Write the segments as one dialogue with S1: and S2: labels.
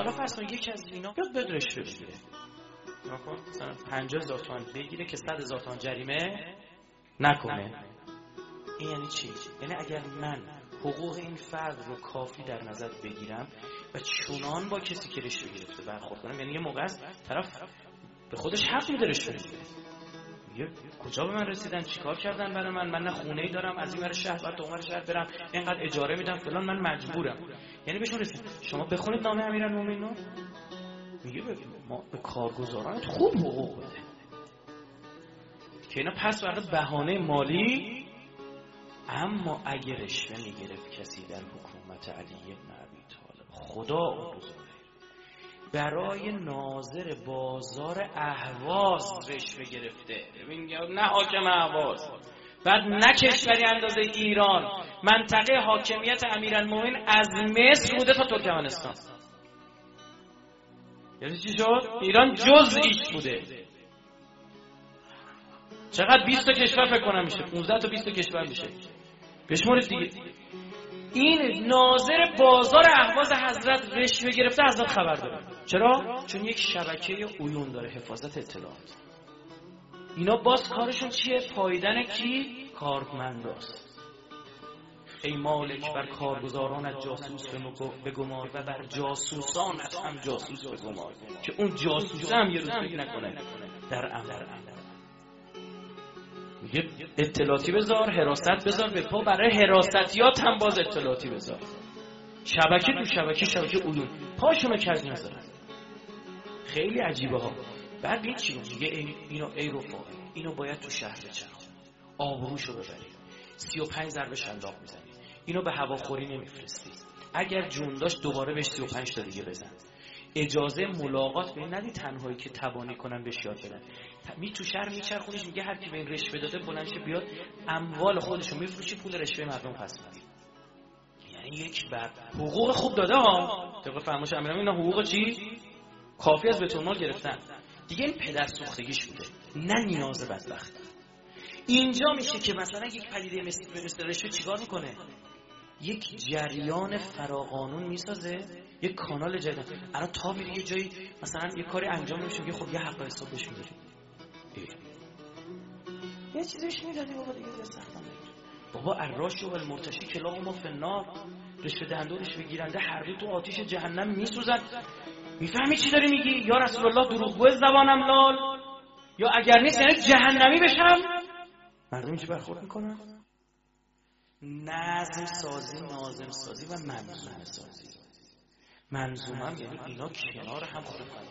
S1: حالا فرض کن یکی از اینا بیاد بد رشوه بگیره، مثلا 50,000 تومان بگیره که 100,000 تومان جریمه نکنه. این یعنی چی؟ یعنی اگر من حقوق این فرد رو کافی در نظر بگیرم و چنان با کسی که رشوه گرفته برخورد کنم، یعنی یه موقع است طرف به خودش حق میده رشوه بگیره، میگه کجا به من رسیدن، چیکار کردن برای من نه خونه‌ای دارم، از این ور شهر بعد اون ور شهر برم، اینقدر اجاره میدم فلان، من مجبورم. یعنی بهشون رسید. شما بخونید نامه امیرالمومنین، میگه ما به کارگزاران خوب حقوق بده که اینا پس وقت بهانه مالی. اما اگر رشوه میگرفت کسی در حکومت علی بن ابی طالب، خدا اون روز برای ناظر بازار اهواز رشوه گرفته، ببین نه حاکم اهواز، بعد نه کشوری اندازه ایران، منطقه حاکمیت امیرالمومنین از مصر بوده تا ترکمنستان. یعنی چی شد؟ ایران جزئیش بوده. چقدر 20 تا کشور فکر کنم میشه، 15 تا 20 تا کشور میشه، بشمارید دیگه. این ناظر بازار اهواز حضرت رشوه گرفته، حضرت خبر داره. چرا؟ چون یک شبکه عیون داره، حفاظت اطلاعات. اینا باز کارشون چیه؟ پاییدن کی؟ کارمنداست. ای مالک بر کارگزارانت جاسوس بگمار و بر جاسوسانت هم جاسوس بگمار، که اون جاسوس هم یه روز فکر نکنه در عمل. میگه اطلاعاتی بذار، حراست بذار به پا، برای حراستیات هم باز اطلاعاتی بذار. شبکه تو شبکه عیون، پاشونو کج نذارن. خیلی عجیبه ها. بعد ببین چی میگه، ای رفاقی، اینو باید تو شهر بچرخ، آبروشو ببری، 35 ضربه شلاق میزنی، اینو به هواخوری نمیفرستی، اگر جون داشت دوباره بهش 35 تا دیگه بزن، اجازه ملاقات به ندی، تنهایی که تبانی کنن بهش یاد بدن. تو شهر میچرخونیش، میگه هر کی به این رشوه داده بلند شه بیاد اموال خودشو میفروشه پول رشوه مردم پس بده. یعنی یک بر حقوق خوب داده ها، طبق فرمایش امیرالمومنین اینا حقوق چی؟ کافی از بیت المال گرفتن دیگه. این پدر سوختگیش بوده، نه نیاز بدبخت. اینجا میشه که مثلا یک پدیده مثل رشوه چیکار میکنه؟ یک جریان فراقانون میسازه، یک کانال جدید. الان تا میری یه جایی مثلا یه کاری انجام نمیشه، میگه خب یه حق حساب بهش میداری، یه چیزی بهش میدادی بابا دیگه سخت نمیشه. بابا الراشی و المرتشی کلاهما فی النار، رشوه دهنده و رشوه گیرنده هر دو تو آتش جهنم میسوزن. میفهمی چی داری میگی؟ یا رسول الله دروغگو زبانم لال، یا اگر نیست یعنی جهنمی بشم. مردم اینجا برخورد میکنن. نظم سازی، ناظم سازی و منظومه سازی. منظومه هم یعنی اینا کنار هم خوب کنن.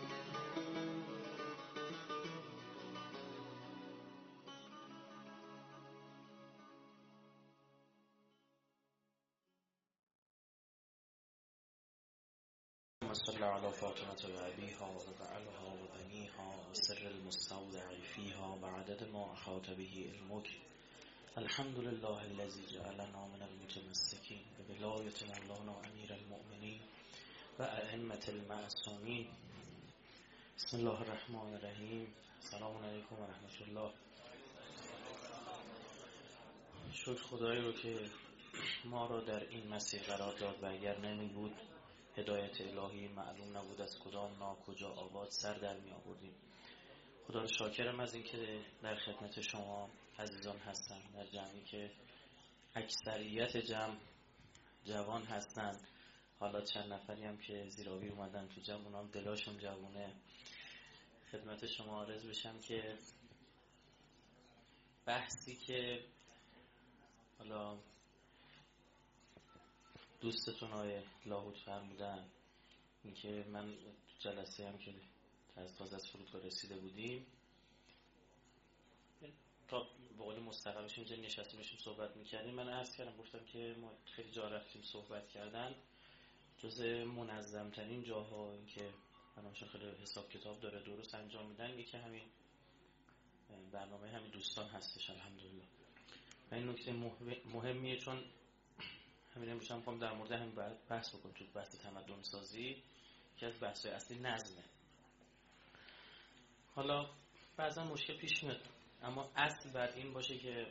S1: صلی علی فاطمه و ابیها و بعلها و بنیها و سر المستودع فیها و عدد ما احاط به علمک. الحمد لله الذي جعلنا من المتمسكين بولایت مولانا امیر المؤمنین و ائمة المعصومین. بسم الله الرحمن الرحیم. سلام علیکم و رحمت الله. شکر خدایی رو که ما را در این مسیر قرار داد و اگر نمی بود هدایت الهی معلوم نبود از کدام ناکجا آباد سر در می آوردیم. خدا رو شاکرم از این که در خدمت شما عزیزان هستم، در جمعی که اکثریت جمع جوان هستن. حالا چند نفری هم که زیراوی اومدن تو جمع، اونام دلاشون جوونه. خدمت شما عرض بشم که بحثی که حالا دوستتون آقای لاهوت فرمودن، این که من جلسه هم که تازه از فرودگاه رسیده بودیم تا به قول مستقیمش اینجا نشستیم داشتیم صحبت میکردیم، من عرض کردم گفتم که ما خیلی جا رفتیم صحبت کردن، جز منظم ترین جاها، این که برنامه‌شون خیلی حساب کتاب داره، درست انجام میدن، یکی همین برنامه همین دوستان هستش الحمدلله. و این نکته مهمیه، چون همین امروز هم در مورد همین بحث بکنم. تو بحث تمدن سازی که از بحث‌های اصلی نظمه. حالا بعضا مشکل پیش میاد، اما اصل بر این باشه که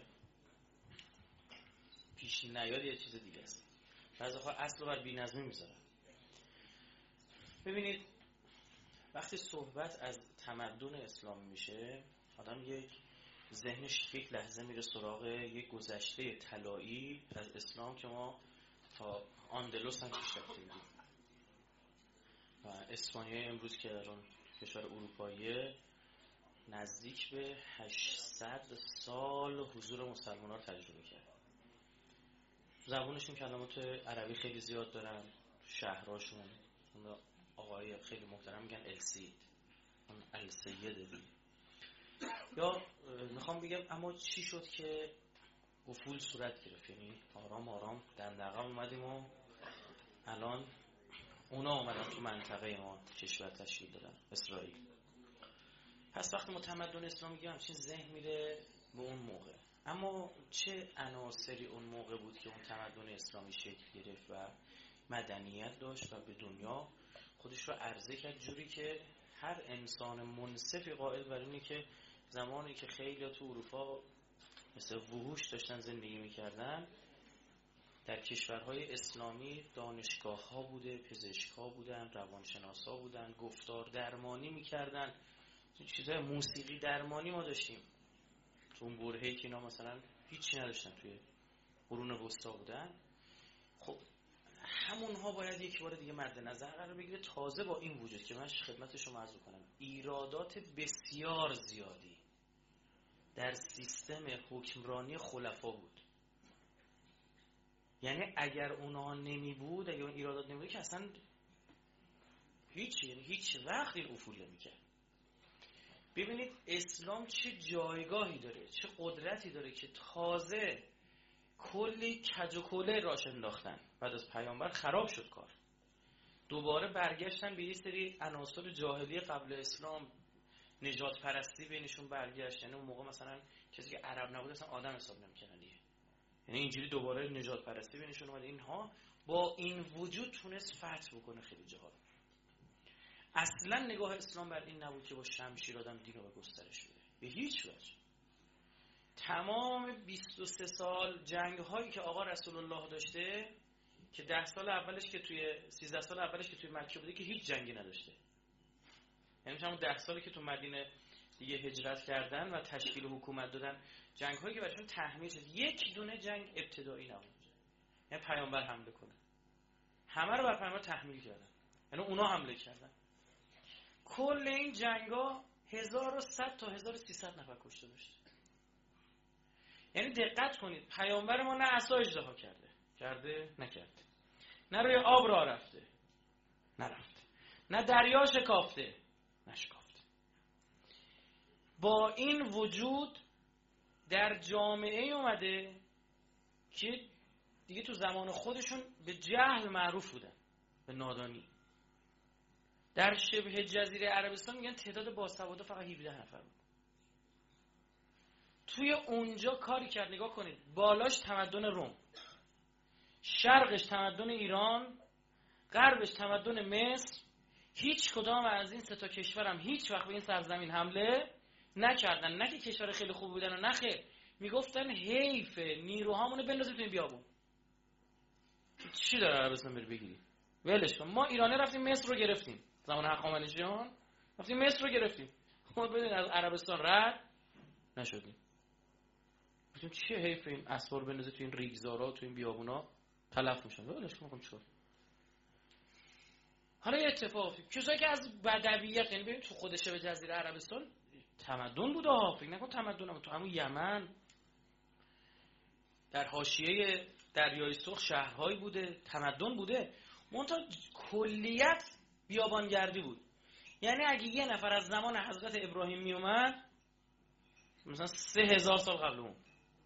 S1: پیش نیاد یه چیز دیگه است. بعضی وقتا اصل رو بر بی‌نظمی میذارن. ببینید وقتی صحبت از تمدن اسلام میشه، آدم یک ذهنش یک لحظه میره سراغ یک گذشته طلایی از اسلام که ما تا اندلس هم پیش رفتیم و اسپانیا امروز که در اون کشور اروپایی نزدیک به 800 سال حضور مسلمان ها رو تجربه کرد. زبونشون کلمات عربی خیلی زیاد دارن، شهرهاشون آقای خیلی محترم میگن السید، اون السیده دی. یا میخوام بگم اما چی شد که افول صورت گرفت؟ یعنی آرام آرام دندقه اومدیم و الان اونا اومدن تو منطقه ما کشور تشکیل دادن، اسرائیل. پس وقتی ما تمدن اسلامی میگیم همچین ذهن میره به اون موقع. اما چه عناصری اون موقع بود که اون تمدن اسلامی شکل گرفت و مدنیت داشت و به دنیا خودش رو عرضه کرد جوری که هر انسان منصفی قائل بر اینه که زمانی که خیلی تو اروپا مثل وحوش داشتن زندگی میکردن، در کشورهای اسلامی دانشگاه ها بوده، پزشک ها بودن، روانشناس ها بودن، گفتار درمانی میکردن، چیزای موسیقی درمانی ما داشتیم. تو اون برهه‌ای که اینا مثلا هیچی نداشتن توی قرون وسطا بودن. خب همونها باید یک بار دیگه مد نظر قرار بگیره. تازه با این وجود که من خدمت شما عرض کنم ایرادات بسیار زیادی در سیستم حکمرانی خلفا بود. یعنی اگر اونها نمی بود، اگر اون ایرادات نمی بود که اصلا هیچ وقت این افول نمی کرد. ببینید اسلام چه جایگاهی داره، چه قدرتی داره که تازه کلی کج و کوله راش انداختن. بعد از پیامبر خراب شد کار، دوباره برگشتن به یه سری عناصر جاهلی قبل اسلام، نجات پرستی بینشون برگشت. یعنی اون موقع مثلا کسی که عرب نبود اصلا آدم حساب نمی‌کردن دیگه. یعنی اینجوری دوباره نجات پرستی بینشون اومد. اینها با این وجود تونست فتح بکنه خیلی جاها. اصلا نگاه اسلام بر این نبود که با شمشیر آدم دین رو به گسترش بده، به هیچ وجه. تمام 23 سال جنگ هایی که آقا رسول الله داشته، که 10 سال اولش که توی 13 سال اولش که توی مکه بوده که هیچ جنگی نداشته، یعنی همون 10 سالی که تو مدینه دیگه هجرت کردن و تشکیل حکومت دادن، جنگ هایی که براشون تحمیل شد، یک دونه جنگ ابتدایی نبود یعنی پیامبر حمله کنه. همه رو بر پیامبر تحمیل کردن، یعنی اونا حمله کردن. کل این جنگا 1100 تا 1300 نفر کشته داشت. یعنی دقت کنید پیامبر ما نه عصا اژدها کرده نکرده، نه روی آب راه رفته نرفته، نه دریا شکافته نشکافته. با این وجود در جامعه اومده که دیگه تو زمان خودشون به جهل معروف بودن، به نادانی. در شبه جزیره عربستان میگن تعداد باسوادا فقط 17 نفر بود. توی اونجا کاری کرد، نگاه کنید، بالاش تمدن روم، شرقش تمدن ایران، غربش تمدن مصر. هیچ کدام از این سه تا کشورم هیچ وقت به این سرزمین حمله نکردن. نه که کشور خیلی خوب بودن و نخیر، میگفتن حیف نیروهامونو بندازید تو این بیابون. چی داره عربستان بری بگیری؟ ولش کن. ما ایرانی رفتیم مصر رو گرفتیم، زمان هخامنشیان رفتیم مصر رو گرفتیم. ما بدون از عربستان رد نشدیم. گفتیم چیه حیف این اسوار بندازید تو این ریگزارا، تو این بیابونا تلف میشن. ولش کن. چیکار؟ حالا یه اتفاقی کسایی که از بدویت، یعنی ببین تو خود شبه جزیره عربستان تمدن بوده ها، فکر نکن تمدن هم تو همون یمن در حاشیه دریای سرخ شهرهایی بوده، تمدن بوده، منتها کلیت بیابانگردی بود. یعنی اگه یه نفر از زمان حضرت ابراهیم می اومد مثلا 3000 سال قبل اون،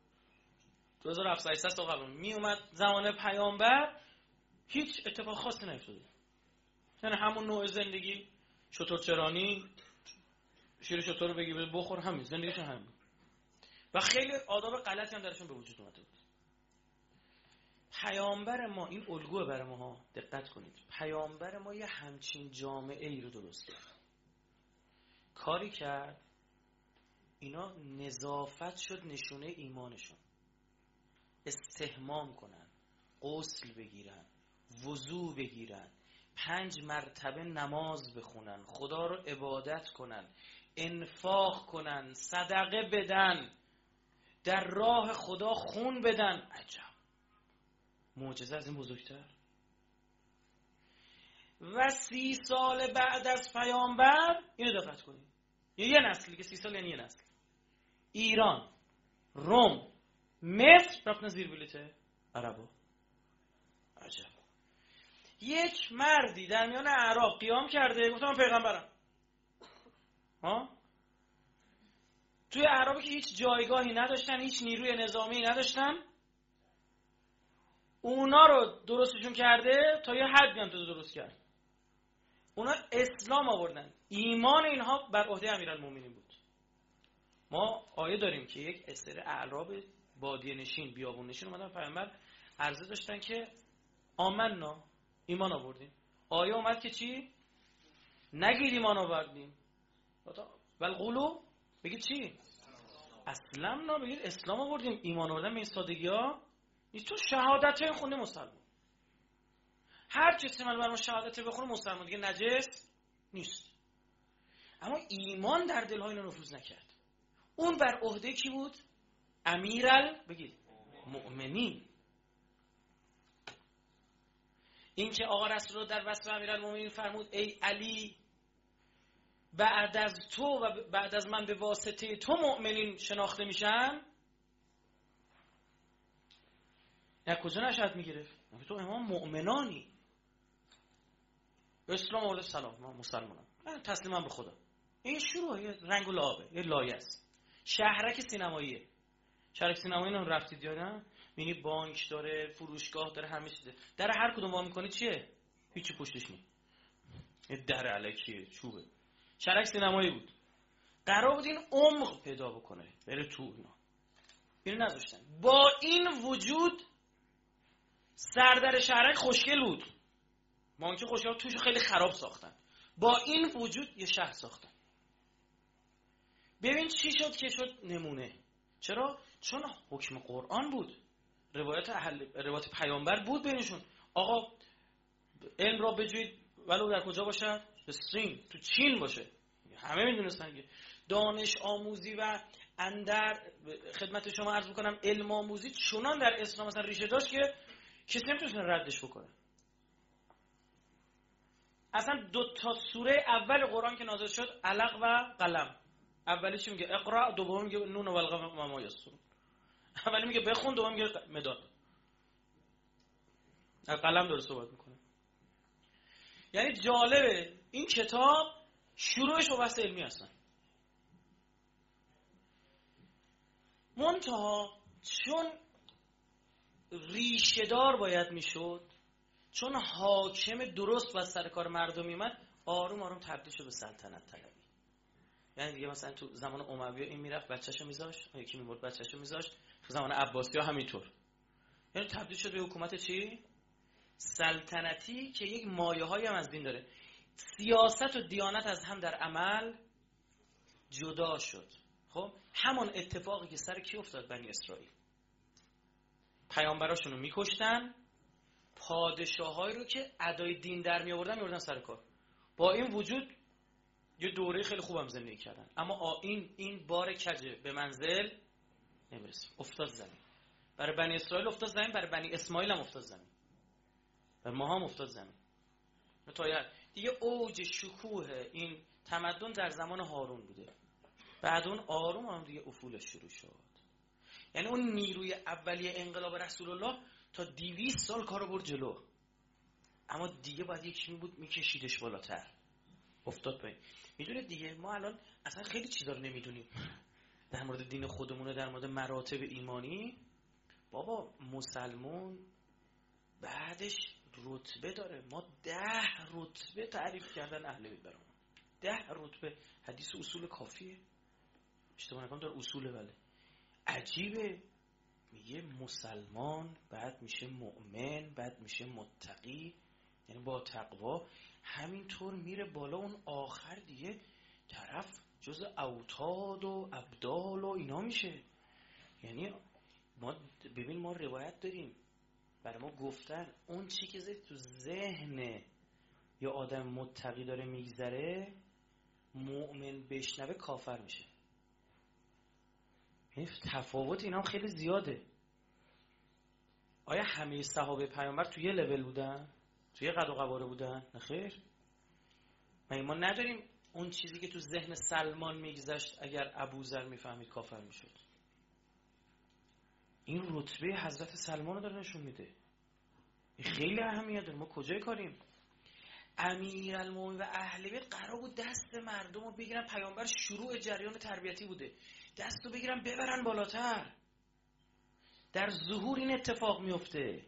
S1: 2700 سال قبل اون می اومد زمان پیامبر، هیچ اتفاق خاصی نیفتاده. یعنی همون نوع زندگی، شترچرانی، شیر شتر رو بگی بخور، همین زندگیشون همین. و خیلی آداب غلطی هم درشون به وجود اومده بود. پیامبر ما این الگوه برای ما، دقت کنید، پیامبر ما یه همچین جامعه ای رو درست کرد، کاری کرد اینا نظافت شد نشونه ایمانشون، استحمام کنن، غسل بگیرن، وضو بگیرن، 5 مرتبه نماز بخونن، خدا رو عبادت کنن، انفاق کنن، صدقه بدن، در راه خدا خون بدن. عجب معجزه از این بزرگتر؟ و 30 سال بعد از پیامبر، اینو دقت کنید، یه نسلی که 30 سال یعنی یه نسل، ایران، روم، مصر رفتن زیر بلیته عربا. عجب. یک مردی در میان اعراب قیام کرده، گفت من پیغمبرم. توی اعرابی که هیچ جایگاهی نداشتن، هیچ نیروی نظامی نداشتن، اونا رو درستشون کرده، تا یه حد هم تو درست کرد. اونا اسلام آوردن، ایمان اینها بر عهده امیرالمومنین بود. ما آیه داریم که یک سری اعراب بادیه نشین، بیابون نشین اومدن پیامبر عرضه داشتن که آمنا، ایمان آوردیم. آیه اومد که چی؟ نگید ایمان آوردیم، بل قولوا، بگید چی؟ اسلمنا، بگید اسلام آوردیم. ایمان آوردن به این سادگی ها نیست. تو شهادت خونده مسلمان، هر کسی من برام شهادت بخونه مسلمان دیگه نجس نیست. اما ایمان در دلها اینا نفوذ نکرد. اون بر عهده کی بود؟ بگید مؤمنین. این که آقا رسول الله در وصف امیرالمومنین فرمود ای علی بعد از تو و بعد از من به واسطه تو مؤمنین شناخته میشن، نه کجا نشأت میگرفت؟ تو امام مؤمنانی، اسلام آورده سلام، من مسلمانم، من تسلیمم به خدا. این شروع یه رنگ و لعابه، یه لایه است. شهرک سینماییه. شهرک سینمایی رو رفتید یا نه؟ مینی بانک داره، فروشگاه داره، همه چیز داره. در هر کدوم وا میکنی چیه؟ هیچی پشتش نیست. یه در الکیه، چوبه. شهرک سینمایی بود. قرار بود این عمق پیدا بکنه، بره تو اینا. اینو نذاشتن. با این وجود سردر شهرک خوشگل بود. بانک خوشگل توش خیلی خراب ساختن. با این وجود یه شهر ساختن. ببین چی شد که شد نمونه. چرا؟ چون حکم قرآن بود. روایت پیامبر بود بینشون. آقا علم را بجوید ولو در کجا باشه؟ به سین، تو چین باشه. همه میدونستن که دانش آموزی و اندر خدمت شما عرض میکنم علم آموزی چنان در اسلام مثلا ریشه داشت که کسی نمیتونه ردش بکنه. اصلا 2 تا سوره اول قرآن که نازل شد علق و قلم. اولی چی میگه؟ اقرا، دومی میگه نون و القلم و ما یسطرون. اولی میگه بخون، دومی میگه مداد. قلم داره صحبت میکنه. یعنی جالبه این کتاب شروعش و بحث علمی هستن. منتها چون ریشه‌دار باید میشد، چون حاکم درست و سرکار مردم میمد، آروم آروم تبدیل شد به سلطنت طلبی. یعنی دیگه مثلا تو زمان اموی‌ها این میرفت بچه‌شو میذاشت، یکی میبرد بچه‌شو میذاشت، تو زمان عباسی‌ها همینطور. یعنی تبدیل شد به حکومت چی؟ سلطنتی که یک مایه‌هایی هم از دین داره. سیاست و دیانت از هم در عمل جدا شد. خب همون اتفاقی که سر کی افتاد؟ بنی اسرائیل. پیامبراشون رو میکشتن، پادشاهایی رو که ادای دین در میآوردن سر کار. با این وجود یه دوره خیلی خوبم زندگی کردن، اما این بار کجه به منزل نمیرسه. افتاد زمین. برای بنی اسرائیل افتاد زمین، برای بنی اسماعیل هم افتاد زمین، برای ما هم افتاد زمین. متأیید دیگه اوج شکوه این تمدن در زمان هارون بوده. بعد اون آروم هم دیگه افولش شروع شد. یعنی اون نیروی اولیه انقلاب رسول الله تا 200 سال کارو برد جلو، اما دیگه باید یکی بود میکشیدش بالاتر. افتاد پایین. میدونید دیگه ما الان اصلا خیلی چیزا رو نمیدونیم در مورد دین خودمون و در مورد مراتب ایمانی. بابا مسلمون بعدش رتبه داره. ما 10 رتبه تعریف کردن اهل بیت برامون. 10 رتبه. حدیث اصول کافیه، اشتباه نکنم داره اصوله. بله عجیبه، میگه مسلمان بعد میشه مؤمن، بعد میشه متقی، یعنی با تقوا همینطور میره بالا. اون آخر دیگه طرف جز اوتاد و ابدال و اینا میشه. یعنی ما روایت داریم برای ما گفتن اون چی که تو ذهن یا آدم متقی داره میگذره، مؤمن بشنوه کافر میشه. این تفاوت اینا هم خیلی زیاده. آیا همه صحابه پیامبر توی یه لول بودن؟ توی قد و قواره بودن؟ نه خیر. ما نداریم اون چیزی که تو ذهن سلمان میگذشت اگر ابوذر میفهمید کافر میشد. این رتبه حضرت سلمان رو داره نشون میده. این خیلی اهمیت داره. ما کجای کاریم؟ امیرالمومنین و اهل بیت قرار بود دست مردم رو بگیرن. پیامبر شروع جریان تربیتی بوده، دست رو بگیرن ببرن بالاتر. در ظهور این اتفاق میفته.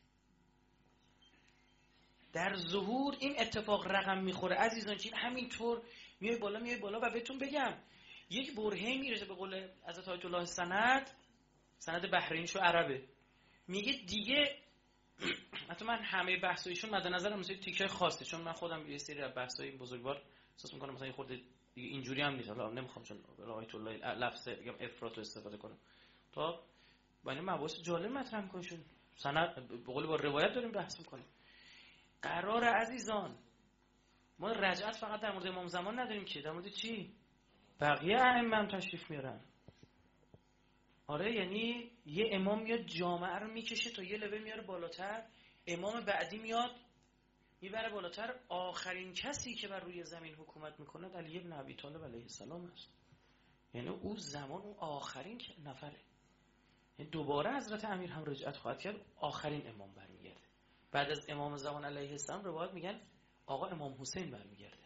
S1: در ظهور این اتفاق رقم میخوره عزیزان. چین همینطور میای بالا و بهتون بگم یک برهه‌ای میرسه به قول حضرت آیت الله سند بحرینشو عربه، میگه دیگه حتی من همه بحثایشون مد نظرم مثلا تیکه خاصه، چون من خودم یه سری از بحثای این بزرگوار احساس میکنم مثلا خورده اینجوری هم نیست. حالا نمیخوام چون آیت الله لفظ بگم افراط رو استفاده کنم. تا با این مباحث جالب مطرح میکنشون سند به قول با روایت داریم بحث میکنیم. قرار عزیزان ما رجعت فقط در مورد امام زمان نداریم که در مورد چی؟ بقیه ائمه هم تشریف میارن. آره، یعنی یه امام میاد جامعه رو میکشه تا یه لول میاره بالاتر، امام بعدی میاد میبره بالاتر. آخرین کسی که بر روی زمین حکومت میکنه علی بن ابی طالب علیه السلام است. یعنی اون زمان اون آخرین نفره. یعنی دوباره حضرت امیر هم رجعت خواهد کرد، آخرین امام برمیگرده. بعد از امام زمان علیه السلام روایت میگن آقا امام حسین برمیگرده.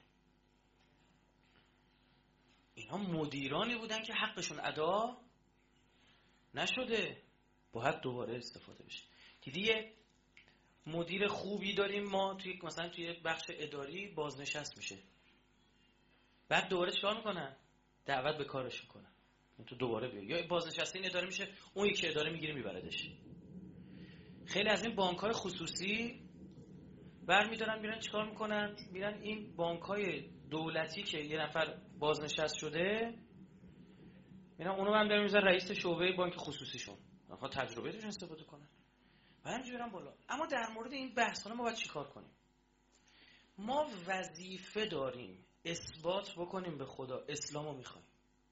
S1: اینا مدیرانی بودن که حقشون ادا نشده، باید دوباره استفاده بشه. دیدی یه مدیر خوبی داریم ما توی مثلا توی بخش اداری بازنشست میشه، بعد دوباره چیکار میکنن؟ دعوت به کارش میکنن تو دوباره بیا. یا بازنشسته این اداره میشه، اون یکی اداره میگیره میبردش. خیلی از این بانک‌های خصوصی برمیدارن میرن چیکار میکنن؟ میرن این بانک‌های دولتی که یه نفر بازنشست شده میرن اونو هم برن میذارن رئیس شعبه بانک خصوصیشون، آخه تجربه توش استفاده کنن بعد برن بالا. اما در مورد این بحث‌ها ما باید چیکار کنیم؟ ما وظیفه داریم اثبات بکنیم به خدا اسلامو میخوایم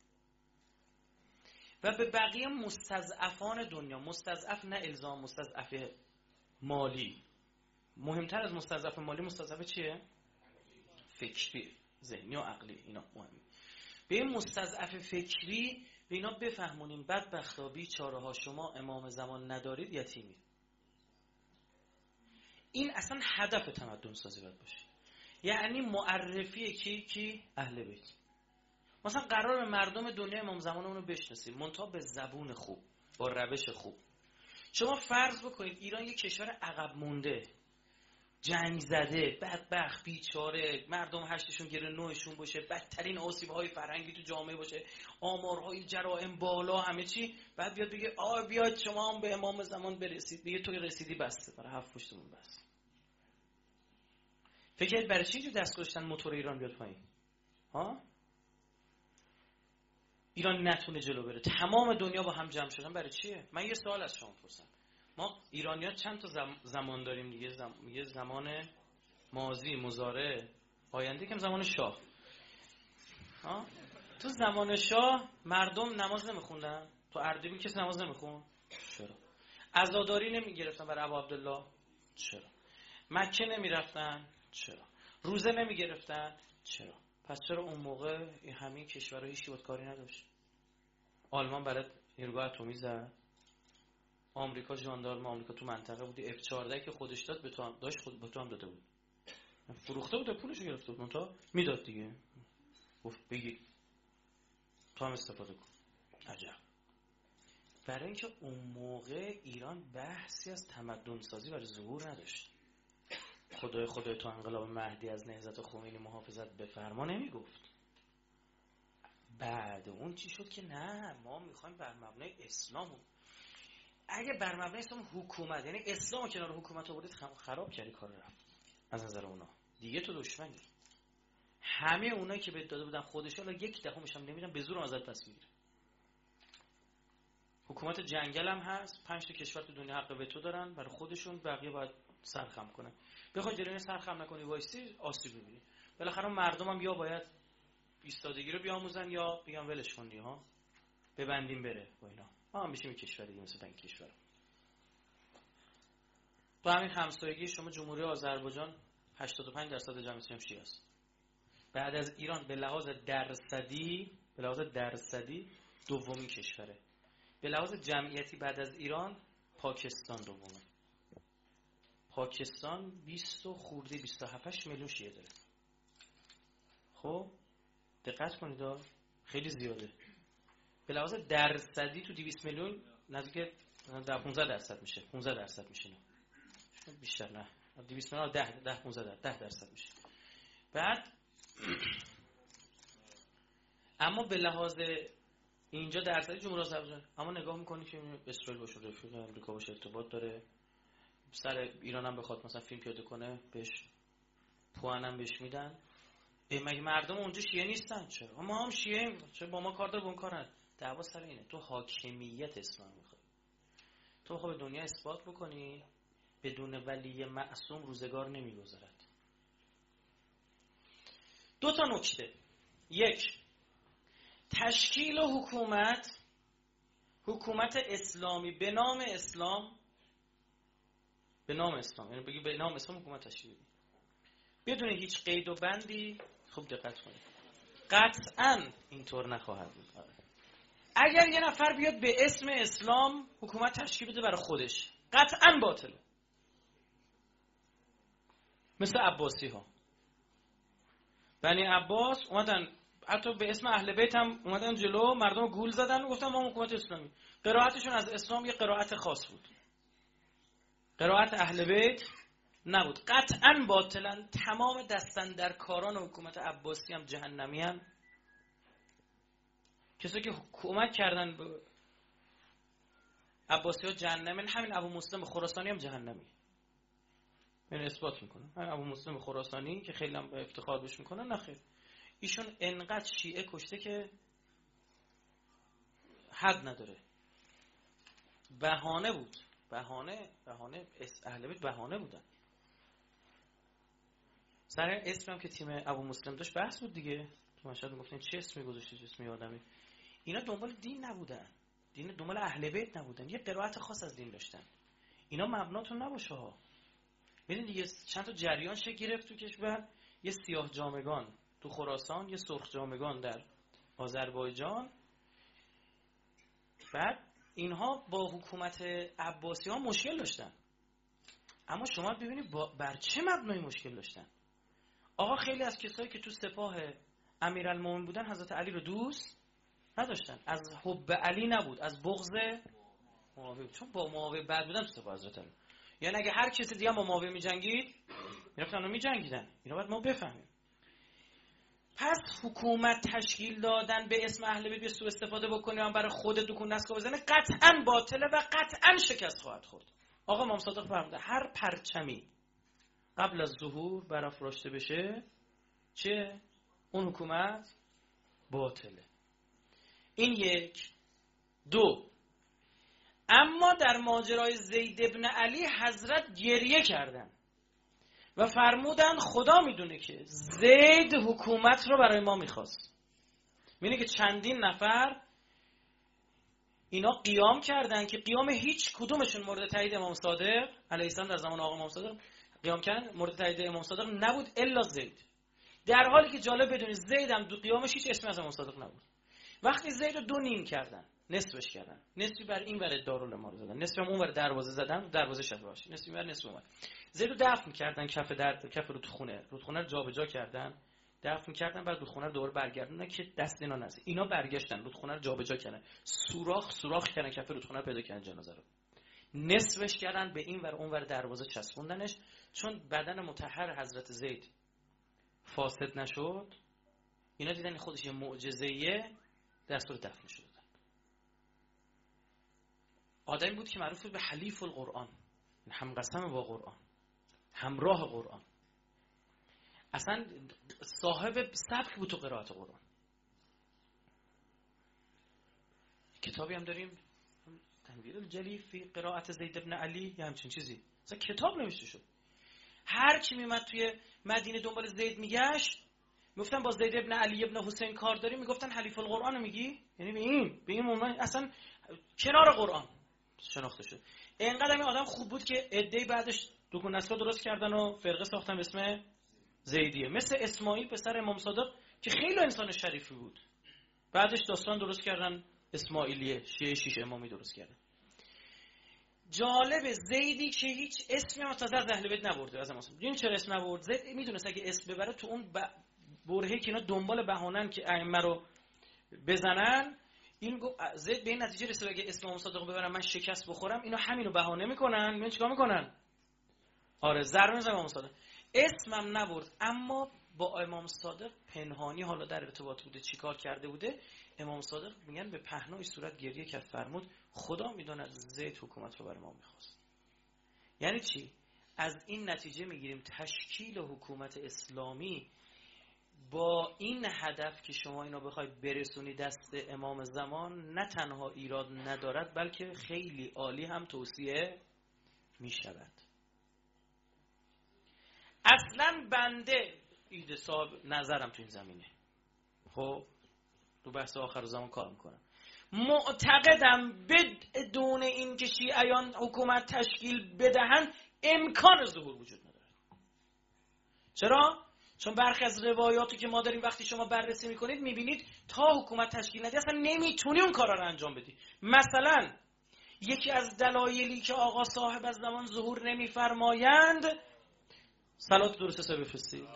S1: و به بقیه مستضعفان دنیا، مستضعف نه الزام مستضعف مالی، مهمتر از مستضعف مالی مستضعف چیه؟ فکری، ذهنی و عقلی. اینا مهمه. به این مستضعف فکری به اینا بفهمونیم بدبختا بیچاره ها شما امام زمان ندارید یتیمید. این اصلا هدف تمدن سازی باید باشه. یعنی معرفی کی اهل بیت. مثلا قرار به مردم دنیا امام زمان اونو بشناسیم منتها به زبون خوب، با روش خوب. شما فرض بکنید ایران یک کشور عقب مونده، جنگ زده، بدبخت، بیچاره، مردم هشتشون گره نوشون باشه، بدترین آسیب‌های فرهنگی تو جامعه باشه، آمارهای جرائم بالا، همه چی. بعد بیاد بگه بیاید شما هم به امام زمان برسید، بگه توی رسیدی بسته، برای هفت پشتمون بس. فکر برای چی تو دست گذاشتن موتور ایران بیاد پایین؟ ها؟ ایران نتونه جلو بره، تمام دنیا با هم جمع شدن برای چیه؟ من یه سوال از شما پرسم. ما ایرانی‌ها چند تا زمان داریم دیگه؟ یه زمان ماضی، مضارع، آینده، که زمان شاه. ها؟ تو زمان شاه مردم نماز نمیخوندن؟ تو اردبیل کسی نماز نمیخون؟ چرا؟ عزاداری نمیگرفتن برای ابو عبدالله؟ چرا؟ مکه نمیرفتن؟ چرا؟ روزه نمیگرفتن؟ چرا؟ پس چرا اون موقع همین کشورها هیچ کی کاری نداشت؟ آلمان برای نیروگاه اتمی زد، آمریکا ژاندارم آمریکا تو منطقه بودی، F-14 که خودش داد به تو هم داشت، خود به تو هم داده بود، فروخته بود، پولشو گرفته بود، منتها میداد دیگه، گفت بگی تو هم استفاده کن. عجب. برای اینکه اون موقع ایران بحثی از تمدن سازی برای ظهور نداشت. خدای تو انقلاب مهدی از نهضت خمینی محافظت بفرما نمیگفت. بعد اون چی شد که نه ما میخوایم بر مبنای اسلام. اگه بر مبنای اسلام حکومت، یعنی اسلام کنار حکومت آوردید، خراب کردی کار رو. از نظر اونا دیگه تو دشمنی. همه اونایی که بهت داده بودن خودش حالا یک دهمش هم نمیدن، به زور ازت پس میگیره. حکومت جنگل هم هست، 5 تا کشور تو دنیا حق وتو دارن برای خودشون، بقیه باید سرخم کنه. بخوای جلوی سرخم نکنی وایسی آسیب می‌بینی. بالاخره مردم هم یا باید ایستادگی رو بیاموزن یا بگن ولش کن ها ببندیم بره با اینا. ما هم میشیم کشور دیگه مثل این کشور. تو همین همسایگی شما جمهوری آذربایجان 85% جمعیتش شیعه است. بعد از ایران به لحاظ درصدی دومین کشوره. به لحاظ جمعیتی بعد از ایران پاکستان دومه. پاکستان 27 میلیون شیعه داره. خب دقت کنید خیلی زیاده. به لحاظ درصدی تو 200 میلیون نزدیک 15% میشه. 15% میشه. بیشتر نه. 200 میلیون 10% میشه. بعد اما به لحاظ اینجا درصدی جمهوری آذربایجان، اما نگاه میکنی که اسرائیل باشه رفیق امریکا باشه ارتباط داره، سر ایران هم بخواد مثلا فیلم پیاده کنه بهش پوان هم بهش میدن. مگه مردم اونجا شیعه نیستن؟ چرا ما هم شیعه ایم؟ چرا با ما کار داره با اون کار نداره؟ دعوا سر اینه. تو حاکمیت اسلام میخوای، تو میخوای به دنیا اثبات بکنی بدون ولی معصوم روزگار نمیگذرد. دو تا نکته. یک، تشکیل حکومت اسلامی به نام اسلام، یعنی بگی به نام اسلام حکومت تشکیل بدی بدون هیچ قید و بندی. خوب دقت کنید، قطعاً اینطور نخواهد بود. اگر یه نفر بیاد به اسم اسلام حکومت تشکیل بده برای خودش، قطعاً باطله. مثل عباسی ها، بنی عباس اومدن حتی به اسم اهل بیت هم اومدن جلو مردم گول زدن و گفتن ما حکومت اسلامی. قرائتشون از اسلام یه قرائت خاص بود، قرائت اهل بیت نبود. قطعاً باطلن. تمام دستاندرکاران حکومت عباسی هم جهنمی هم. کسایی که حکومت کردن به عباسی ها جهنمی. همین ابو مسلم خراسانی هم جهنمی. من اثبات میکنم. همین ابو مسلم خراسانی که خیلی هم افتخار بهش میکنن، نه خیر، ایشون انقدر شیعه کشته که حد نداره. بهانه بود. بهانه اهل بیت بهانه بودن. سر اسمم که تیم ابو مسلم داشت بحث بود دیگه. تو مشهد میگفتن چه اسمی گذاشتی، چه اسمی آدمی. اینا دنبال دین نبودن. دنبال اهل بیت نبودن. یه قرائت خاص از دین داشتن. اینا مبناتون نباشه ها. ببین دیگه چند تا جریان شکل گرفت تو کشور. یه سیاه جامگان تو خراسان، یه سرخ جامگان در آذربایجان. بعد اینها با حکومت عباسی ها مشکل داشتن. اما شما ببینید بر چه مبنای مشکل داشتن. آقا خیلی از کسایی که تو سپاه امیرالمومنین بودن حضرت علی رو دوست نداشتن. از حب علی نبود، از بغض معاویه. چون با معاویه بد بودن تو سپاه حضرت علی. یعنی اگه هر کسی دیگه با معاویه می‌جنگید، میرفتن و می‌جنگیدن. اینا باید ما بفهمیم. پس حکومت تشکیل دادن به اسم اهل بیت سوء استفاده بکنه برای خود دکون نسکا بزنه قطعاً باطله و قطعاً شکست خواهد خورد. آقا امام صادق فرموده هر پرچمی قبل از ظهور برافراشته بشه چه؟ اون حکومت باطله. این یک. دو، اما در ماجرای زید ابن علی حضرت گریه کردن و فرمودن خدا میدونه که زید حکومت رو برای ما میخواست. می‌بینی که چندین نفر اینا قیام کردن که قیام هیچ کدومشون مورد تایید امام صادق علیه السلام در زمان آقا امام صادق قیام کردن، مورد تایید امام صادق نبود الا زید. در حالی که جالب بدونید زید هم دو قیامش هیچ اسمی از امام صادق نبود. وقتی زید رو دو نیم کردن، نصفش کردن، نصفی بر این ور دارالامام زدن، نصفی هم اون ور دروازه زدن، دروازه شفاعی، نصفی بر نصف اون ور. زید رو دفن کردن کف رودخونه رو جابجا کردن، دفن کردن، بعد رودخونه رو دوباره برگردوندن که دست اینا نزنه. اینا برگشتن رودخونه رو جابجا کردن، سوراخ کردن کف رودخونه رو پیدا کردن جنازه رو. نصفش کردن، به این ور اون ور دروازه چسبوندنش. چون بدن مطهر حضرت زید فاسد نشد، اینا دیدن خودش یه معجزه‌ایه، دستور دفنش دادن. آدمی بود که معروف بود به حلیف القرآن، هم قسم با قرآن، همراه قرآن، اصلا صاحب سبک بود تو قرائت قرآن. کتابی هم داریم، تنویر الجلی فی قرائت زید ابن علی، یا همچین چیزی، اصلا کتاب نوشته شد. هر کی میومد توی مدینه دنبال زید میگشت، میگفتن با زید ابن علی ابن حسین کار داری، میگفتن حلیف القرآن میگی، یعنی به این مومن اصلا کنار قرآن شناخته شد. اینقدر این آدم خوب بود که عده‌ای بعدش دو نسل درست کردن و فرقه ساختن به اسم زیدیه، مثل اسماعیل پسر امام صادق که خیلی انسان شریفی بود، بعدش داستان درست کردن اسماعیلیه، شیعه شیش امامی درست کردن. جالب، زیدی که هیچ اسمی هم تازه از اهل بیت نبرده از امام صادق. ببین چرا اسم نبرد؟ زید میدونست اگه اسم ببره تو اون برهه‌ای که اینا دنبال بهانن که ائمه رو بزنن، این زید به این نتیجه رسید اگه اسم امام صادق ببرم من شکست بخورم، اینا همینو بهانه میکنن. من چیکار میکنن؟ آره ضربه میزنن امام صادق. اسمم نبرد، اما با امام صادق پنهانی حالا در ارتباط بوده، چیکار کرده بوده. امام صادق میگن به پهنای صورت گریه کرد، فرمود خدا میداند زید حکومت رو بر ما میخواست. یعنی چی؟ از این نتیجه میگیریم تشکیل حکومت اسلامی با این هدف که شما اینو بخوای برسونی دست امام زمان، نه تنها ایراد ندارد بلکه خیلی عالی هم توصیه میشود. اصلا بنده ایده صاحب نظرم تو این زمینه، خب تو بحث آخر زمان کار میکنم، معتقدم بدون این که شیعیان حکومت تشکیل بدهن امکان ظهور وجود نداره. چرا؟ چون برخی از روایاتی که ما داریم وقتی شما بررسی میکنید میبینید تا حکومت تشکیل ندی اصلا نمیتونی اون کارا رو انجام بدی. مثلا یکی از دلایلی که آقا صاحب از زمان ظهور نمیفرمایند، صلوات درست حساب بفرستید،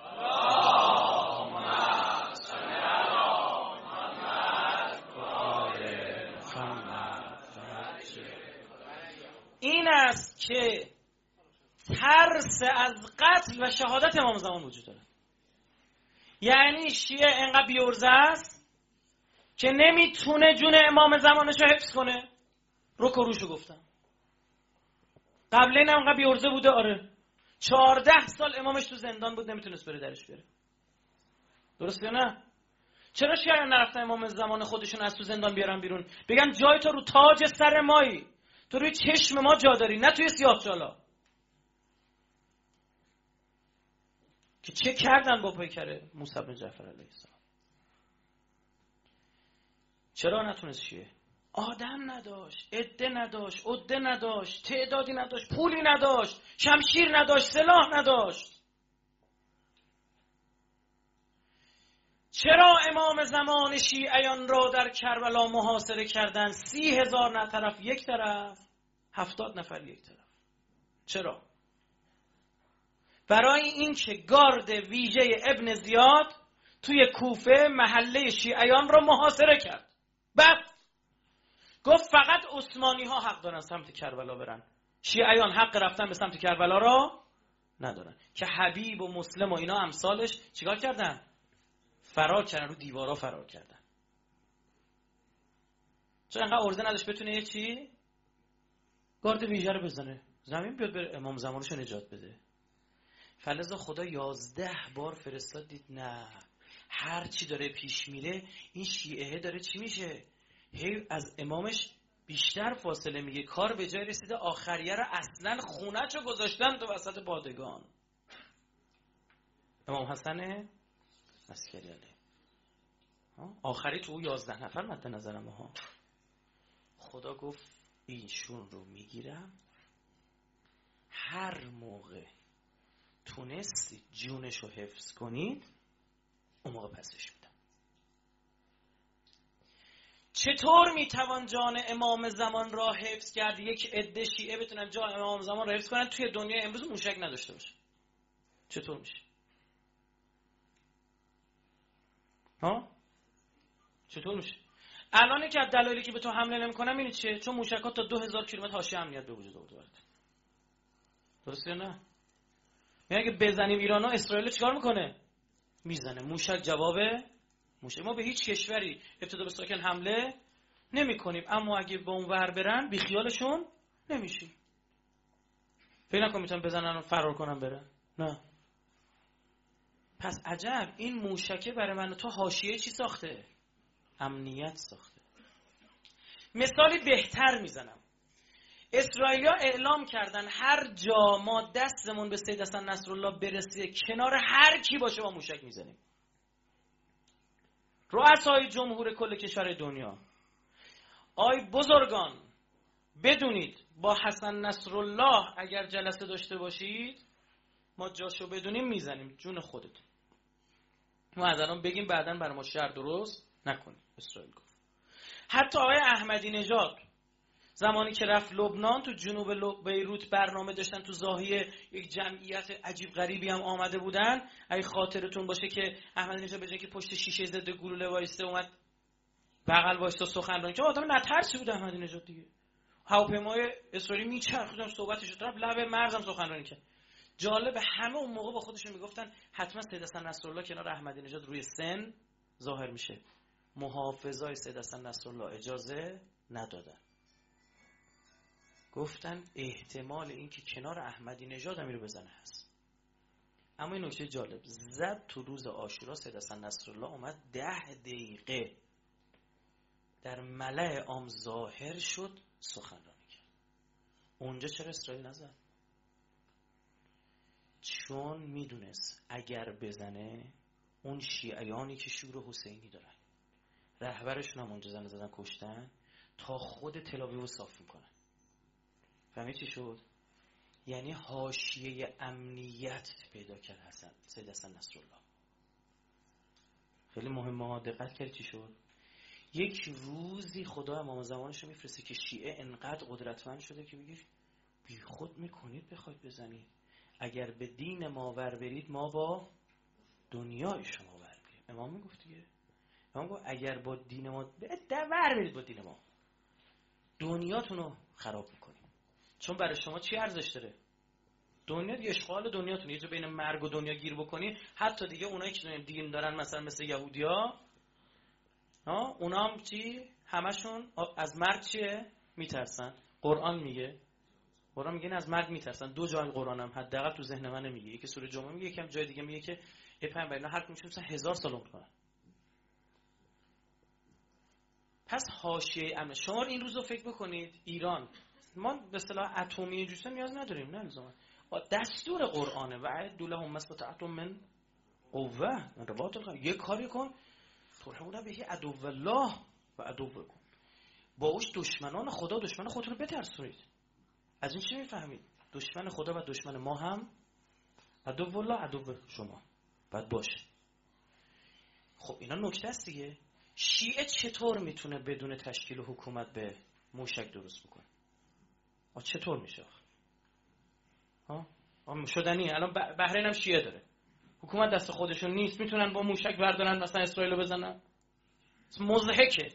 S1: این است که ترس از قتل و شهادت امام زمان وجود داره. یعنی شیعه انقدر بیورزه است که نمیتونه جون امام زمانش رو حفظ کنه. رک و روشو گفتم. قبل این انقدر بیورزه بوده. آره 14 سال امامش تو زندان بود، نمیتونست بره درش بیاره. درسته یا نه؟ چرا شیعه نرفتن امام زمان خودشون از تو زندان بیارن بیرون، بگن جای تو رو تاج سر مایی، تو روی چشم ما جا داری، نه توی سیاه‌چالا. که چه کردن با پیکر موسی بن جعفر علیه السلام؟ چرا نتونست شیعه؟ آدم نداشت، عده نداشت، عده نداشت، تعدادی نداشت، پولی نداشت، شمشیر نداشت، سلاح نداشت. چرا امام زمان شیعیان را در کربلا محاصره کردن؟ 30,000 نه طرف یک طرف، 70 نفر یک طرف. چرا؟ برای این که گارد ویژه ابن زیاد توی کوفه محله شیعیان را محاصره کرد. بعد گفت فقط عثمانی ها حق دارن سمت کربلا برن، شیعیان حق رفتن به سمت کربلا را ندارن. که حبیب و مسلم و اینا امثالش چیکار کردن؟ فرار کردن، رو دیوارا فرار کردن. چون انقدر ارزه نداشت بتونه یه چی گارد ویژه رو بزنه، زمین بیاد بره امام زمانشو نجات بده. فلذا خدا 11 بار فرستاد، دید نه، هر چی داره پیش میره این شیعه داره چی میشه، هی از امامش بیشتر فاصله میگه، کار به جای رسیده آخریه رو اصلا خونه‌شو گذاشتن تو وسط پادگان. امام حسن عسکری علیه آخری تو 11 نفر مد نظرم ها. خدا گفت ایشون رو میگیرم، هر موقع تونستید جونش رو حفظ کنید اون موقع پسش میدم. چطور میتوان جان امام زمان را حفظ کرد؟ یک عده شیعه بتونن جان امام زمان را حفظ کنن توی دنیای امروز موشک نداشته باشه؟ چطور میشه؟ ها؟ چطور میشه؟ الان که از دلایلی که به تو حمله نمیکنم اینه چیه؟ چون موشکات تا 2000 کیلومتر حاشیه امنیت به وجود آورده برات. درسته یا نه؟ یعنی اگه بزنیم ایرانو، اسرائیل چیکار میکنه؟ میزنه. موشک جواب موشک. ما به هیچ کشوری ابتدا به ساکن حمله نمی کنیم، اما اگه به اون ور برن بیخیالشون نمیشیم. فکر نکن میتونن بزنن و فرار کنن برن. نه. پس عجب، این موشکه برای من تو حاشیه چی ساخته؟ امنیت ساخته. مثالی بهتر میزنم. اسرائیلیا اعلام کردن هر جا ما دستمون به سید حسن نصرالله برسه کنار هر کی باشه با موشک میزنیم. رؤسای جمهور کل کشور دنیا، آی بزرگان بدونید با حسن نصرالله اگر جلسه داشته باشید ما جاشو بدونیم میزنیم جون خودتون. ما از الان بگیم بعدن برای ما شر درست نکنیم. اسرائیل گفت. حتی آقای احمدی نژاد زمانی که رفت لبنان، تو جنوب بیروت برنامه داشتن، تو زاهیه یک جمعیت عجیب غریبی هم آمده بودن. اگه خاطرتون باشه که احمدی نژاد به جای که پشت شیشه ضد گلوله وایسته اومد بغل وایستا سخنرانی کرد. آدم نترسی بود احمدی نژاد دیگه. هواپیمای اسرائیلی میچرخیدن صحبتش رو لب مرزم سخنرانی کرد. جالب، همه اون موقع با خودشون میگفتن حتما سید حسن نصرالله کنار احمدی نژاد روی سن ظاهر میشه. محافظای سید حسن نصرالله اجازه ندادن. گفتن احتمال این که کنار احمدی نژاد امیر بزنه هست. اما این نکته جالب، زد تو روز عاشورا سید حسن نصرالله اومد 10 دقیقه در ملأ عام ظاهر شد سخنرانی کرد. اونجا چرا اسرائیل نزد؟ چون میدونست اگر بزنه اون شیعیانی که شور حسینی دارن رهبرشون هم اونجا زدن کشتن تا خود تل‌آویو صاف میکنن. فهمید چی شد؟ یعنی حاشیه امنیت پیدا کرد سید حسن نصرالله. خیلی مهمه، دقت کرد چی شد؟ یک روزی خدا امام زمانش رو میفرسته که شیعه انقدر قدرتمند شده که میگه بی خود میکنید بخواید بزنید، اگر به دین ما ور برید ما با دنیای شما ور بریم. امام میگفت دیگه، امام گفت اگر با دین ما ور برید با دین ما دنیاتون رو خراب میکنیم. چون برای شما چی ارزش داره؟ دنیا دیگه، اشغال دنیاتون. یه جا بین مرگ و دنیا گیر بکنی، حتی دیگه اونایی که دین دارن مثلا مثل یهودیا، اونا هم چی؟ همشون از مرگ چیه؟ میترسن. قرآن میگه از مرگ میترسن. 2 جای قرآن هم حداقل تو ذهن من میگه، یکی سوره جمعه میگه، یکم جای دیگه میگه که ای پیامبر اینا هر کدومشون مثلا 1000 سال عمر کنن. پس حاشیه امن. شما این روزو فکر بکنید ایران، ما به اصطلاح اتمی جوسه نیاز نداریم، نه لزوما. دستور قرآنه و اعدوا لهم ما استطعتم من قوه رباط الخیل. یه کاری کن ترهبون به عدو الله و عدوکم، با اوش دشمنان خدا دشمن خودتون رو بترسونید. از این چی میفهمید؟ دشمن خدا و دشمن ما هم عدو الله عدو شما باید باشه. خب اینا نکته است دیگه. شیعه چطور میتونه بدون تشکیل حکومت به موشک درست بکنه؟ چطور میشه؟ شدنیه. الان بحرین هم شیعه داره، حکومت دست خودشون نیست، میتونن با موشک بردارن مثلا اسرائیل رو بزنن. مضحکه.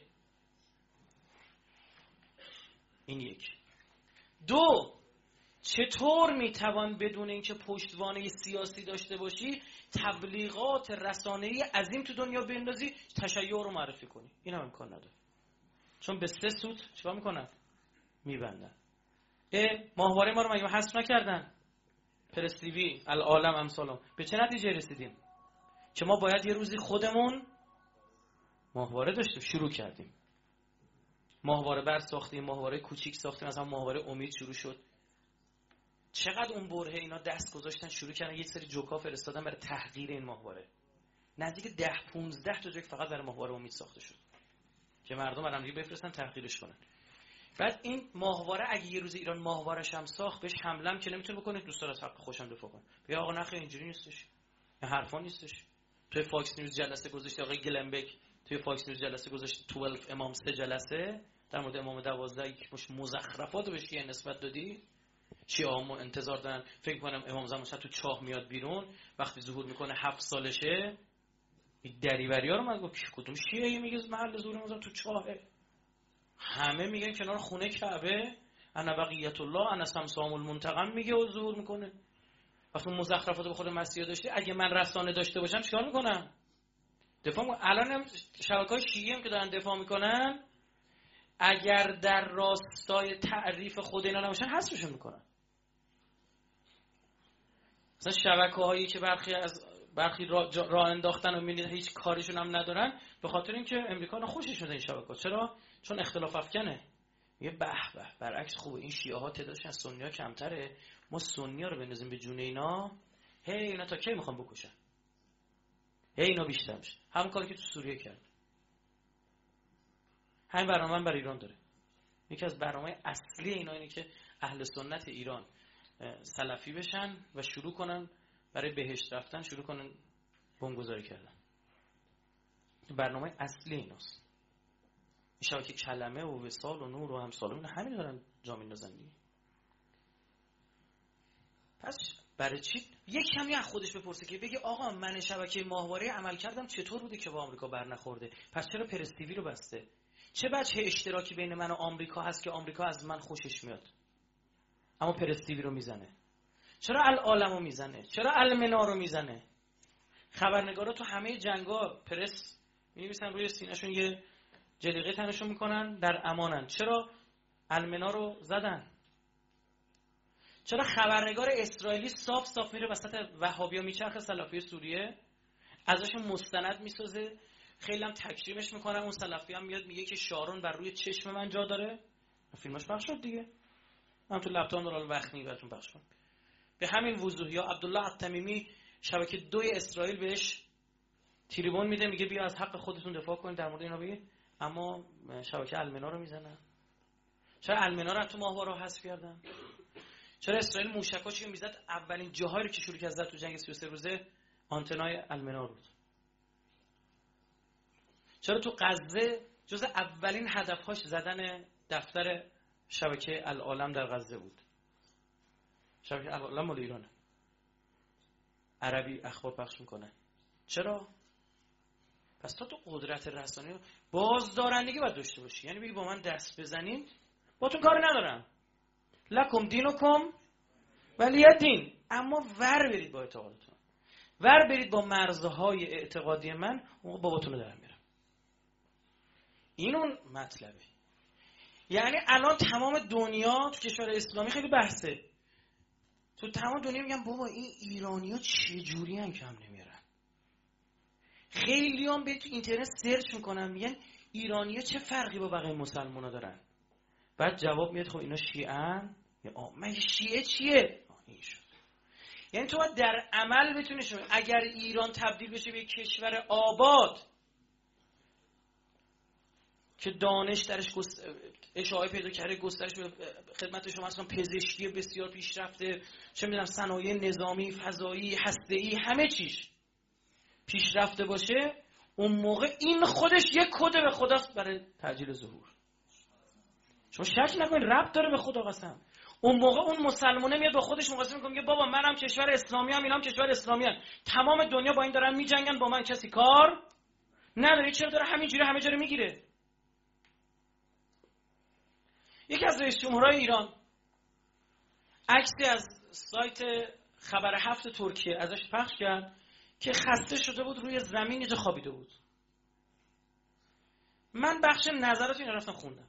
S1: این یک. 2، چطور میتوان بدون اینکه پشتوانه سیاسی داشته باشی تبلیغات رسانه‌ای عظیم تو دنیا بندازی تشیع رو معرفی کنی؟ این هم امکان نداره. چون به 3 سوت چیکار میکنن؟ میبندن. ماهواره ما رو مگه حذف نکردن؟ پرس تیوی، العالم، امثالم. به چه نتیجه رسیدیم؟ که ما باید یه روزی خودمون ماهواره داشتیم. شروع کردیم ماهواره بر ساختیم، ماهواره کوچیک ساختیم، مثلا ماهواره امید شروع شد. چقدر اون برهه اینا دست گذاشتن، شروع کردن یه سری جوکا فرستادن برای تحقیر این ماهواره. نزدیک 10-15 تا جوک فقط برای ماهواره امید ساخته شد که مردم برام دیگه بفرستن تحقیرش کنن. بعد این ماهواره اگه یه روز ایران ماهواره‌ش هم ساخت، بهش حمله هم که نمیتونه بکنه، دوستان از حق خوشم دفاع کنه. بگه آقا نخیر اینجوری نیستش، این حرفا نیستش. توی فاکس نیوز جلسه گذاشته آقای گلنبک، توی فاکس نیوز جلسه گذاشته 12 امام 3 جلسه در مورد امام 12 یک مش مزخرفات بهش نسبت دادی. شیعه‌ها انتظار دارن، فکر کنم امام زمان تو چاه میاد بیرون وقتی ظهور میکنه 7 سالشه. این دریوری‌ها رو من گفت کدوم شیعه‌ای میگه محل ظهور امام تو چاهه؟ همه میگن کنار خونه کعبه، انا بقیت الله انا سمسام المنتقم میگه و ظهور میکنه. وقتی مزخرفات به خود مسیحا داشته، اگه من رسانه داشته باشم چیکار میکنم؟ دفاع میکنم. الان هم شبکه‌های شیعی هم که دارن دفاع میکنن، اگر در راستای تعریف خود اینا نباشن حذفشون میکنن. مثلا شبکه‌هایی که برخی راه انداختن و می‌بینید هیچ کاریشون هم ندارن، به خاطر اینکه امریکا خوشش شده این شبکه‌ها. چرا؟ چون اختلاف افکنه. یه به به برعکس خوبه، این شیعه ها تعدادش از سنی ها کمتره، ما سنی ها رو بندازیم به جون اینا، اینا تا کی میخوان بکشن، اینا بیشتر میشه. همون کاری که تو سوریه کرد. همین برنامه برای ایران داره. یکی از برنامه اصلی اینا اینه که اهل سنت ایران سلفی بشن و شروع کنن برای بهشت رفتن، شروع کنن بمبگذاری کردن. برنامه اصلی ایناست. میشه که کلمه و وصال و نور و همسالون همین دارن جا میندازن دیگه. پس برای چی یک کمی از خودش بپرسه که بگه آقا من شبکه ماهواره عمل کردم چطور بوده که با آمریکا بر نخورده؟ پس چرا پرستیوی رو بسته؟ چه بچه اشتراکی بین من و آمریکا هست که آمریکا از من خوشش میاد اما پرستیوی رو میزنه؟ چرا العالمو میزنه؟ چرا المنار رو میزنه؟ خبرنگارا تو همه جنگا پرس می‌نویسن روی سینه‌شون یه جلیقه تنشون میکنن در امانن. چرا المنار رو زدن؟ چرا خبرنگار اسرائیلی صاف میره وسط وهابیا میچرخه سلفی سوریه، ازشون مستند میسازه، خیلی هم تکریمش میکنن، اون سلفی هم میاد میگه که شارون بر روی چشم من جا داره. فیلمش پخش شد دیگه، من تو لپتاپم دارم وقت نی براتون پخش کنم. به همین وضوح. یا عبدالله التمیمی شبکه 2 اسرائیل بهش تریبون میده، میگه بیا از حق خودتون دفاع کنید در مورد اینا بگید، اما شبکه المنا رو میزنن. چرا المنا رو تو ماهواره حذف کردن؟ چرا اسرائیل موشکاش که میزد اولین جاهایی رو که شروع کرد زد تو جنگ 33 روزه آنتنای المنا بود؟ چرا تو غزه جز اولین هدفهاش زدن دفتر شبکه العالم در غزه بود؟ شبکه العالم مال ایرانه، عربی اخبار پخش میکنه. چرا؟ پس تو قدرت رسانه‌ای بازدارندگی باید داشته باشی، یعنی بگی با من دست بزنید باتون کار ندارم، لکم دینکم ولی دین، اما ور برید با اعتقادتون، ور برید با مرزهای اعتقادی من، اون باباتون رو در میرم. این اون مطلبه. یعنی الان تمام دنیا تو کشور اسلامی خیلی بحثه، تو تمام دنیا میگن بابا این ایرانی‌ها چه جوری هم کم نمیارن. خیلی هم به تو اینترنت سرچ میکنن میگن ایرانی‌ها چه فرقی با بقیه مسلمان‌ها دارن. بعد جواب میاد خب اینا شیعه‌ان. من شیعه چیه؟ این شد. یعنی تو باید در عمل بتونی شما اگر ایران تبدیل بشه به کشور آباد که دانش درش اشاعه پیدا کرده، گسترش خدمت شما اصلا پزشکی بسیار پیشرفته، چه میدونم صنایع نظامی، فضایی، هسته‌ای، همه چیش پیشرفته باشه، اون موقع این خودش یک کد به خداست برای تعجیل ظهور. شما شک نکنید ربط داره به خدا قسم. اون موقع اون مسلمانه میاد با خودش مقایسه میکنه میگه بابا منم کشور اسلامی ام، اینام کشور اسلامی ام، تمام دنیا با این دارن میجنگن، با من کسی کار نداره، چرا داره همینجوری همه جا رو میگیره؟ یکی از رئیس جمهورهای ایران عکسی از سایت خبر 7 ترکیه ازش پخش کرد که خسته شده بود روی زمین اینجا خوابیده بود. من بخش نظرات اینو رفتم خوندم.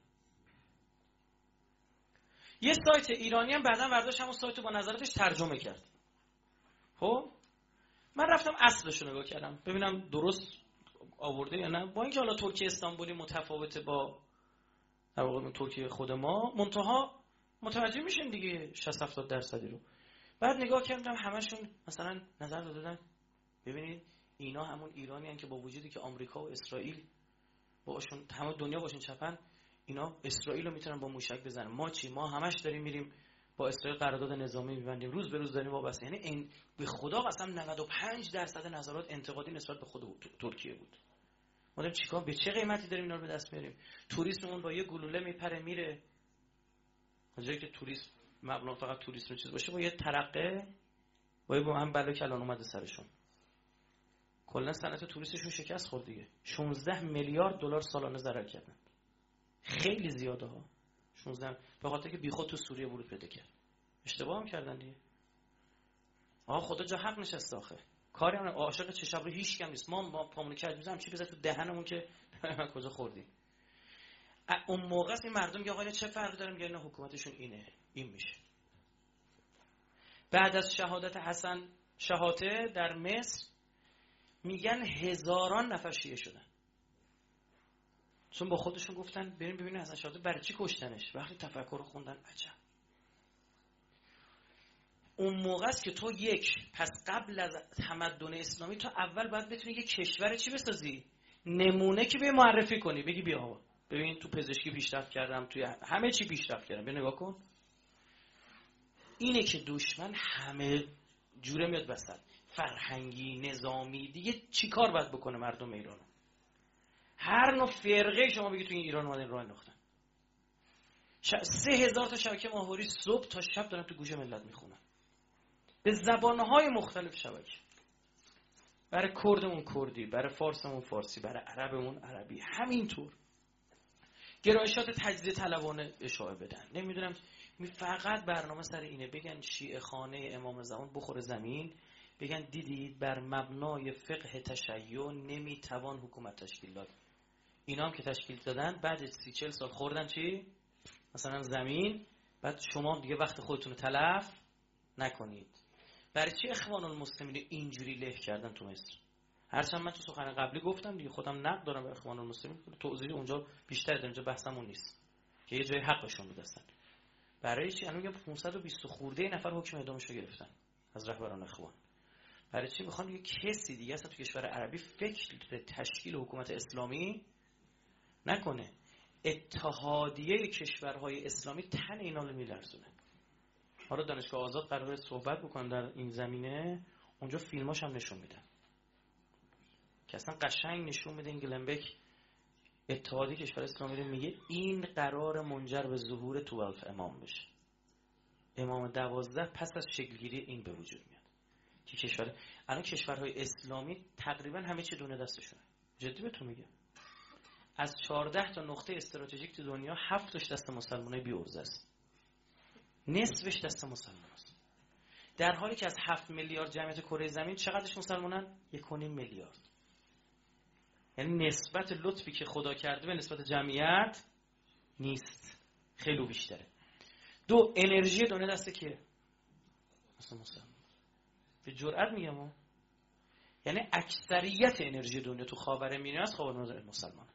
S1: یه سایت ایرانی هم بعداً برداشت همون سایت رو با نظراتش ترجمه کرد. خب من رفتم اصلش رو نگاه کردم ببینم درست آورده یا نه، با اینکه حالا ترکیه استانبولی متفاوته با در واقع ترکیه خود ما، منتها متوجه میشین دیگه 60-70% رو. بعد نگاه کردم همشون مثلا نظر دادن ببینید اینا همون ایرانی هستن که با وجودی که آمریکا و اسرائیل باشون همه دنیا باشون چپن، اینا اسرائیل رو میتونن با موشک بزنن. ما چی؟ ما همش داریم میریم با اسرائیل قرارداد نظامی میبندیم، روز به روز داریم وابسته. یعنی این به خدا قسم 95% نظرات انتقادی نسبت به خود ترکیه بود. ما داریم چیکار به چه قیمتی داریم اینا رو به دست میاریم؟ توریسممون با یه گلوله میپره میره، اونجایی که توریسم مبنا فقط توریسم چیز باشه، با یه ترقه با هم بلا کلان اومده سرشون. کلا صنعت توریستشون شکست خورد دیگه. 16 میلیارد دلار سالانه ضرر کردن. خیلی زیاده ها. 16 به خاطر که بیخود تو سوریه ورود پیدا کرد. اشتباه هم کردن دیگه. خدا جا حق نشسته آخه. کاری هم عاشق چه شب رو هیچ کم نیست. ما پامونو کرد میذارم چی بزن تو دهنمون که کجا خوردیم. اون موقع این مردم میگه آقا اینا چه فرقی داره؟ میگه اینا حکومتشون اینه، این میشه. بعد از شهادت حسن شحاته در مصر میگن هزاران نفر شیعه شدن. چون با خودشون گفتن بریم ببینیم حسن شاه برای چی کشتنش. وقتی تفکر رو خوندن عجب، اون موقع است که تو پس قبل از تمدن اسلامی تو اول باید بتونی یک کشور چی بسازی؟ نمونه که به معرفی کنی، بگی بیا ببین تو پزشکی پیشرفت کردم، توی همه چی پیشرفت کردم، بیا نگاه کن. اینه که دشمن همه جوره میاد وسط، فرهنگی، نظامی، دیگه چی کار باید بکنه مردم ایران؟ هر نوع فرقه شما بگی توی ایران اومدن راه انداختن. 3000 تا شبکه ماهواری صبح تا شب دارن تو گوش ملت میخونن به زبانهای مختلف شبکه. برای کردمون کردی، برای فارسمون فارسی، برای عربمون عربی، همینطور گرایشات تجزیه طلبانه اشاعه بدن. نمیدونم، فقط برنامه سر اینه بگن شیعه خانه امام زمان بخوره زمین، بگن دیدید بر مبنای فقه تشیع نمیتوان حکومت تشکیل داد. اینا هم که تشکیل دادن بعد 30-40 سال خوردن چی؟ مثلا زمین. بعد شما دیگه وقت خودتون رو تلف نکنید. برای چی اخوان المسلمین اینجوری له کردن تو مصر؟ هرچند من تو سخن قبلی گفتم دیگه، خودم نقد دارم به اخوان المسلمین، توضیح اونجا بیشتر دارم، اونجا بحثمون نیست که یه جای حقشون بود اصلا. برای چی؟ الان میگم 520 خورده نفر حکم اعدامش رو گرفتن از رهبران اخوان. برای چی؟ میخوان یه کسی دیگه اصلا تو کشور عربی فکر تشکیل حکومت اسلامی نکنه. اتحادیه کشورهای اسلامی تن اینا رو میلرزونه. حالا دانشگاه آزاد قراره صحبت بکنن در این زمینه، اونجا فیلماش هم نشون میدن که اصلا قشنگ نشون میده این گلنبک اتحادیه کشور اسلامی رو میگه این قرار منجر به ظهور 12 امام بشه. امام 12 پس از شکلگیری این به وجود میاد که الان کشورهای اسلامی تقریبا همه چی دونه دستشونه. جدی بهتون میگم، از 14 تا نقطه استراتژیک تو دنیا 7 تاش دست مسلمانای بی‌عرضه است، نصفش دست مسلمان است. در حالی که از 7 میلیارد جمعیت کره زمین چقدرش مسلمانن؟ 1.5 میلیارد. یعنی نسبت لطفی که خدا کرده به نسبت جمعیت نیست، خیلی بیشتره. دو، انرژی دونه دسته که اصلا مسلمان، به جرئت میگم یعنی اکثریت انرژی دنیا تو خاورمیانه است، خاورمیانه مسلمانه،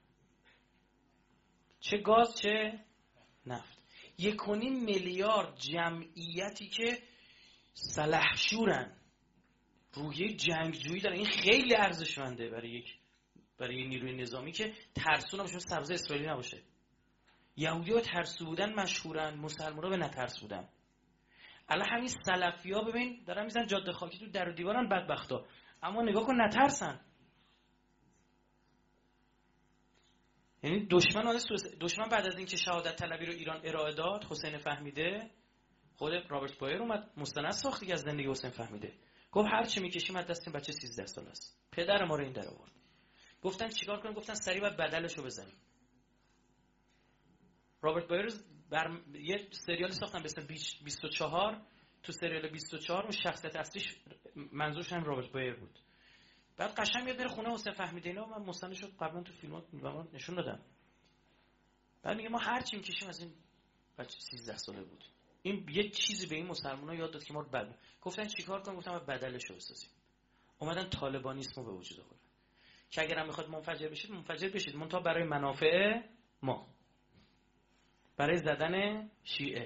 S1: چه گاز چه نفت. 1.5 میلیارد جمعیتی که سلحشورن، روحیه جنگجویی دارن. این خیلی ارزشمنده برای نیروی نظامی که ترسو نباشه، سبزه اسرائیلی نباشه. یهودی‌ها به ترسو بودن مشهورن، مسلمان‌ها به نترس بودن. الان همین سلفی‌ها ببین دارن میزنن جاده خاکی تو در و دیوارن بدبختا، اما نگاه کن نترسن. یعنی دشمن بعد از اینکه شهادت طلبی رو ایران ارائه داد، حسین فهمیده، خود رابرت بایر اومد مستند ساخت دیگه از زندگی حسین فهمیده، گفت هر چی میکشیم از دست این بچه 13 ساله است، پدر ما رو این در آورد. گفتن چیکار کنیم؟ گفتن سریع باید بدلش رو بزنیم. رابرت بایر یه سریالی ساختن به اسم 24. تو سریال 24 اون شخصیت اصلیش منظورش هم رابرت بایر بود. بعد قشنگ میاد بره خونه حسین فهمیده، اینا من مستندشو قبلا تو فیلمات نشون دادم. بعد میگه ما هر چی میکشیم از این بچه 13 ساله بود. این یه چیزی به این مسلمان‌ها یاد داد که ما رو گفتن چیکار کنیم؟ گفتم بدلش رو بسازیم. اومدن طالبانیسم رو به وجود آوردن که اگرم میخواد منفجر بشید منتها برای منافع ما، برای زدن شیعه.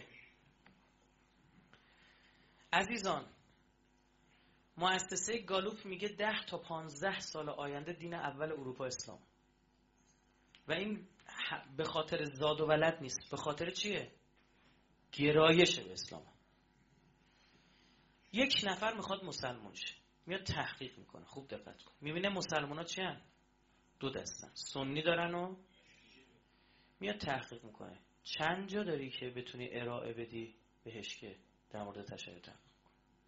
S1: عزیزان، مؤسسه گالوپ میگه 10 تا 15 سال آینده دین اول اروپا اسلام. و این به خاطر زاد و ولد نیست، به خاطر چیه؟ گرایش به اسلام. یک نفر میخواد مسلمان شه، میاد تحقیق میکنه، خوب دقت کن، میبینه مسلمان ها چی هن؟ 2 دستن، سنی دارن و میاد تحقیق میکنه. چند جا داری که بتونی ارائه بدی بهش که در مورد تشیع تحقیق کن؟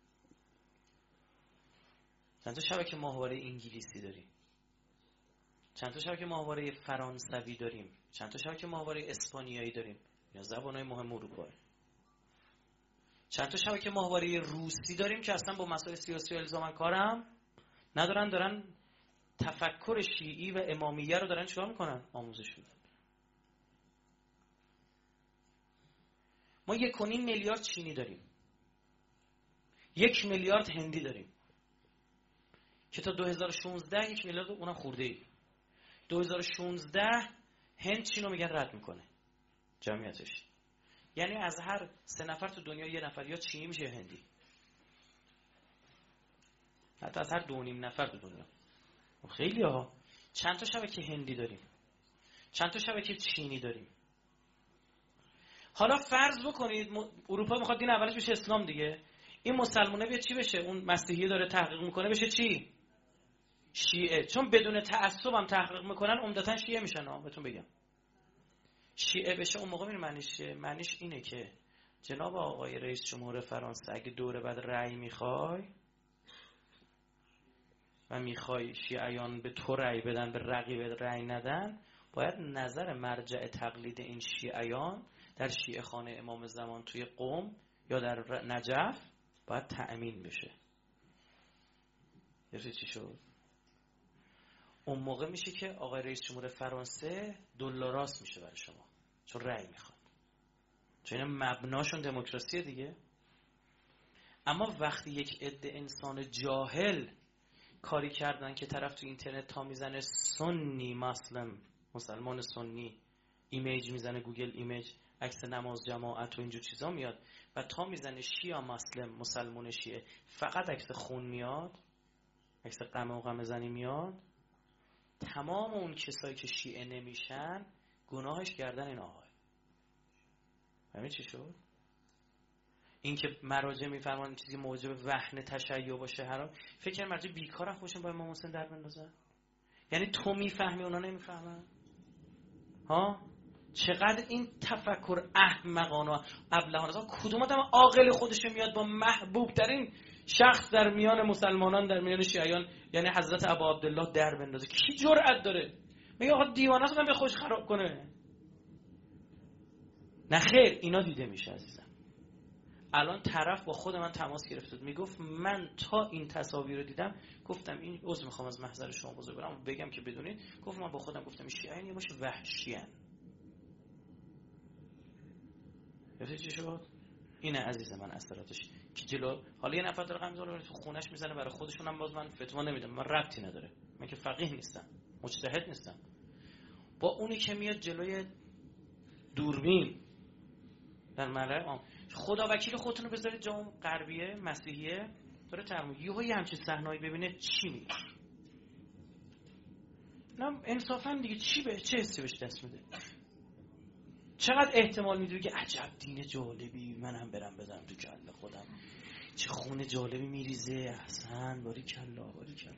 S1: چند تا شبکه ماهواره انگلیسی داریم، چند تا شبکه ماهواره فرانسوی داریم، چند تا شبکه ماهواره اسپانیایی داریم، یا زبان‌های مهم اروپا. چند تا شبکه ماهواره روسی داریم که اصلا با مسائل سیاسی و الزاما کارم ندارن، دارن تفکر شیعی و امامیه رو دارن چیکار میکنن؟ آموزش میدن. ما 1.5 میلیارد چینی داریم، 1 میلیارد هندی داریم که تا 2016 1 میلیارد اونم خورده ای. 2016 هند چین رو میگن رد میکنه جمعیتش. یعنی از هر 3 نفر تو دنیا 1 نفر یا چینی میشه یا هندی. حتی از هر 2.5 نفر تو دنیا. خیلی ها. چند تا شبکه هندی داریم، چند تا شبکه چینی داریم. حالا فرض بکنید اروپا میخواد دین اولش بشه اسلام دیگه، این مسلمانه بیاد چی بشه؟ اون مسیحیه داره تحقیق میکنه بشه چی؟ شیعه. چون بدون تعصب هم تحقیق میکنن عمدتاً شیعه میشن. بهتون بگم شیعه بشه اون موقع میره معنیش اینه که جناب آقای رئیس جمهور فرانسه اگه دوره بعد رأی میخوای و میخوای شیعیان به تو رأی بدن به رقیبت رأی ندن، باید نظر مرجع تقلید این شیعیان در شیعه خانه امام زمان توی قم یا در نجف باید تأمین بشه. یعنی چی شد؟ اون موقع میشه که آقای رئیس جمهور فرانسه دلاراست میشه برای شما، چون رأی میخواد، چون این مبناشون دموکراسیه دیگه. اما وقتی یک عده انسان جاهل کاری کردن که طرف تو اینترنت تا میزنه سنی مسلمان سنی ایمیج میزنه، گوگل ایمیج عکس نماز جماعت و اینجور چیزا میاد و تا میزنه شیعه مسلمان شیعه فقط عکس خون میاد، عکس غم زنی میاد، تمام اون کسایی که شیعه نمیشن گناهش گردن این آقای. همین چی شد؟ این که مراجع میفرمان چیزی موجب وهن تشیع باشه حرام، فکر مراجع بیکار هم خوشن با امام حسین در بندازن؟ یعنی تو میفهمی اونا نمیفهمن؟ ها؟ چقدر این تفکر احمقانه و ابلهانه است. کدوم آدم عاقل خودش میاد با محبوب ترین شخص در میان مسلمانان در میان شیعیان یعنی حضرت ابا عبدالله در بندازه؟ کی جرأت داره؟ میگه آقا دیوانه است به خوش خراب کنه. نه خیر، اینا دیده میشه عزیزم. الان طرف با خود من تماس گرفت بود، میگفت من تا این تصاویر رو دیدم گفتم این عذر میخوام از محضر شما بزرگ برم بگم که بدونید، گفت من با خودم گفتم شیعیان باشه وحشیان. یعنی چی شد؟ اینه عزیز من اثراتش که جلو حالا یه نفر داره غمزه تو خونش میزنه برای خودشون، هم باز من فتوا نمیدم، من ربطی نداره، من که فقیه نیستم مجتهد نیستم. با اونی که میاد جلوی دوربین در ملأ عام، خدا وکیل خودتون رو بذارید جا اون غربیه مسیحیه داره ترمیم یه همچین صحنه‌ای ببینه چی میگه؟ نه انصافا دیگه چه حسی بهش دست میده؟ چقدر احتمال میده که عجب دین جالبی، منم برم بزنم تو کله خودم، چه خون جالبی میریزه، احسن باریکلا.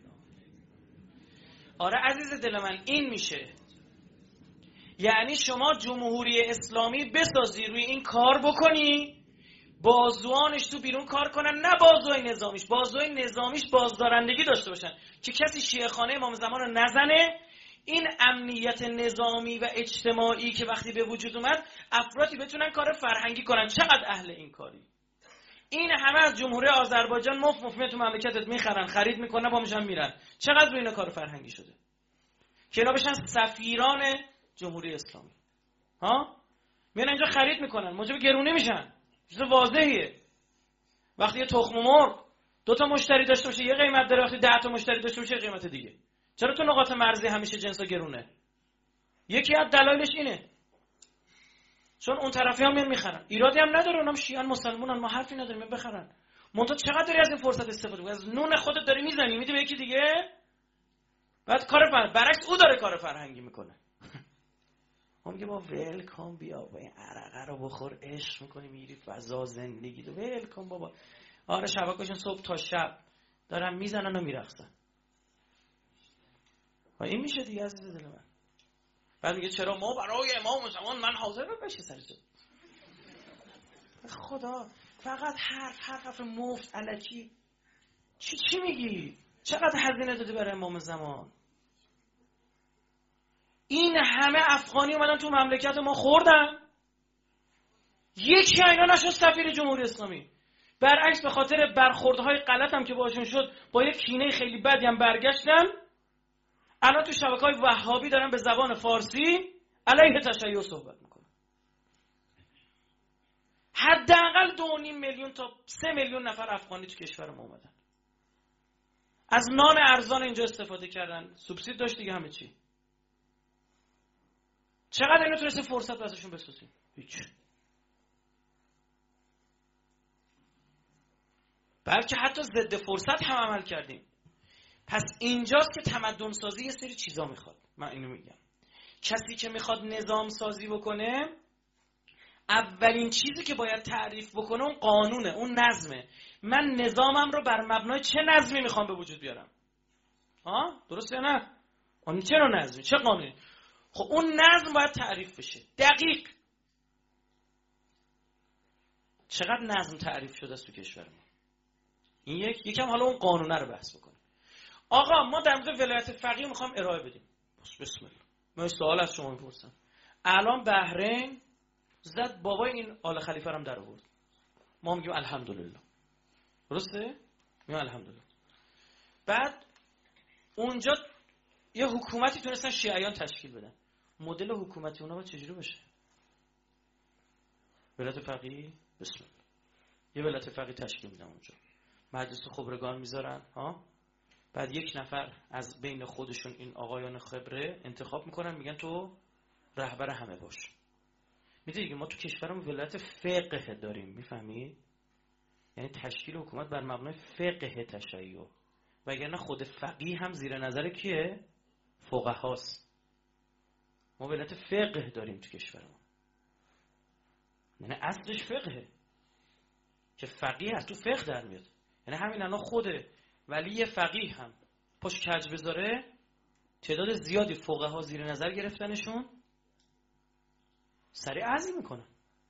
S1: آره عزیز دل من این میشه. یعنی شما جمهوری اسلامی بسازی روی این کار بکنی، بازوانش تو بیرون کار کنن، نه بازوی نظامیش بازدارندگی داشته باشن که کسی شیعه خانه امام زمان رو نزنه. این امنیت نظامی و اجتماعی که وقتی به وجود اومد افرادی بتونن کار فرهنگی کنن. چقدر اهل این کاری؟ این همه از جمهوری آذربایجان مفت تو مملکتت میخرن، خرید میکنن، با میشن میرن. چقدر روی اینا کار فرهنگی شده که اینا بشن سفیران جمهوری اسلامی؟ ها میان اینجا خرید میکنن، موجب گرونی میشن. چیز واضحیه. وقتی یه تخم مرغ 2 تا مشتری داشته باشه یه قیمت داره، وقتی 10 تا مشتری داشته باشه یه قیمت دیگه. چرا تو نقاط مرزی همیشه جنسا گرونه؟ یکی از دلایلش اینه چون اون طرفی هم میخرن. ایرادی هم نداره، اونم شیعان مسلمانن، ما حرفی نداریم بخرن. منتها چقدر داری از این فرصت استفاده می‌کنی؟ از نون خودت داری میزنی میدی به یکی دیگه، بعد برعکس او داره کار فرهنگی میکنه. اون میگه با ولکام بیا با این عرقه رو بخور، عشق میکنی میری فضا زندگی تو ولکام بابا. آره شبکه‌شون صبح تا شب دارن میزنن و میرقصن. و این میشه دیگه عزیز دل من. بعد میگه چرا ما برای امام زمان من حاضر بشه سر جد. خدا فقط حرف مفت الکی. چی میگی؟ چقدر هزینه دادی برای امام زمان؟ این همه افغانی اومدن تو مملکت ما خوردن، یکی اینا نشد سفیر جمهوری اسلامی. برعکس به خاطر برخوردهای غلط هم که باشون شد با یک کینه خیلی بدی هم برگشتن. الان تو شبکه‌های وهابی دارن به زبان فارسی علیه تشیع صحبت میکنن. حداقل 2.5 میلیون تا 3 میلیون نفر افغانی تو کشور ما اومدن. از نان ارزان اینجا استفاده کردن، سوبسید داشت دیگه همه چی. چقدر اینو تونستیم فرصت ازشون بسازیم؟ هیچ. بلکه حتی ضد فرصت هم عمل کردیم. پس اینجاست که تمدن سازی یه سری چیزا میخواد. من اینو میگم. کسی که میخواد نظام سازی بکنه، اولین چیزی که باید تعریف بکنه اون قانونه، اون نظمه. من نظامم رو بر مبنای چه نظمی میخوام به وجود بیارم؟ درسته یا نه؟ اون چه نوع نظمی؟ چه قانونی؟ خب اون نظم باید تعریف بشه. دقیق. چقدر نظم تعریف شده است تو کشورمون؟ این یکم حالا اون قانونه رو بحث بکنیم. آقا ما در مورد ولایت فقیه میخوام ارائه بدیم. بسم الله. من سوال از شما میپرسم. الان بحرین زد بابای این آل خلیفه رو هم در آورد. ما میگیم الحمدلله. درسته؟ میگیم الحمدلله. بعد اونجا یه حکومتی تونستن شیعیان تشکیل بدن. مدل حکومتی اونا باید چجوری باشه؟ ولایت فقیه بسم الله. یه ولایت فقیه تشکیل میدن اونجا. مجلس خبرگان میذارن، بعد یک نفر از بین خودشون این آقایان خبره انتخاب میکنن، میگن تو رهبر همه باش. میدونی که ما تو کشورمون ولایت فقه داریم، میفهمی؟ یعنی تشکیل حکومت بر مبنای فقه تشیع. وگرنه خود فقیه هم زیر نظر کیه؟ فقهاست. ما ولایت فقه داریم تو کشورمون. یعنی اصلش فقهه که فقیه از تو فقه در میاد. یعنی همین الان خود ولی فقیه هم پاش کج بذاره، تعداد زیادی فقها زیر نظر گرفتنشون سریع عزم میکنن،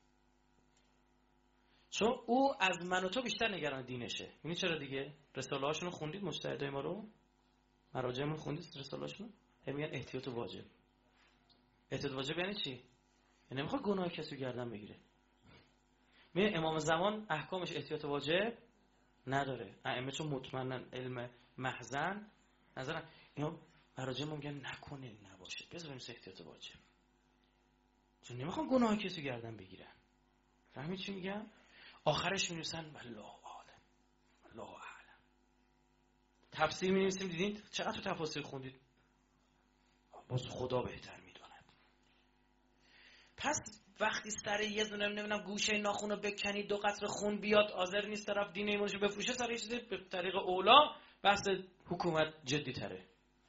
S1: چون او از من و تو بیشتر نگران دینشه. یعنی چرا دیگه؟ رساله هاشونو خوندید؟ مجتهدای ما رو، مراجعمون خوندید رساله هاشونو؟ میگن احتیاط واجب. احتیاط واجب یعنی چی؟ یعنی نمیخواد گناه کسی رو گردن بگیره. میگه امام زمان احکامش احتیاط واجب نداره. ائمه چون مطمئنن علم محضن نظرن، اینا مراجعمون میگن نکنه نباشه، بذاریم احتیاط واجب، چون نمیخوان گناه کسی گردن بگیرن. فهمید چی میگم؟ آخرش می‌نویسن والله اعلم، الله اعلم. تفسیر می‌نویسیم، دیدین چقدر تو تفاسیر خوندید؟ باز خدا بهتر میداند. پس وقتی سر یه دونه نمیدونم گوشه ناخونو بکنی 2 قطره خون بیاد، حاضر نیست طرف دین ایمانشو بفروشه، سر یه چیزی به طریق اولا بحث حکومت جدی تره.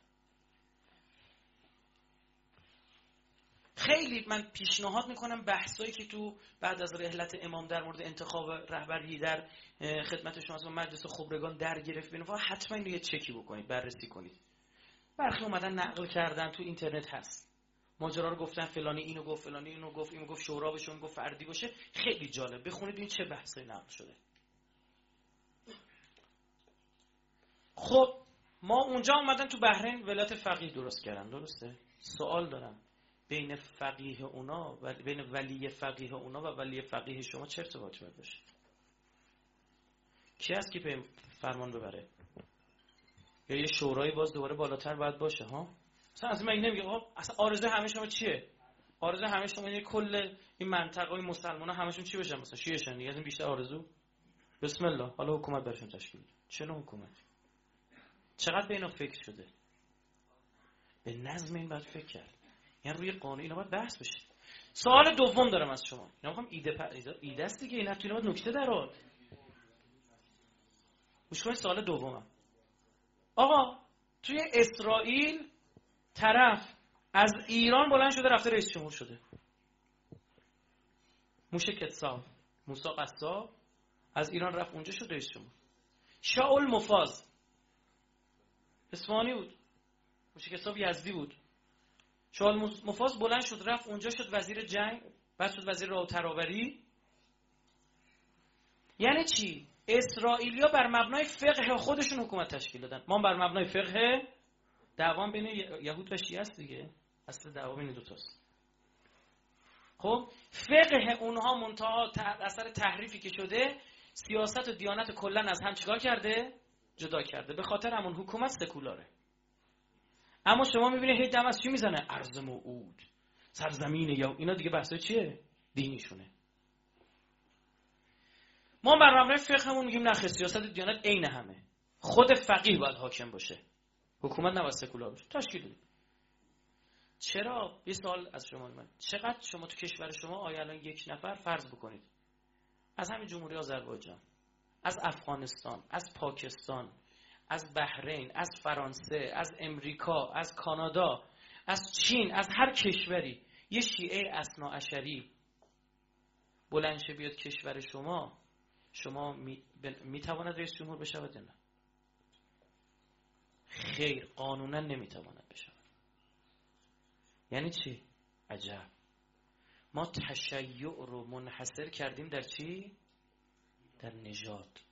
S1: خیلی من پیشنهاد میکنم بحثایی که تو بعد از رحلت امام در مورد انتخاب رهبری در خدمت شما از مجلس خبرگان در گرفت بینو، حتما اینو یه چکی بکنید، بررسی کنید. برخی اومدن نقل کردن، تو اینترنت هست، ماجرا رو گفتن فلانی اینو گفت، فلانی اینو گفت، اینو گفت شورا بشه، اون گفت فردی باشه. خیلی جالب، بخونید ببینید چه بحثی نقل شده. خب ما اونجا اومدن تو بحرین ولایت فقیه درست کردن، درسته؟ سوال دارم، بین فقیه اونا و بین ولی فقیه اونا و ولی فقیه شما چه ارتباطی باید باشه؟ کی هست که فرمان ببره؟ یا یه شورای باز دوباره بالاتر باید باشه ها؟ اصلا من نمیگم اصلا آرزو همه شما چیه؟ آرزو همه شما اینه کل این منطقه مسلمان‌ها همشون چی بشن؟ مثلا شیعه‌شن دیگه، از این بیشتر آرزو؟ بسم الله، حالا حکومت برشون تشکیل بده. چه نوع حکومت؟ چقدر به اینا فکر شده؟ به نظم این باید فکر کرد. یعنی روی قانون اینا باید بحث بشه. سوال دوم دارم از شما. اینا میخوام ایده است دیگه، اینا تو اینا باید نکته درآد. گوش کنید سوال دومم. آقا توی اسرائیل طرف از ایران بلند شده رفته رئیس جمهور شده. موشه کتساب، موسی قصاب از ایران رفت اونجا شد رئیس جمهور. شاول مفاز اصفهانی بود، موشه کتساب یزدی بود. شاول مفاز بلند شد رفت اونجا شد وزیر جنگ، بعد شد وزیر راه و ترابری. یعنی چی؟ اسرائیلیا بر مبنای فقه خودشون حکومت تشکیل دادن. ما بر مبنای فقه، دعوام بین یهود و شیعه است دیگه، اصل دعوا بین دو تاست. خب فقه اونها منتها اثر تحریفی که شده، سیاست و دیانت کلا از هم چیکار کرده؟ جدا کرده. به خاطر همون حکومت سکولاره. اما شما میبینید هی دم از چی میزنه؟ ارض موعود، سرزمین، یا اینا دیگه بحثای چیه؟ دینیشونه. ما بر مبنای فقهمون میگیم نه، سیاست و دیانت عین همه. خود فقیه باید حاکم باشه، حکومت نباید سکولار باشه. تشکیل دادیم. چرا؟ یه سوال از شما من، چقدر شما تو کشور شما آیا الان یک نفر فرض بکنید از همین جمهوری آذربایجان، از افغانستان، از پاکستان، از بحرین، از فرانسه، از امریکا، از کانادا، از چین، از هر کشوری یه شیعه اثناعشری بلند شه بیاد کشور شما میتواند رئیس جمهور بشود نه؟ خیر، قانونا نمیتواند بشود. یعنی چی؟ عجب. ما تشیع رو منحصر کردیم در چی؟ در نژاد.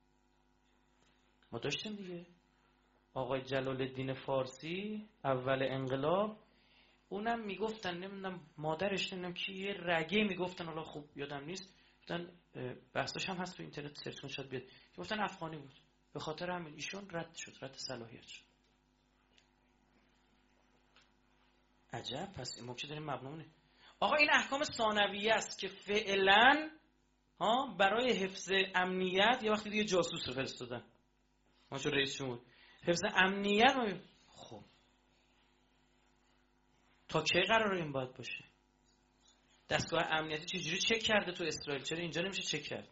S1: ما داشتیم دیگه آقای جلال الدین فارسی اول انقلاب، اونم میگفتن نمیدونم مادرش نمیدونم کی یه رگه میگفتن، حالا خوب یادم نیست، گفتن بحثش هم هست تو اینترنت سرچ کن شاید بیاد، گفتن افغانی بود، به خاطر همین ایشون رد شد، رد صلاحیت شد. عجب. پس این موقع داریم مبنونه. آقا این احکام ثانویه است که فعلا برای حفظ امنیت یه وقتی دیگه جاسوس رو فرستادن. ما چون رئیس جمهور حفظ امنیت خب تا کی قراره این باید باشه؟ دستگاه امنیتی چجوری چک کرده تو اسرائیل؟ چرا اینجا نمیشه چک کرد؟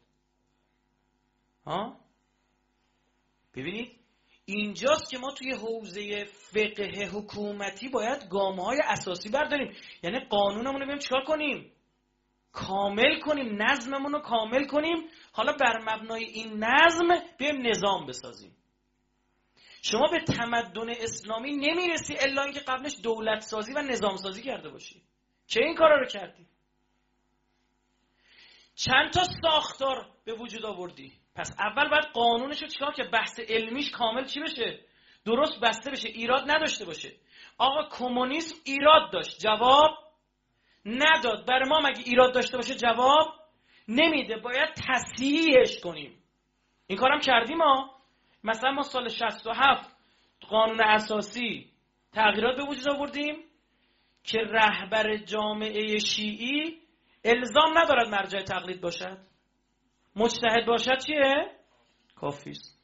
S1: ببینید اینجاست که ما توی حوزه فقه حکومتی باید گام‌های اساسی برداریم. یعنی قانونمون رو بریم چیکار کنیم؟ کامل کنیم، نظممون رو کامل کنیم، حالا بر مبنای این نظم بریم نظام بسازیم. شما به تمدن اسلامی نمیرسی الا اینکه قبلش دولت سازی و نظام سازی کرده باشی. چه این کارا رو کردی؟ چند تا ساختار به وجود آوردی. پس اول باید قانونش رو چیکار که بحث علمیش کامل چی بشه؟ درست بسته بشه، ایراد نداشته باشه. آقا کمونیسم ایراد داشت، جواب نداد. برای ما مگه ایراد داشته باشه جواب نمیده، باید تصحیحش کنیم. این کارم کردیم ما. مثلا ما سال 67 قانون اساسی تغییرات به وجود آوردیم که رهبر جامعه شیعی الزام ندارد مرجع تقلید باشد، مجتهد باشد چیه؟ کافیست.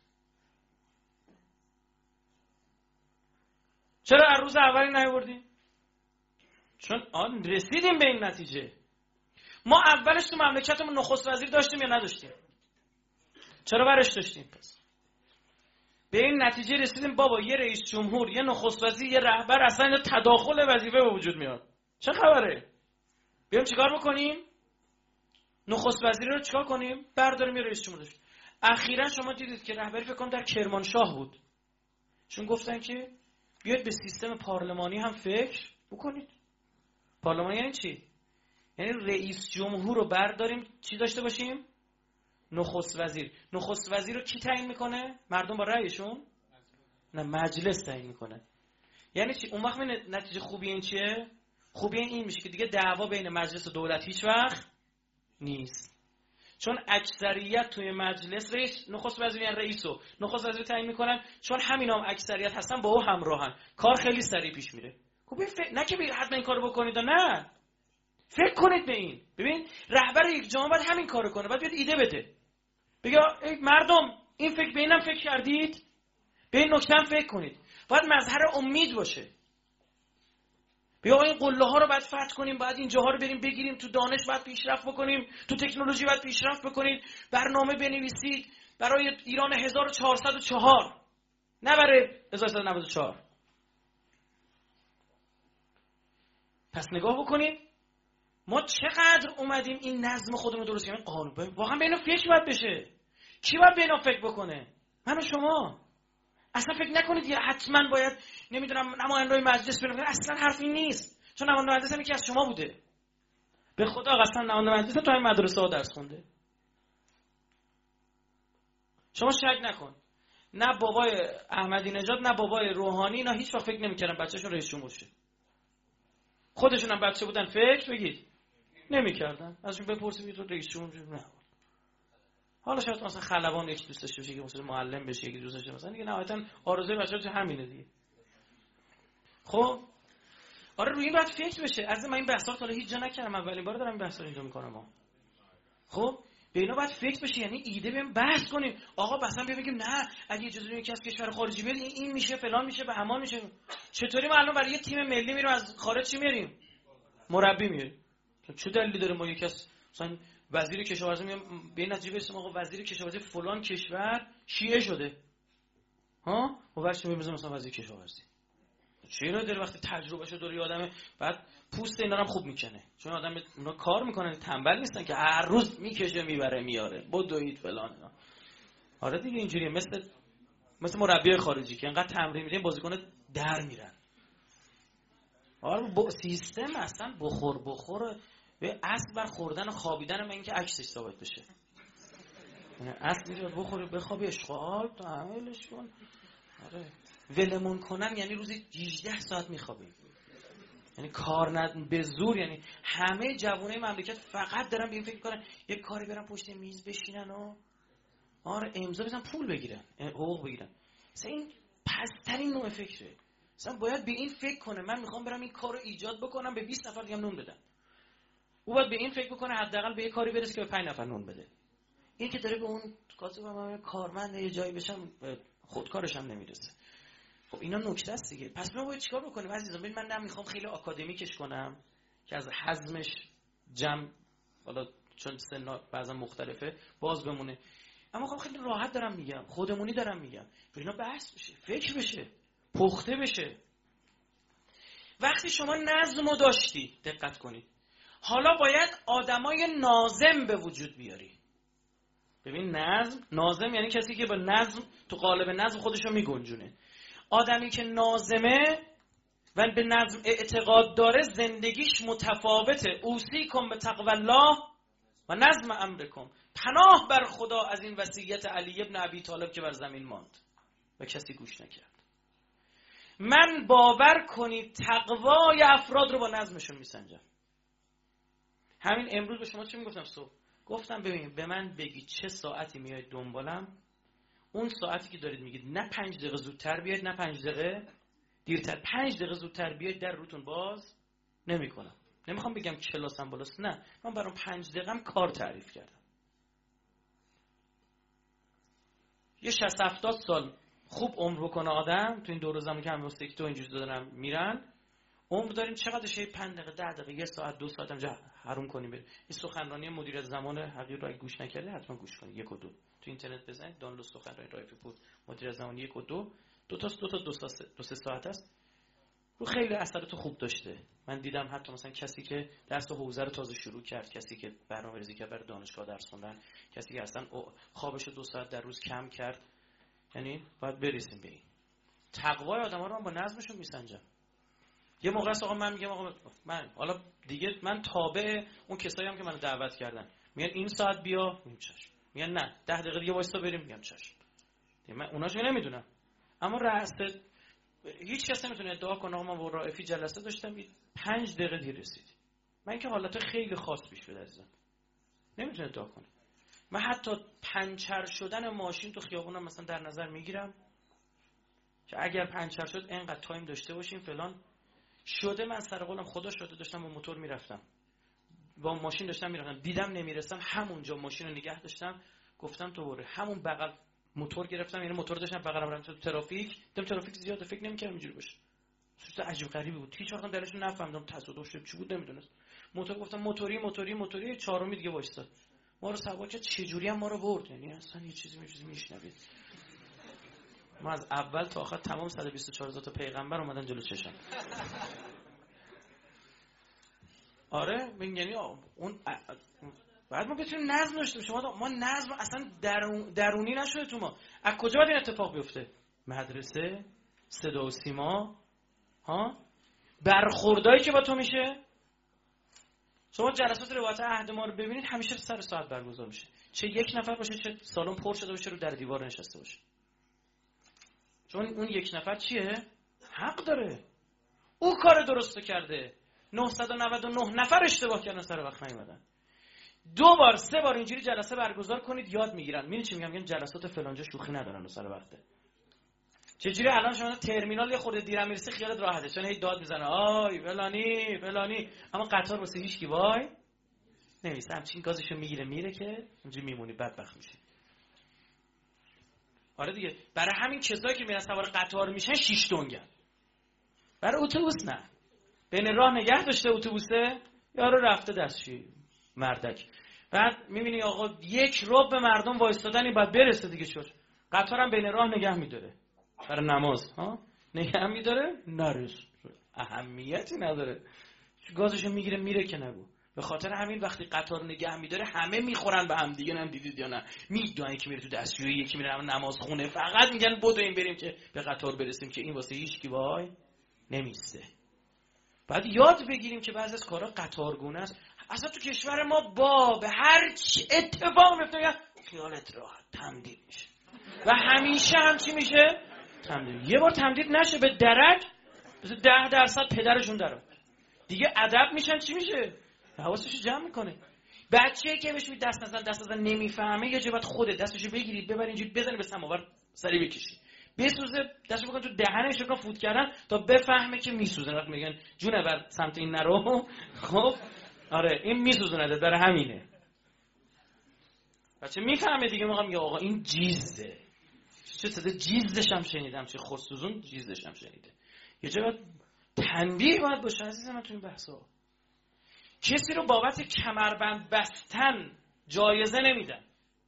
S1: چرا از روز اولی نیاوردیم؟ چون رسیدیم به این نتیجه. ما اولش تو مملکتمون نخست وزیر داشتیم یا نداشتیم؟ چرا برش داشتیم؟ پس به این نتیجه رسیدیم بابا یه رئیس جمهور، یه نخست وزیر، یه رهبر، اصلا این تداخل وظیفه به وجود میاد. چه خبره؟ بیام چیکار بکنیم؟ نخست وزیر رو چیکار کنیم؟ برداریم یه رئیس جمهور. اخیراً شما دیدید که رهبری فکر کنم در کرمانشاه بود، چون گفتن که بیاید به سیستم پارلمانی هم فکر بکنید. پارلمانی یعنی چی؟ یعنی رئیس جمهور رو برداریم چی داشته باشیم؟ نخست وزیر. نخست وزیر رو کی تعیین میکنه؟ مردم با رأیشون؟ نه، مجلس تعیین میکنه. یعنی چی؟ اون وقت نتیجه خوبی این چیه؟ خوبی این میشه که دیگه دعوا بین مجلس و دولت هیچ وقت نیست، چون اکثریت توی مجلس رئیس نخست وزیر یعنی رئیسو نخست وزیر تعیین میکنن، چون همینا هم اکثریت هستن با او همراهن، کار خیلی سریع پیش میره. خب نه که حتما این کارو بکنید، نه، فکر کنید به این. ببین رهبر یک جامعه باید همین کارو کنه، باید بیاد ایده بده، بگه مردم این فکر به اینم فکر کردید، به این نکته هم فکر کنید. باید مظهر امید باشه. بیا این قله ها رو باید فتح کنیم، باید این جاها رو بریم بگیریم، تو دانش باید پیشرفت بکنیم، تو تکنولوژی باید پیشرفت بکنید، برنامه بنویسید برای ایران 1404 نه برای 1394. پس نگاه بکنید ما چقدر اومدیم این نظم خودمون درست کنیم. قانون واقعا به اینا فکر باید بشه. کی باید به اینا فکر بکنه؟ من و شما. اصلا فکر نکنید یا حتما باید نمیدونم نماینده‌های مجلس برن، اصلا حرفی نیست، چون نماینده مجلس هم یکی از شما بوده. به خدا قسم نماینده مجلس تو این مدرسه ها درس خونده. شما شک نکن، نه بابای احمدی نژاد نه بابای روحانی نه هیچ وقت فکر نمی‌کردن بچه‌شون رئیس جمهور شه. خودشون هم بچه بودن فکر بگید نمی‌کردن. ازشون بپرسید تو رئیس جمهور نه. حالا شاید مثلا خلبان یک دوست داشته باشه که مثلا معلم بشه، یکی دوست داشته مثلا دیگه نهایتاً آرزوی بچه‌ها همینه دیگه. خب آره روی این باید فکر بشه. از من این بحثا تا هیچ جا نکردم، اولین بار دارم این بحثا رو اینجا می‌کنم. خب به اینا باید فکر بشه، یعنی ایده بریم بحث کنیم. آقا مثلا بگیم نه اگه اجازه بدید یکی از کشور خارجی بیاد این میشه فلان میشه به همان میشه. چطوری ما الان برای یه تیم ملی میریم از خارج چی میاریم؟ مربی میاریم. چه دلیلی داره ما یک از مثلا وزیر کشاورزی میام به این نتیجه برسیم آقا وزیر کشاورزی فلان کشور شیعه شده؟ ها؟ و بعدش میذارم مثلا وزیر کشاورزی. چرا داره وقتی تجربهشو داره آدم بعد پوست اینا رو هم خوب میکنه. چون آدم اونا کار میکنن تنبل نیستن که هر روز میکشه میبره میاره. بدوید فلان اینا. آره دیگه اینجوریه مثل مربی خارجی که انقدر تمرین میدن بازیکن در میرن. آره سیستم اصلا بخور به اصل بر خوردن و خوابیدن من اینکه عکسش ثابت بشه. اصل میاد بخوری بخوابی اشغال تعاملش کن. آره ولمون کنن یعنی روزی 18 ساعت میخوابیم. یعنی کار به زور. یعنی همه جوانای مملکت فقط دارن به این فکر میکنن یک کاری برن پشت میز بشینن و آره امضا بزنن پول بگیرن حقوق بگیرن. مثلا این پسترین نوع فکره. مثلا باید به این فکر کنه من میخوام برم این کارو ایجاد بکنم به 20 نفر دیگه نون بدم. او باید به این فکر بکنه حداقل به یه کاری برسه که به 5 نفر نون بده. این که داره به اون کارمند یه جایی بشم خودکارش هم نمیرسه. خب اینا نکته است دیگه. پس ما باید چیکار بکنیم عزیزان؟ ببین من نمیخوام خیلی آکادمیکش کنم که از حزمش جمع حالا چون سن بعضا مختلفه باز بمونه. اما خب خیلی راحت دارم میگم، خودمونی دارم میگم. اینا بحث بشه، فکر بشه، پخته بشه. وقتی شما نظمو داشتی دقت کنید. حالا باید آدمای ناظم به وجود بیاری. ببین ناظم یعنی کسی که با نظم تو قالب نظم خودشو میگنجونه. آدمی که ناظمه و به نظم اعتقاد داره زندگیش متفاوته. اوصیکم به تقوی الله و نظم امرکم. پناه بر خدا از این وصیت علی ابن ابی طالب که بر زمین ماند و کسی گوش نکرد. من باور کنید تقوای افراد رو با نظمشون میسنجم. همین امروز به شما چی میگفتم صبح؟ گفتم ببین به من بگید چه ساعتی میاید دنبالم، اون ساعتی که دارید میگید نه 5 دقیقه زودتر بیاید نه 5 دقیقه دیرتر، 5 دقیقه زودتر بیاید در روتون باز نمیکنم. نمیخوام بگم کلاسم بالاست، نه من برام 5 دقیقه‌ام کار تعریف کردم. یه 60-70 سال خوب عمر بکنه آدم تو این دور زمانی که هم واسه اینجوری دارن میرن، عمر داریم چقدرشه 5 دقیقه 10 دقیقه 1 ساعت 2 ساعت هم حروم کنیم. این سخنرانی مدیر زمان حقیر رو گوش نکرده حتما گوش کنید. 1 و 2 تو اینترنت بزنید دانلود سخنرانی رایفی پور مدیر زمان 1 و 2 2 3 ساعت است. رو خیلی اثرات خوب داشته. من دیدم حتی مثلا کسی که درس حوزه رو تازه شروع کرد، کسی که برنامه‌ریزی کرد برای دانشگاه درس خوندن، کسی که اصلا خوابش رو 2 ساعت در روز کم کرد. یعنی باید برسیم به این تقوای آدم‌ها رو من با نظمشون میسنجم. یه موقع است آقا من میگم آقا من حالا دیگه من تابع اون کسایی هم که منو دعوت کردن میگن این ساعت بیا، میگم چشم. میگن نه 10 دقیقه دیگه وایسا بریم، میگم چشم. من اوناشو نمیدونم. اما رأس هیچ کس نمیتونه ادعا کنه آقا من با رائفی جلسه داشتم 5 دقیقه دیر رسید. من که حالت خیلی خاص پیش بده عزیزم. نمیتونه ادعا کنه. من حتی پنچر شدن ماشین تو خیابونم مثلا در نظر میگیرم که اگر پنچر شد اینقدر تایم داشته باشیم فلان. شده من سر قولم خدا شده داشتم با موتور میرفتم، با ماشین داشتم میرفتم، دیدم نمیرسم همونجا ماشین رو نگه داشتم، گفتم تو بره همون بغل موتور گرفتم. یعنی موتور داشتم بغلم رفتم تو ترافیک، دیدم ترافیک زیاده، فکر نمی‌کردم اینجوری باشه. چیز عجیب غریبی بود، هیچ وقت دلش نفهمیدم تصادف شد چی بود نمیدونست. موتور گفتم موتوری چهارمی دیگه وایساد. ما رو سوار کرد چه جوری هم ما رو برد. یعنی اصلا یه چیزی میشنوید. ما از اول تا آخر تمام 124 تا پیغمبر اومدن جلو چشم. آره یعنی اون بعد ما بتونیم نظم داشته باشیم. ما نظم اصلا درونی نشده تو ما. از کجا باید این اتفاق بیفته؟ مدرسه، صدا و سیما، ها، برخوردایی که با تو میشه. شما جلسات روایت عهد ما رو ببینید همیشه سر ساعت برگزار میشه، چه یک نفر باشه چه سالن پر شده باشه رو در دیوار نشسته باشه. چون اون یک نفر چیه؟ حق داره. او کار درستو کرده. 999 نفر اشتباه کردن سر وقت نیومدن. 2 بار 3 بار اینجوری جلسه برگزار کنید یاد میگیرن. میدونی چی میگم جلسات فلانجا شوخی ندارن و سر وقته. چجوری الان شما ترمینال یه خورده دیرم میرسه خیالت راحته چون هی داد میزنه آی فلانی اما قطار واسه هیچ کی وای نمیسه. همچین گازشو میگیره میره که اونجوری میمونی بدبخت میشی. آره دیگه برای همین کسایی که میرن سوار قطار میشن 6 دنگن. برای اتوبوس نه. بین راه نگه داشته اتوبوسه، یارو رفته دستشویی مردک. بعد میبینی آقا یک ربع مردم وایستادن بعد برسه دیگه شد. قطارم بین راه نگه میداره برای نماز ها، نگه میداره نرس، اهمیتی نداره، گازشو میگیره میره که نگو. به خاطر همین وقتی قطار نگه میداره همه میخورن به هم دیگه. نم دیدید یا نه؟ میدونن یکی میره تو دستشویی، یکی میره نماز خونه، فقط میگن بدویم بریم که به قطار برسیم، که این واسه هیچ کی وای نمیسته. بعد یاد بگیریم که بعضی از کارا قطارگونه است. اصلا تو کشور ما به هر چی اتفاق میفته خیالت راحت تمدید میشه و همیشه هم چی میشه؟ تمدید. یه بار تمدید نشه به درک 10% پدرشون درآمد دیگه ادب میشن، چی میشه؟ حواسش جمع میکنه. بچه‌ای که بهش دست نزن نمیفهمه، یه جا باید خودت دستشو بگیری ببر اینجوری بزنی به سماور سری بکشی، بسوزه، دستشو بکن تو دهنش، بکن فوت کردن تا بفهمه که میسوزه. وقتی میگن جونه بر سمت این نرو، خب آره این میسوزونه، برای همینه. بچه میفهمه دیگه. میگم آقا این جیزه، چه صدا جیزش هم شنیدم، چه خودسوزون جیزش هم شنیده. یه جا باید تنبیه باید باشه عزیزم من تو این بحثا. کسی رو بابت کمربند بستن جایزه نمیدن.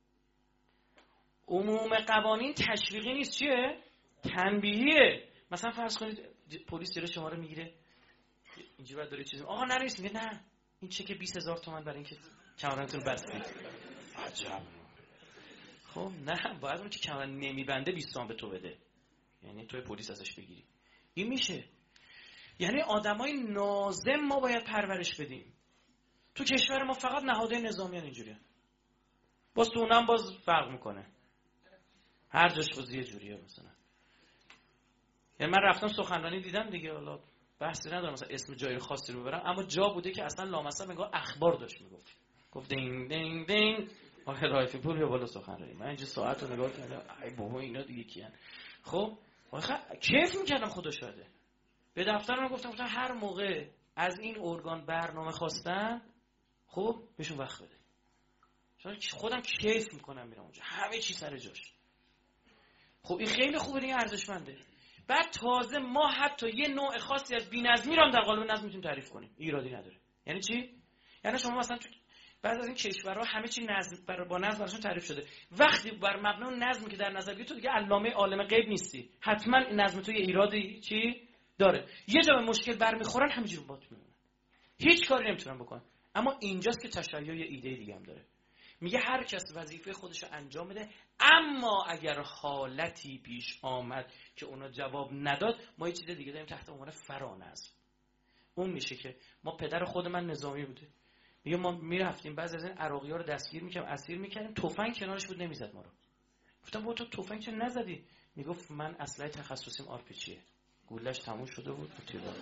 S1: عموم قوانین تشویقی نیست، چیه؟ تنبیهیه. مثلا فرض کنید پلیس جلوی شما رو میگیره، اینجوری بعد داره چیزی آقا نریس، میگه نه این چک 20000 تومان برای اینکه کمربندتون رو بستید. عجب. خب نه، باید اون که کمربند نمیبنده 20 تومان به تو بده، یعنی توی پلیس ازش بگیری. این میشه. یعنی آدمای ناظم ما باید پرورش بدیم. تو کشور ما فقط نهادهای نظامیان اینجوریه. باز تو اونم باز فرق میکنه، هر جاش باز یه جوریه. مثلا یعنی من رفتم سخنرانی دیدم دیگه، حالا بحثی ندارم مثلا اسم جای خاصی رو ببرم، اما جا بوده که اصلا لامصب نگاه اخبار داشت میگفت، گفت دینگ دینگ دینگ آقا رایفی پور بیا بالا سخنرانی. من اینجا ساعت رو نگاه کردم، ای بابا اینا دیگه کیان. خب کیف میکردم خدا شاهده. به دفترم گفتم هر موقع از این ارگان برنامه خواستن خب بهشون وقت بده، چون خودم کیف میکنم میرم اونجا، همه چی سر جاش. خب این خیلی خوبه دیگه، ارزشمنده. بعد تازه ما حتی یه نوع خاصی از بی‌نظمی رو هم در قالب نظم میتونیم تعریف کنیم، ایرادی نداره. یعنی چی؟ یعنی شما مثلا تو بعضی از این کشورها همه چی نظم با نظم براشون تعریف شده. وقتی بر مبنای نظمی که در نظر بیاد تو دیگه علامه عالم غیب نیستی، حتما این نظم تو یه ایرادی چی داره. یه جا به مشکل برمیخورن همینجوری بات میمونن، هیچ کاری نمیتونن بکنن. اما اینجاست که تشیع یه ایده دیگه هم داره، میگه هر کس وظیفه خودش رو انجام بده، اما اگر حالتی پیش آمد که اونا جواب نداد، ما یه چیز دیگه داریم تحت عنوان فرانظم. اون میشه که ما پدر خود من نظامی بوده، میگه ما میرفتیم بعضی از این عراقی‌ها رو دستگیر میکردیم، اسیر میکردیم، تفنگ کنارش بود نمیزد ما رو. گفتم با تو تفنگ چرا نزدی؟ میگفت من اسلحه تخصصیم آرپیجیه، گولش تموم شده بود تو تیرا.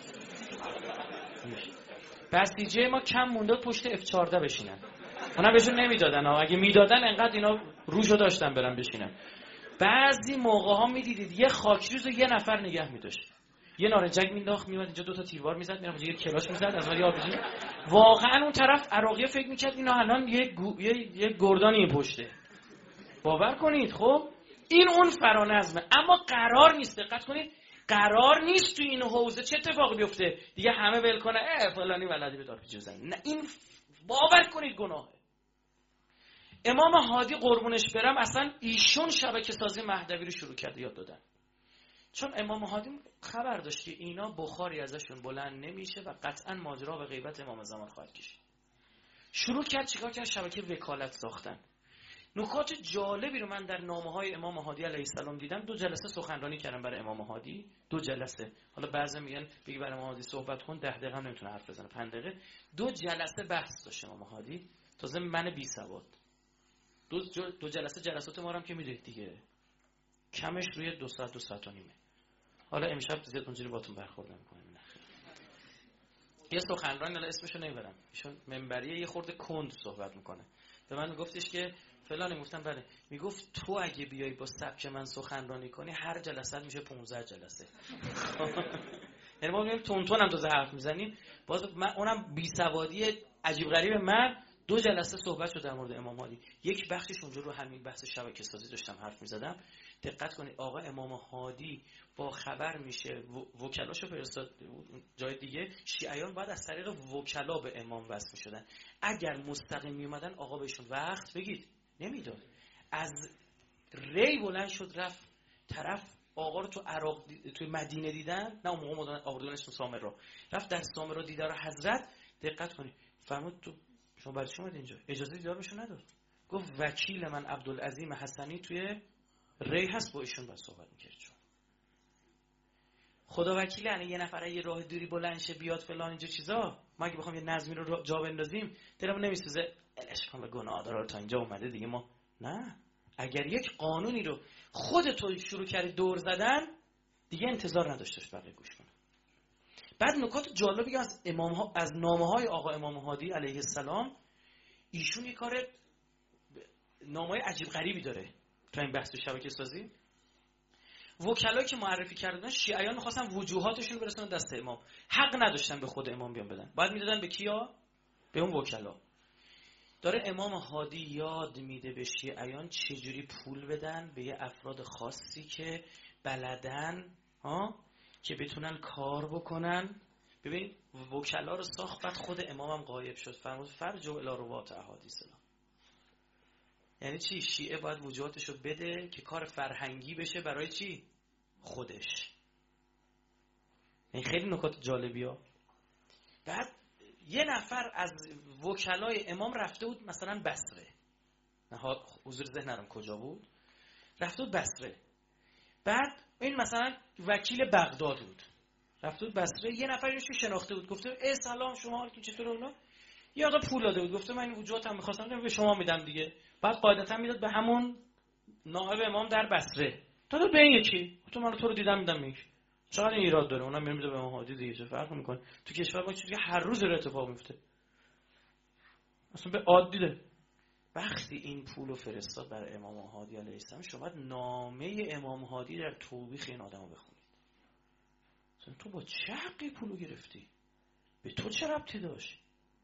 S1: بسیجه ما کم مونده پشت F14 بشینن، اونا بهشون نمیدادن، اگه میدادن انقدر اینا روشو داشتن برن بشینن. بعضی موقع ها میدیدید یه خاکریز رو یه نفر نگه میداشت، یه نارنجک مینداخت میومد اینجا 2 تا تیربار میزد، میرفت یه کلاش میزد از ولی آرپیجی. واقعا اون طرف عراقی فکر میکرد اینا الان یه گردانی این پشته، باور کنید. خب این اون فرانظمه، اما قرار نیست، دقت کنید، قرار نیست تو این حوزه چه اتفاقی بیفته دیگه همه ول کنه فلانی ولدی به آرپیجی بزنه. نه، این باور کنید گناهه. امام هادی قربونش برم اصلا ایشون شبکه سازی مهدوی رو شروع کرد یاد دادن، چون امام هادی خبر داشت که اینا بخاری ازشون بلند نمیشه و قطعا ماجرا به غیبت امام زمان خواهد کشید. شروع کرد چیکار کرد؟ شبکه وکالت ساختن. نکات جالبی رو من در نامه‌های امام هادی علیه السلام دیدم. 2 جلسه سخنرانی کردم برای امام هادی، 2 جلسه. حالا بعضی میگن بگی برای امام هادی صحبت کن 10 دقیقه هم نمیتونه حرف بزنه، 5 دقیقه. 2 جلسه بحث داشت امام هادی، تازه من بی سواد. 2 جلسه جلسات ما رو هم که میدید دیگه، کمش روی 2 ساعت 2 ساعت و نیمه. حالا امشب زیاد اونجوری باهاتون برخورد نمی‌کنم. یه سخنرانی، حالا اسمشو نمیبرم، ایشون منبریه یه خورده کند صحبت میکنه. به من میگفتش که فلان، گفتم بله. میگفت تو اگه بیای با سبک من سخنرانی کنی هر جلسه میشه 15 جلسه. یعنی ما میگیم تون هم تو حرف میزنیم، باز من اونم بی سوادی عجیب غریب من 2 جلسه صحبت شد در مورد امام هادی. یک بخشش اونجا رو همین بحث شبکه سازی داشتم حرف می‌زدم. دقت کنید آقا امام هادی با خبر میشه وکلاشو فرستاد جای دیگه، شیعیان باید از طریق وکلا به امام وصل می‌شدن. اگر مستقیم میومدن آقا بهشون وقت بگید نمیداد. از ری بلند شد رفت طرف آقا رو تو عراق توی مدینه دیدن، نه اون موقع آوردن اسم سامرا، رفت در سامرا دیدار حضرت. دقت کنید فرمود تو شما برای چی اومد اینجا؟ اجازه دیدار بهشون نداد. گفت وکیل من عبدالعظیم حسنی توی ری هست، با ایشون باید صحبت می‌کرد. خدا وکیل یعنی یه نفر یه راه دوری بلند شه بیاد فلان اینجا چیزا، ما اگه بخوام یه نظمی رو جا بندازیم دلمون نمیسوزه الش کن به گناه‌دارا تا اینجا اومده دیگه ما نه. اگر یک قانونی رو خودت تو شروع کردی دور زدن دیگه انتظار نداشتش بقیه گوش کنن. بعد نکات جالبی از امام‌ها، از نامه‌های آقا امام هادی علیه السلام، ایشون یه کار نامه‌های عجیب غریبی داره تو این بحث شبکه سازی. وکلایی که معرفی کردن شیعیان می‌خواستن وجوهاتشون برسونن دست امام، حق نداشتن به خود امام بیان بدن، باید میدادن به کیا؟ به اون وکلا. داره امام هادی یاد میده به شیعیان چجوری پول بدن به یه افراد خاصی که بلدن که بتونن کار بکنن. ببین وکلا رو ساخت، بعد خود امامم غایب شد، فرمود فرجوا الی روات احادیث. یعنی چی؟ شیعه باید وجوهاتشو بده که کار فرهنگی بشه برای چی؟ خودش. این خیلی نکات جالبی ها. بعد یه نفر از وکلای امام رفته بود مثلا بصره، نه حضور ذهن نرم کجا بود، رفته بود بصره. بعد این مثلا وکیل بغداد بود، رفته بود بصره، یه نفر اینو شناخته بود، گفته ای سلام شما حالتون چطوره اونا، یه آقا پول داده بود، گفته من این وجوهاتم می‌خواستم به شما میدم دیگه. بعد قاعدتا میداد به همون نائب امام در بصره، داده به این یکی، تو من تو رو دیدم میدم یک. چقدر این ایراد داره؟ اونم میره به امام هادی دیگه، چه فرق میکنه؟ تو کشور ما چیزی هر روز داره اتفاق میفته، اصلا به عادی ده. وقتی این پولو فرستاد برای امام هادی علیه السلام، شما باید نامه امام هادی در توبیخ این آدمو بخونید. مثلا تو با چه حقی پولو گرفتی؟ به تو چه ربطی داشت؟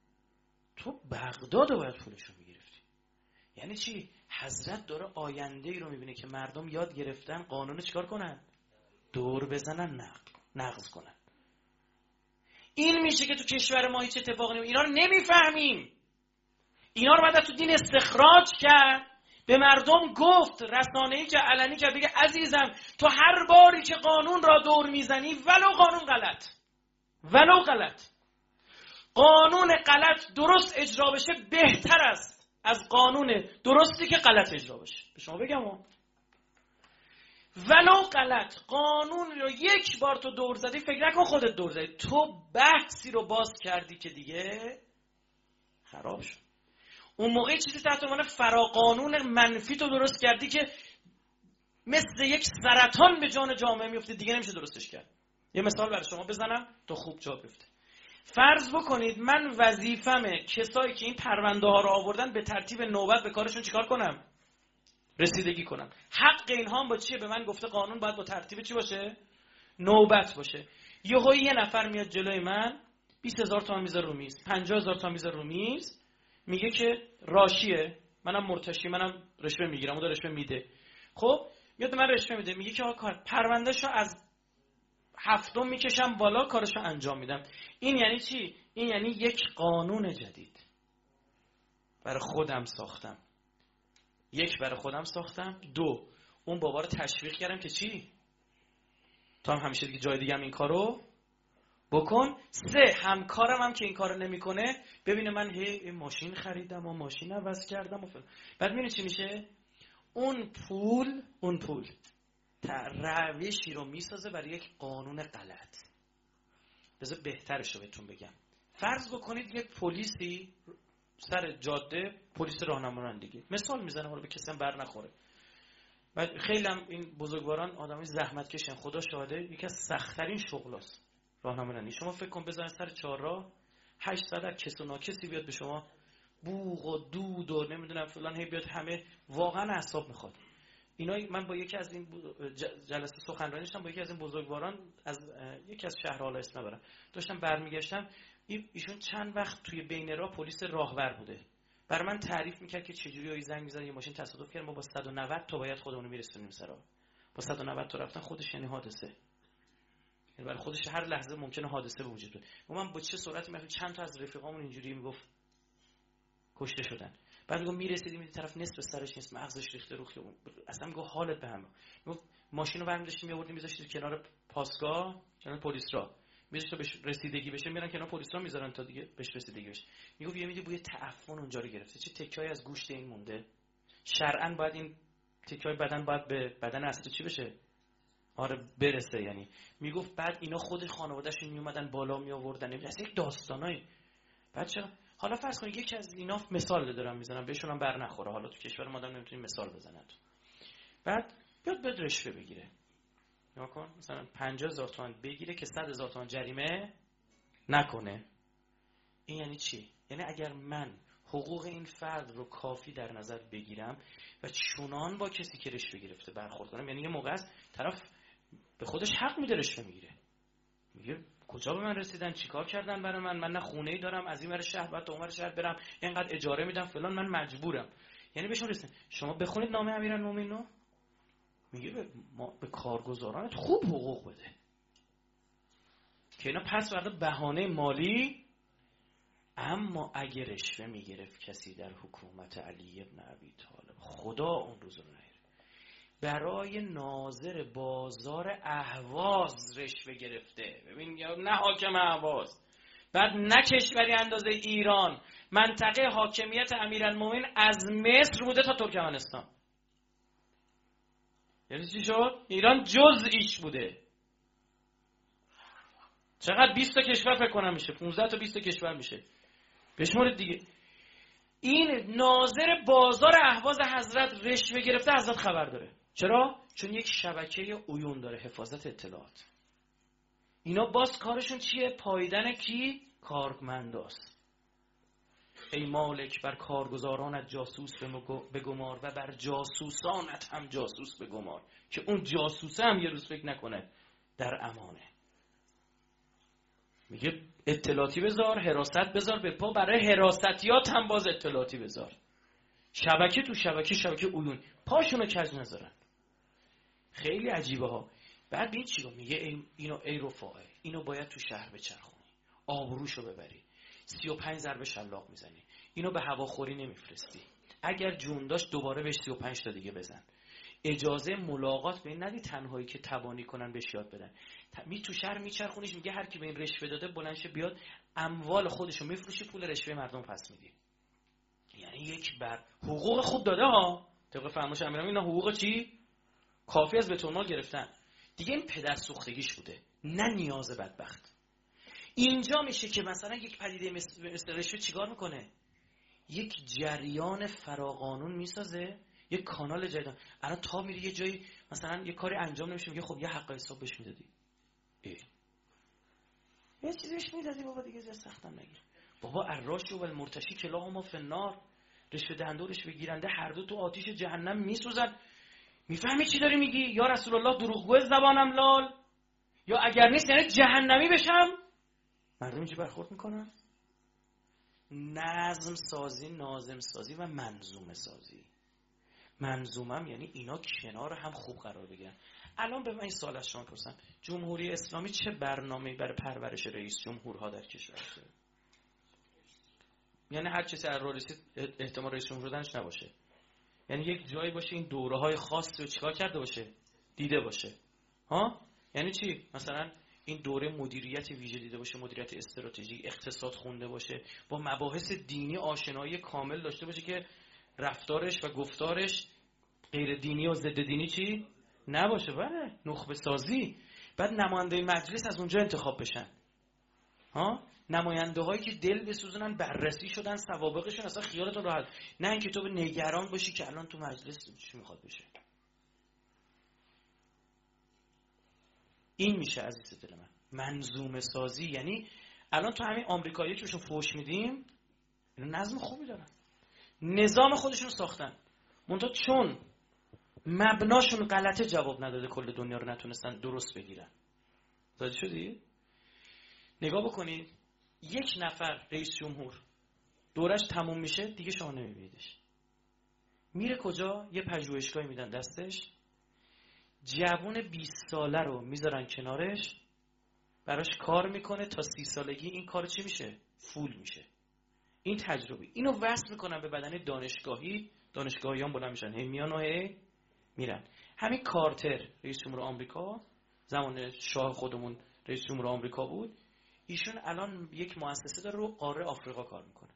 S1: تو بغداد رو باید پولشو میگرفتی. یعنی چی؟ حضرت داره آینده ای رو میبینه که مردم یاد گرفتن قانون چیکار کنن؟ دور بزنن، نقض کنن. این میشه که تو کشور ما هیچ اتفاقی نمیفته. اینا رو نمیفهمیم. اینا رو بعد تو دین استخراج کرد، به مردم گفت رسانه‌ای که علنی کرد بگه عزیزم تو هر باری که قانون را دور میزنی ولو قانون غلط، قانون غلط درست اجرا بشه بهتر است از قانون درستی که غلط اجرا بشه. به شما بگم ولو غلط قانون رو یک بار تو دور زدی، فکر نکن خودت دور زدی، تو بحثی رو باز کردی که دیگه خراب شد. اون موقع چیزی تحت عنوان فراقانون منفی تو درست کردی که مثل یک سرطان به جان جامعه میفته، دیگه نمیشه درستش کرد. یه مثال برای شما بزنم تا خوب جا بیفته. فرض بکنید من وظیفمه کسایی که این پرونده ها رو آوردن به ترتیب نوبت به کارشون چیکار کنم؟ رسیدگی کنم. حق اینها هم با چیه؟ به من گفته قانون باید با ترتیب چی باشه؟ نوبت باشه. یه نفر میاد جلوی من 20,000 تومان میذاره رو میز، 50,000 تومان میذاره رو میز، میگه که راشیه، منم مرتشی، منم رشوه میگیرم، اون رشوه میده. خب میاد من رشوه میده، میگه که آقا کار پروندهشو از 7 میکشم بالا، کارشو انجام میدم. این یعنی چی؟ این یعنی یک قانون جدید برای خودم ساختم. برای خودم ساختم. 2 اون بابا رو تشویق کردم که چی؟ تو هم همیشه دیگه جای دیگه هم این کارو بکن. 3 همکارم هم که این کارو نمیکنه ببینه من هی ماشین خریدم و ماشین عوض کردم و فلان. بعد میبینه چی میشه؟ اون پول روشی رو میسازه برای یک قانون غلط. بذار بهترش رو بهتون بگم. فرض بکنید یک پلیسی سر جاده، پلیس راهنمایی، مثال میزنم حالا به کسی هم بر نخوره، و خیلی هم این بزرگواران آدمای زحمت کشن، خدا شاهده یکی از سخت‌ترین شغلاست راهنمایی. شما فکر کن بزنید سر چهارراه 800 کس و ناکسی بیاد به شما بوق و دود و نمیدونم فلان هی بیاد، همه واقعا اعصاب میخواد. اینا من با یکی از این جلسه سخنرانی داشتم با یکی از این بزرگواران از یکی از شهرها اسم نبرم، داشتم برمیگشتم، ایشون چند وقت توی بین راه پلیس راهور بوده، برای من تعریف میکرد که چجوری زنگ میزنه یه ماشین تصادف کرد، ما با 190 تا باید خودمون رو میرسونیم سرا. با 190 تا رفتن خودش یعنی حادثه. یعنی برای خودش هر لحظه ممکنه حادثه به وجود بیاد. من با چه سرعتی میرفتم، چند تا از رفیقامون اینجوری میگفت کشته شدن. بعد میگم میرسیدیم این طرف نصف سرش نیست، مغزش ریخته رو خیابون. اصلا میگم حالت به هم. میگم ماشین رو برمی‌داشتیم میآوردیم میذاشتیم کنار پاسگاه، کنار پلیس را. میذاشت تا بهش رسیدگی بشه، میرن کنار پلیس را میذارن تا دیگه بهش رسیدگی بشه. میگم یه میدی بوی تعفن اونجا رو گرفته. چه تکه‌ای از گوشت این مونده. شرعاً باید این تکه‌های بدن باید به بدن اصلی چی بشه؟ آره برسه. یعنی میگفت بعد اینا خود خانواده‌شون میومدن بالا میآوردن. اصلا یک داستانای. بعد چرا حالا فرض کنید یکی از اینا مثال دارم میزنم بهشون هم بر نخوره، حالا تو کشور ما نمیتونیم مثال بزنن. بعد بیاد رشوه بگیره، نگاه کن مثلا 50,000 تومان بگیره که 100,000 تومان جریمه نکنه. این یعنی چی؟ یعنی اگر من حقوق این فرد رو کافی در نظر بگیرم و چنان با کسی که رشوه گرفته برخورد کنم، یعنی یه موقع است طرف به خودش حق میده رشوه میگیره، میگه کجا به من رسیدن، چیکار کردن برای من نه خونه‌ای دارم، از این ور شهر بعد تا اون ور شهر برم، اینقدر اجاره میدم فلان، من مجبورم. یعنی بهشون رسیدن. شما بخونید نامه امیرالمومنین رو، میگه به کارگزارانت خوب حقوق بده که اینا پس فردا بهانه مالی. اما اگه رشوه میگرفت کسی در حکومت علی ابن ابی طالب، خدا اون روز رو نگیره، برای ناظر بازار اهواز رشوه گرفته. ببین نه حاکم اهواز، بعد نه کشوری اندازه ایران، منطقه حاکمیت امیرالمومنین از مصر بوده تا ترکمنستان. یعنی چی شد؟ ایران جزئیش بوده. چقدر 20 تا کشور فکر کنم میشه، 15 تا 20 تا کشور میشه. بشمارید دیگه. این ناظر بازار اهواز حضرت رشوه گرفته، حضرت خبر داره. چرا؟ چون یک شبکه عیون داره، حفاظت اطلاعات. اینا باز کارشون چیه؟ پاییدن کی؟ کارمنداست. ای مالک بر کارگزارانت جاسوس بگمار و بر جاسوسانت هم جاسوس بگمار، که اون جاسوسه هم یه روز فکر نکنه در امانه. میگه اطلاعاتی بذار، حراست بذار به پا، برای حراستیات هم باز اطلاعاتی بذار. شبکه تو شبکه عیون، پاشونو کج نذارن. خیلی عجیبه ها. بعد این چی رو میگه؟ اینو ای رفاقه، اینو باید تو شهر بچرخونی، آبروشو ببری، 35 ضربه شلاق میزنی، اینو به هواخوری نمیفرستی، اگر جون داشت دوباره بهش 35 تا دیگه بزن، اجازه ملاقات به این ندی، تنهایی که تبانی کنن بهش یاد بدن. تو شهر میچرخونیش، میگه هر کی به این رشوه داده بلندشه بیاد اموال خودشو میفروشی، پول رشوه مردم پس میدی. یعنی یک بر حقوق خوب داده ها، طبق فرمایش امیرالمومنین اینا حقوق چی؟ کافی از بیت المال گرفتن. دیگه این پدر سوختگیش بوده، نه نیاز بدبخت. اینجا میشه که مثلا یک پدیده مثل رشوه چیکار میکنه؟ یک جریان فراقانون میسازه، یک کانال جدید. الان تا میری یه جایی مثلا یه کاری انجام نمیشه، میگه خب یه حق حساب بهش میدادی، یه چیزی بهش میدادی بابا دیگه زیر سختم نگیر. بابا الراش و المرتشی کلاهما فی النار، رشوه دهنده و رشوه گیرنده هر دو تو آتیش جهنم میسوزن. میفهمی چی داری میگی؟ یا رسول الله دروغگو زبانم لال، یا اگر نیست یعنی جهنمی بشم. مردم اینجا برخورد میکنن. نظم سازی، ناظم سازی و منظومه سازی. منظومم یعنی اینا کنار هم خوب قرار بگیرن. الان به من این سوال از شما پرسم، جمهوری اسلامی چه برنامه‌ای برای پرورش رئیس جمهورها در کشور داره؟ یعنی هر چیزی از راه رسید احتمال رئیس جمهور شدنش نباشه. یعنی یک جایی باشه این دوره‌های خاصی رو چیکار کرده باشه؟ دیده باشه. ها؟ یعنی چی؟ مثلا این دوره مدیریت ویژه دیده باشه، مدیریت استراتژی، اقتصاد خونده باشه، با مباحث دینی آشنایی کامل داشته باشه که رفتارش و گفتارش غیر دینی و ضد دینی چی نباشه. بله، نخبه سازی. بعد نماینده مجلس از اونجا انتخاب بشن. ها؟ نماینده هایی که دل بسوزونن، بررسی شدن، سوابقشون، اصلا خیالتون راحت، نه اینکه تو به نگران باشی که الان تو مجلس چی میخواد بشه. این میشه عزیز دل من منظومه سازی. یعنی الان تو همین آمریکایی که بهشون فوش میدیم، اینا نظم خوبی دارن، نظام خودشون ساختن، منتها چون مبناشون غلطه جواب نداده، کل دنیا رو نتونستن درست بگیرن. متوجه شدی؟ نگاه بکنید، یک نفر رئیس جمهور دورش تموم میشه دیگه شما نمیبینیدش. میره کجا؟ یه پژوهشگاهی میدن دستش، جوون 20 ساله رو میذارن کنارش، براش کار میکنه تا 30 سالگی این کار چی میشه؟ فول میشه. این تجربه اینو وصل میکنن به بدن دانشگاهیان بلند میشن، میان و میرن. همین کارتر رئیس جمهور آمریکا، زمان شاه خودمون رئیس جمهور آمریکا بود، ایشون الان یک مؤسسه داره رو قاره آفریقا کار میکنه.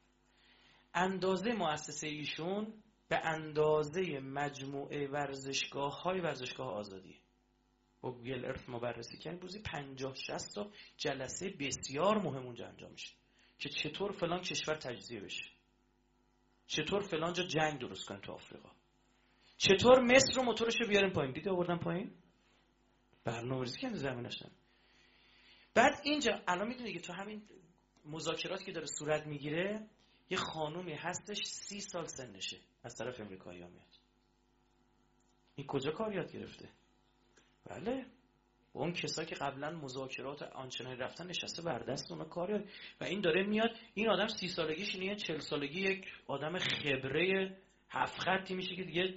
S1: اندازه مؤسسه ایشون به اندازه مجموعه ورزشگاه آزادی. با گوگل ارث ما بررسی کردیم، روزی 50-60 تا جلسه بسیار مهم اونجا انجام میشه که چطور فلان کشور تجزیه بشه، چطور فلان جا جنگ درست کنن تو آفریقا، چطور مصر رو موتورش رو بیارن پایین. دیدی آوردن پایین، برنامه‌ریزی کردن زمینش. بعد اینجا الان میدونی که تو همین مذاکراتی که داره صورت میگیره، یه خانومی هستش 30 سال سنشه، از طرف امریکایی‌ها میاد. این کجا کار یاد گرفته؟ بله، اون کسایی که قبلا مذاکرات آنچنانی رفتن نشسته بر دست اونا کار یاد، و این داره میاد. این آدم 30 سالگیش اینه، 40 سالگی یک آدم خبره 7 خطی میشه که دیگه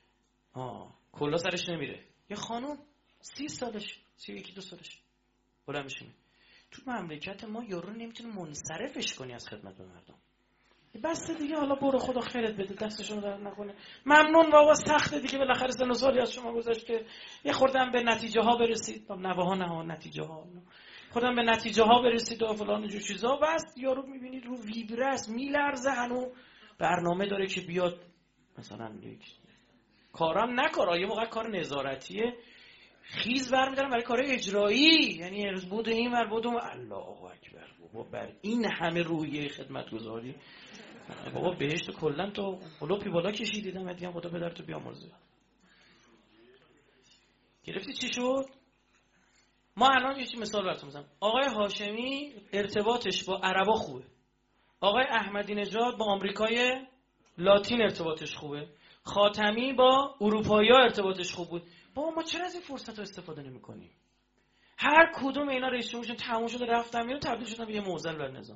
S1: کلا سرش نمیره. یه خانوم 30 سالش، 31-2 سالش بلند میشه. تو مملکت ما یارو نمیتونه منصرفش کنی از خدمت به مردم. بس دیگه، حالا برو خدا خیرت بده، دستشون رو در نکنه، ممنون بابا، سخته دیگه، بالاخره سن و سالی از شما گذشت که یه خوردن به نتیجه ها برسید، نتیجه ها خوردن به نتیجه ها برسید و فلان جور چیزا. بس یارو میبینید رو ویبره است، میلرزه، هنو برنامه داره که بیاد مثلا یک کارم نکاره، یه موقع کار نظارتیه، خیز برمی‌دارن برای کار اجرایی، یعنی امروز بود این ور بود الله اکبر. بابا بر این همه روحیه خدمتگزاری، بابا بهشت کلا تو قلوپی بالا کشیدی، دیدم دیگه خدا پدر تو بیامرزه. گرفتی چی شد؟ ما الان یه مثال براتون میزنم. آقای هاشمی ارتباطش با عربا خوبه، آقای احمدی نژاد با آمریکای لاتین ارتباطش خوبه، خاتمی با اروپایی‌ها ارتباطش خوب بود. بابا ما چرا از این فرصت‌ها استفاده نمی‌کنیم؟ هر کدوم اینا رئیس جمهورشون تموم شده رفتن بیرون، تبدیل شدن به یه معضل بر نظام.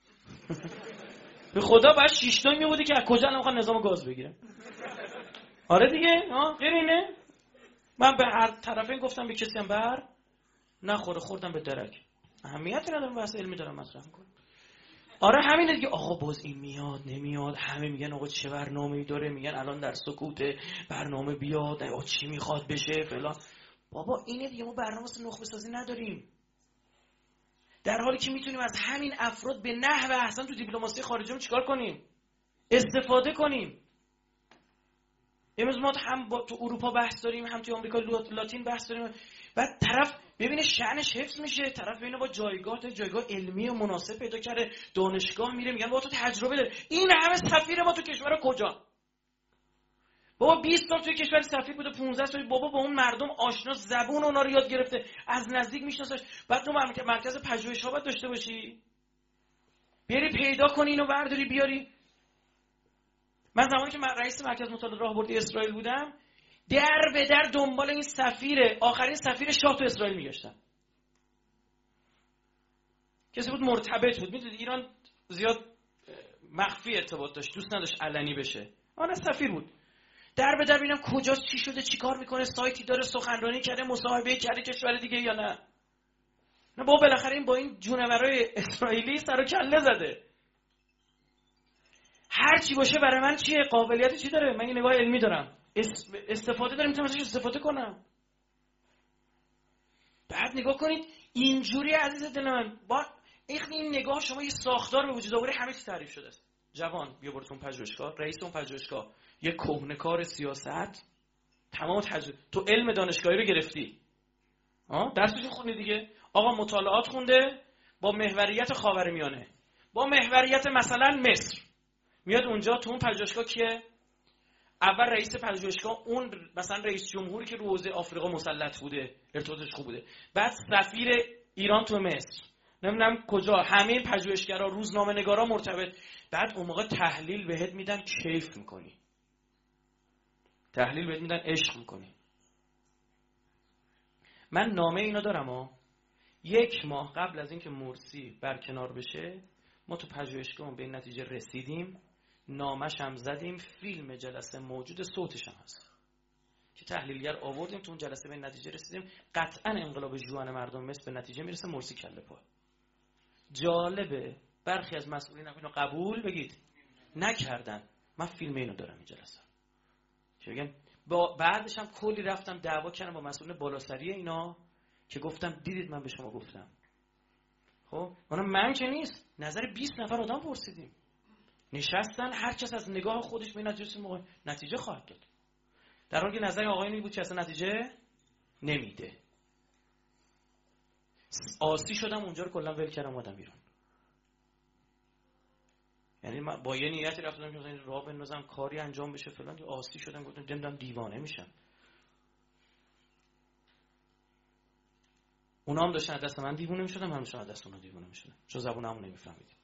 S1: به خدا بعد 6 تا میبودی که از کجا نمیخواد نظام گاز بگیره. آره دیگه، غیر اینه. من به هر طرفین گفتم به کسی هم بر نخوره، خوردم به درک. اهمیتی نداره، بحث علمی دارم مطرح می‌کنم. آره همینه دیگه. آقا باز این میاد نمیاد، همه میگن آقا چه برنامه‌ای داره، میگن الان در سکوت برنامه بیاد، آقا چی میخواد بشه فلان. بابا اینه دیگه، ما برنامه نخبه سازی نداریم، در حالی که میتونیم از همین افراد به نحو احسن تو دیپلماسی خارجی چیکار کنیم؟ استفاده کنیم. امروز ما هم تو اروپا بحث داریم، هم تو آمریکا لاتین بحث داریم. بعد طرف ببینه شأنش حفظ میشه، طرف ببینه با جایگاه علمی و مناسب پیدا کرده، دانشگاه میره، میگن با تو تجربه داره. این همه سفیر ما تو کشور کجا؟ بابا 20 سال توی کشور سفیر بوده، 15 سال بابا با اون مردم آشنا، زبون اونا رو یاد گرفته، از نزدیک میشناسش. بعد تو مرکز پژوهش‌ها باید داشته باشی، بیاری پیدا کنی اینو برداری بیاری. من زمانی که رئیس مرکز مطالعات راهبردی اسرائیل بودم، در به در دنبال این آخرین سفیر شاه تو اسرائیل میگشتم. کسی بود مرتبط بود، میدونید ایران زیاد مخفی ارتباط داشت، دوست نداشت علنی بشه. آن سفیر بود، در به در ببینم کجاست، چی شده، چی کار میکنه، سایتی داره، سخنرانی کرده، مصاحبه کرده کشور دیگه یا نه. نه بابا بالاخره این با این جونورای اسرائیلی سر و کله زده. هر چی باشه برای من چیه؟ قابلیت چی داره؟ من یه نگاه علمی دارم، استفاده دارم، میتونم ازش استفاده کنم. بعد نگاه کنید اینجوری عزیز دل من، با این نگاه شما یه ساختار به وجود آوره، همه چی تعریف شده است. جوان بیا برو تو پژوهشگاه، رئیس اون پژوهشگاه یه کهنه‌کار سیاست، تمام تو علم دانشگاهی رو گرفتی، درسش خونده دیگه، آقا مطالعات خونده با محوریت خاورمیانه، با محوریت مثلا مصر، میاد اونجا تو اون پژوهشگاه کیه؟ اول رئیس پژوهشگاه اون مثلا رئیس جمهوری که رو حوزه آفریقا مسلط بوده، ارتباطش خوب بوده، بعد سفیر ایران تو مصر، نمیدونم کجا، همه پژوهشگرا، روزنامه‌نگارا مرتبط. بعد اون موقع تحلیل بهت میدن، کیف میکنی، تحلیل بهت میدن، عشق میکنی. من نامه اینا دارم 1 ماه قبل از اینکه مرسی برکنار بشه، ما تو پژوهشگاه به این نتیجه رسیدیم، نامش هم زدیم، فیلم جلسه موجود، صوتش هم هست که تحلیلگر آوردیم، تو اون جلسه به این نتیجه رسیدیم قطعا انقلاب ژوئن مردم مصر به نتیجه میرسه مرسی کله پا. جالبه برخی از مسئولین هم اینو قبول بگید نکردن. من فیلم اینو دارم این جلسه که بگم بعدش هم کلی رفتم دعوا کردم با مسئولین بالاسری اینا که گفتم دیدید من به شما گفتم. خب من که نیست، نظر 20 نفر آدم پرسیدیم، نشستن هر کس از نگاه خودش به نتیجه خواهد داد، در حالی که نظر آقایون بود که اصلا نتیجه نمیده. آسی شدم اونجا رو کلا ول کردم اومدم بیرون. یعنی من با یه نیتی رفتم که مثلا راه بندازم کاری انجام بشه فلان، که آسی شدم گفتم نمیدونم دیوانه میشم. اونا هم داشتن از دست من دیوونه میشدم، من داشتم از دست اونا دیوونه میشدم، چون زبونمو نمیفهمیدیم.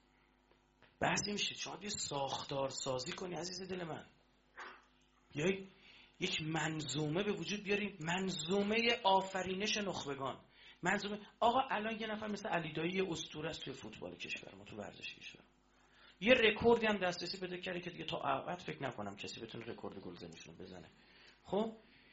S1: بحثی میشه شاید یه ساختار سازی کنی عزیز دل من، یا یک منظومه به وجود بیاری، منظومه آفرینش نخبگان. منظومه آقا الان یه نفر مثل علی دایی یه اسطوره است توی فوتبال کشور ما، تو ورزش کشور، یه رکوردی هم دسترسی پیدا کرده که دیگه تا ابد فکر نکنم کسی بتونه رکورد گلزنیشون بزنه. خب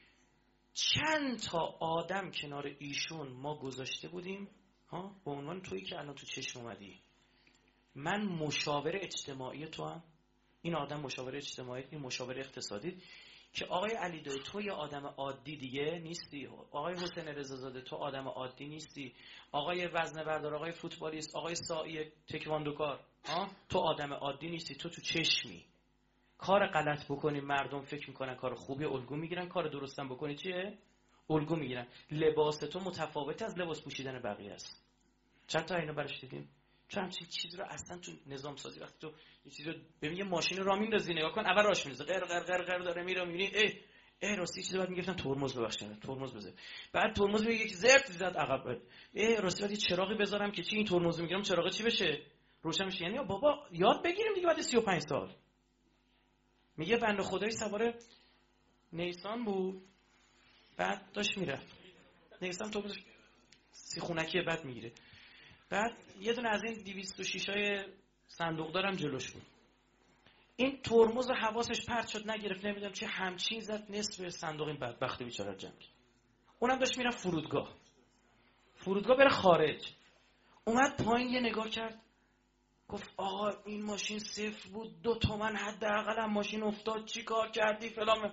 S1: چند تا آدم کنار ایشون ما گذاشته بودیم ها، به عنوان تویی که الان تو چشم اومدی، من مشاور اجتماعی تو هم، این آدم مشاور اجتماعی، این مشاور اقتصادی، که آقای علی دایی تو یه آدم عادی دیگه نیستی، آقای حسین رضازاده تو آدم عادی نیستی، آقای وزنه بردار، آقای فوتبالیست، آقای ساعی تکواندوکار، تو آدم عادی نیستی، تو چشمی. کار غلط بکنی مردم فکر میکنن کار خوبی، الگو میگیرن، کار درستم بکنی چیه؟ الگو میگیرن. لباس تو متفاوت از لباس پوشیدن بقیه است. چند تا اینو براش دیدیم؟ چون همچین چیز رو اصلا تو نظام سازی وقتی تو یه چیزی رو ببین، یه ماشین راه میندازی نگاه کن، اول راش میندازه غر غر غر غر داره میره، میبینی راستی چیزی بعد میگفتن ترمز ببخشید ترمز بزن، بعد ترمز میگه یک زرت زد عقب، راستی بعد یه چراغی بذارم که چی این ترمز میگیرم چراغ چی بشه روشن میشه. یعنی بابا یاد بگیریم دیگه بعد 35 سال. میگه بنده خدایی سوار نیسان بود، بعد داشت میرفت نیسان ترمزش سیخونکی بعد میگیره، بعد یه دونه از این 206 های صندوق دارم جلوش بود، این ترمز حواسش پرت شد نگرفت، نمیدونم چه همچین زد نصف صندوق این بدبخت بیچاره جمع کرد. اونم داشت میرفت فرودگاه بره خارج، اومد پایین یه نگاه کرد گفت آقا این ماشین صفر بود، 2 تومن حداقل هم ماشین افتاد، چی کار کردی فلان.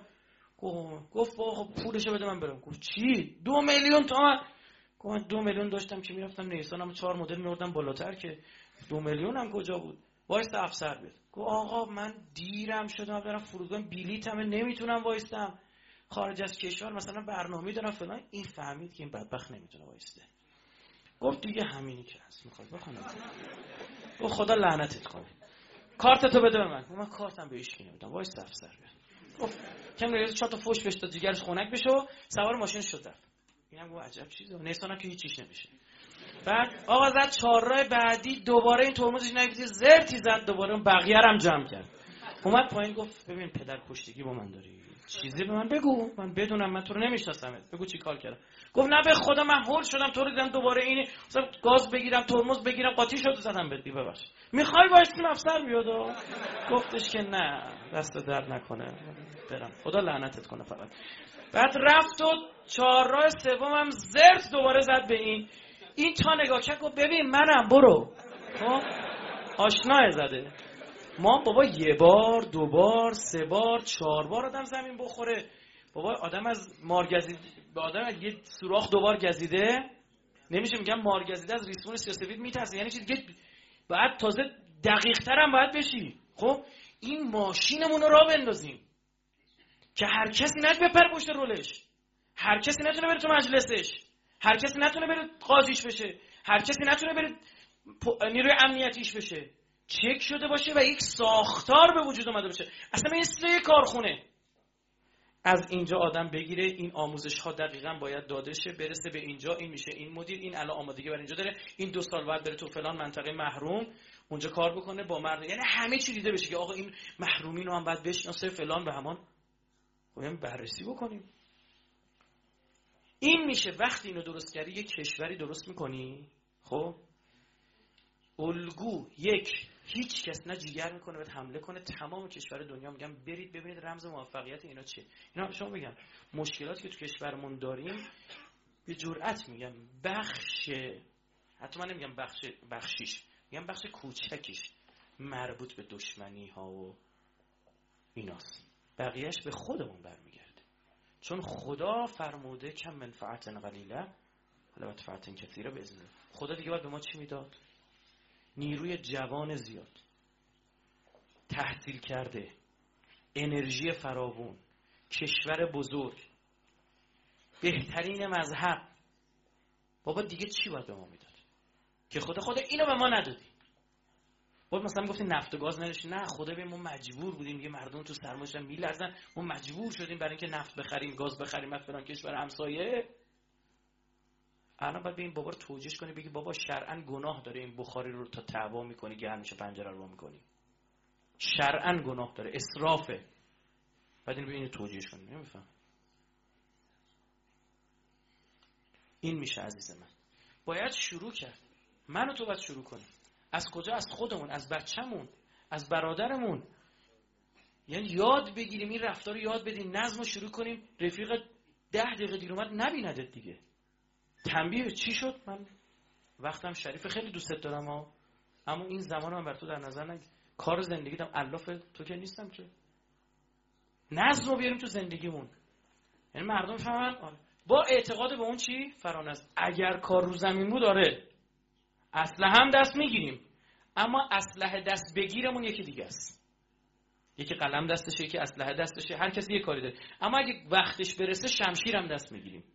S1: گفت آقا پولشو بده من برم. گفت چی؟ 2 میلیون تومن. گفت 2 میلیون داشتم که میرفتم نیسانم 4 مدل میوردم بالاتر، که 2 میلیون هم کجا بود؟ وایست افسر بیاد. گفت آقا من دیرم شدم برم فرودگاه، بلیطم نمیتونم وایستم، خارج از کشور مثلا برنامه دارم فلان. این فهمید که این بدبخت نمیتونه وایسته، گفت دیگه همینی که هست میخواد بخونم. گفت خدا لعنتت کنه، کارتتو بده به من کارتم به هیچ کی نمیدم، وایست افسر بیاد. گفت کم ریاض 4 تا فوش بهش داد جیگرش خنک بشه، سوار ماشینش شد رفت. اینم گفت عجب چیزه، نیسانم که هیچیش نمیشه. بعد آقا زد 4 راه بعدی دوباره این ترمزش نگیزید زرتی زد، دوباره بقیه رو هم جمع کرد. اومد پایین گفت ببین پدر پشتگی با من داری، چیزی به من بگو من بدونم، من تو رو نمیشناسم، بگو چی کار کردم. گفت نه به خدا من هول شدم تو رو دیدم دوباره این مثلا گاز بگیرم ترمز بگیرم قاطی شد زدم بهت. ببخش میخوای وایسیم افسر بیاد؟ گفتش که نه دست درد نکنه برم، خدا لعنتت کنه فقط. بعد رفت و 4 راه سومم زرت دوباره زد به این تا نگاه کرد گفت ببین منم برو. خب آشناه زده ما بابا 1 بار 2 بار 3 بار 4 بار آدم زمین بخوره بابا، آدم از مارگزید به آدم از یه سوراخ 2 بار گزیده نمیشه، میگم مارگزیده از ریسمون سیاسفید میترسه، یعنی چی دیگه بعد تازه دقیق تر هم باید بشی. خب این ماشینمون رو راه بندازیم که هر کسی نتونه بپر پشت رولش، هر کسی نتونه بره تو مجلسش، هر کسی نتونه بره قاضیش بشه، هر کسی نتونه بره نیروی امنیتیش بشه، چک شده باشه و یک ساختار به وجود اومده باشه، اصلا مثل یک کارخونه. از اینجا آدم بگیره این آموزش ها دقیقاً باید داده شه، برسه به اینجا، این میشه این مدیر، این الان آمادگی برای اینجا داره، این 2 سال بعد بره تو فلان منطقه محروم اونجا کار بکنه با مرد، یعنی همه چی دیده بشه که آقا این محرومین رو هم باید بشناسه فلان به همان. خب بررسی بکنیم. این میشه وقتی اینو درست کردی یک کشوری درست میکنی. خب الگو هیچ کس نه جیگر میکنه بهت حمله کنه. تمام کشور دنیا میگن برید ببینید رمز موفقیت اینا چیه. اینا شما بگم مشکلاتی که تو کشورمون داریم به جرئت میگم حتی من نمیگم بخشیش، میگم بخش کوچکیش مربوط به دشمنی ها و ایناست. بقیهش به خودمون برمیگرده. چون خدا فرموده کم منفعت قلیله ولی منفعت کثیره باذن الله. خدا دیگه باید به ما چی میداد؟ نیروی جوان زیاد، تحصیل کرده، انرژی فراوون، کشور بزرگ، بهترین مذهب. بابا دیگه چی باید به ما میداد که خدا اینو به ما ندادی؟ باید مثلا میگفتی نفت و گاز نداشتی، نه خدا به ما مجبور بودیم. یه مردم تو سرمایه‌اش میلرزن، ما مجبور شدیم برای اینکه نفت بخریم، گاز بخریم از فلان کشور همسایه. الان باید به این بابا رو توجیه کنی، بگی بابا شرعاً گناه داره این بخاری رو تا تعوا میکنی، گرم میشه پنجره رو وا میکنی، شرعاً گناه داره، اسرافه. بعد اینو توجیه کنی. نمیفهم. این میشه عزیز من. باید شروع کرد. من و تو باید شروع کنیم. از کجا؟ از خودمون، از بچه‌مون، از برادرمون. یعنی یاد بگیریم این رفتار رو، یاد بدیم، نظم رو شروع کنیم. رفیق 10 دقیقه دیر اومد نبیندت دیگه. تنبیه چی شد؟ من وقتم شریف خیلی دوستت دارم اما این زمان من بر تو در نظر نگیر. کار زندگیتم الاف تو که نیستم که. نظم رو بیاریم تو زندگیمون. یعنی مردم فهمن با اعتقاد به اون چی؟ فرانست. اگر کار رو زمین بود اسلحه هم دست میگیریم، اما اسلحه دست بگیرمون یکی دیگه است. یکی قلم دستشه، یکی اسلحه دستشه، هر کسی یه کاری داره. اما اگه وقتش برسه شمشیر هم دست میگیریم.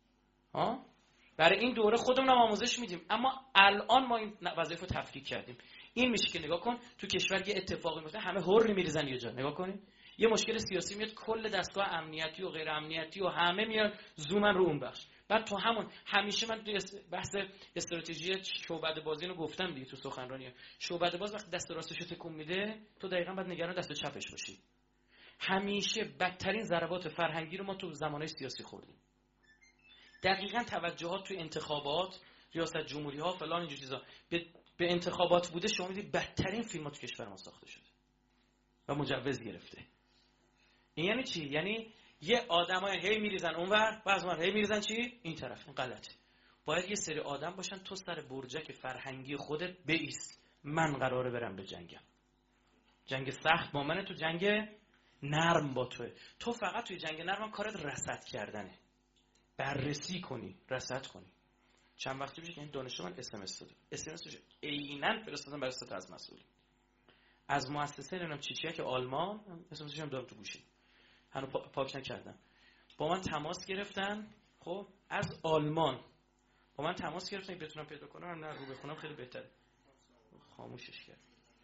S1: برای این دوره خودمون هم آموزش میدیم، اما الان ما این وظایف رو تفکیک کردیم. این میشه که نگاه کن تو کشور یه اتفاقی میفته همه هر میریزن یه جا. نگاه کنید یه مشکل سیاسی میاد، کل دستگاه امنیتی و غیر امنیتی و همه میاد زومن رو اون بخش. بعد تو همیشه من توی بحث استراتژی شعبده بازی رو گفتم دیگه تو سخنرانی. شعبده باز وقتی دست راستش رو تکون میده تو دقیقاً باید نگران دست چپش باشی. همیشه بدترین ضربات فرهنگی رو ما تو زمانه سیاسی خوردیم. دقیقاً توجهات توی انتخابات، ریاست جمهوری ها فلان اینجور چیزا به انتخابات بوده. شما میدید بدترین فیلم‌ها تو کشور ما ساخته شده و مجوز گرفته. این یعنی چی؟ یعنی یه آدمای هی میریزن اونور، بعضی‌ها هی میریزن چی؟ این طرف. این غلطه. باید یه سری آدم باشن تو سر برجک فرهنگی خودت بایست. من قراره برم به جنگم. جنگ سخت با منه، تو جنگ نرم با توئه. تو فقط توی جنگ نرم کارت رصد کردنه. بررسی کنی، رصد کنی. چند وقتی پیش که این دانشجو من اس داده. اس عیناً فرستادم برای ست از مسئول. از مؤسسه نمیدونم چیه که آلمان، اسمش هم دارم تو گوشی. هنوز پاک نکردم. با من تماس گرفتن، خب از آلمان با من تماس گرفتن که بتونم پیدا کنم، نه رو بخونم خیلی بهتره. خاموشش کرد.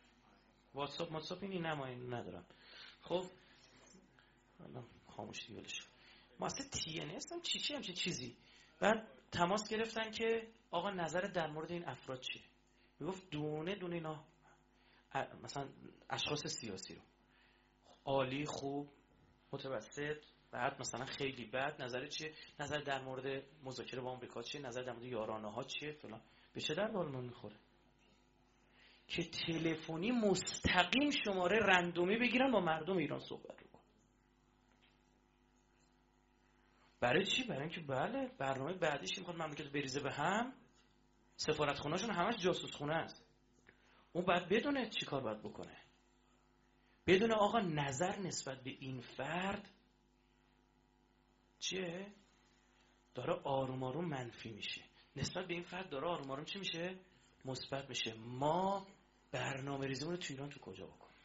S1: واتساپ این ندارم. خب الان خاموش دیولش. مؤسسه تی ان اس هم چی همچین چیزی. بعد تماس گرفتن که آقا نظر در مورد این افراد چیه؟ میگفت دونه دونه اینا مثلا اشخاص سیاسی رو عالی، خوب، متوسط، بعد مثلا خیلی بد، نظر چیه؟ نظر در مورد مذاکره با آمریکا چیه؟ نظر در مورد یارانه ها چیه؟ فلان. به چه درد آلمان میخوره که تلفنی مستقیم شماره رندومی بگیرن با مردم ایران صحبت رو. برای چی؟ برای اینکه بله برنامه بعدیش که میخواد مملکت بریزه به هم، سفارتخونه‌شون همش جاسوسخونه است. اون باید بدونه چی کار باید بکنه. بدونه آقا نظر نسبت به این فرد چیه؟ داره آروم آروم منفی میشه. نسبت به این فرد داره آروم آروم چی میشه؟ مثبت میشه. ما برنامه ریزیمون رو تو ایران تو کجا بکنیم؟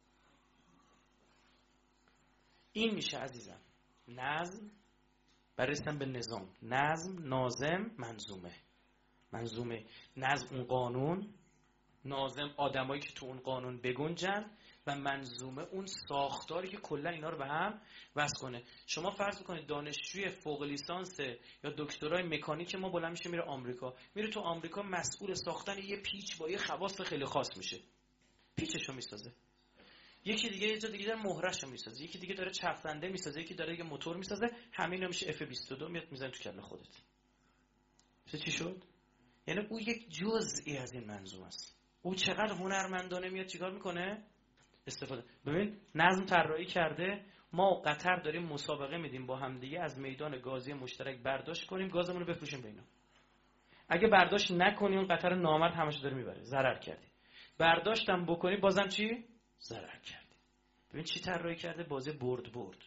S1: این میشه عزیزم نظم. برسیم به نظام. نظم، ناظم، منظومه. نظم اون قانون، ناظم آدمایی که تو اون قانون بگنجن و منظومه اون ساختاری که کلا اینا رو به هم وصل کنه. شما فرض بکنید دانشجوی فوق لیسانس یا دکترای مکانیک ما بلند میشه میره آمریکا. میره تو آمریکا مسئول ساختن یه پیچ با یه خواص خیلی خاص میشه. پیچشو میسازه. یکی دیگه یه جا دیگه داره مهرهشو میسازه، یکی دیگه داره چرخنده میسازه، یکی داره دیگه موتور میسازه. همین میشه F22 میاد میزنه تو کله خودت. چی شد؟ یعنی اون یک جزئی از این منظومه است. او چقدر هنرمندانه میاد چیکار میکنه؟ استفاده. ببین نظم طراحی کرده، ما قطر داریم مسابقه میدیم با هم دیگه از میدان گازی مشترک برداشت کنیم، گازمون رو بفروشیم به اینا. اگه برداشت نکنی اون قطر نامرد همش داره میبره، ضرر کردی. برداشتم بکنی بازم چی؟ ضرر کردی. ببین چی طراحی کرده؟ بازی برد برد.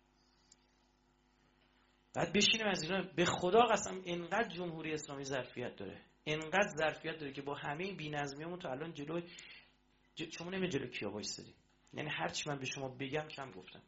S1: بعد بشینیم از اینا، به خدا قسم اینقدر جمهوری اسلامی ظرفیت داره، اینقدر ظرفیت داره که با همه بی‌نظمیامون تو الان شما نمی‌دونی جلوی کیا وایسادی. یعنی هر چی من به شما بگم کم گفتم.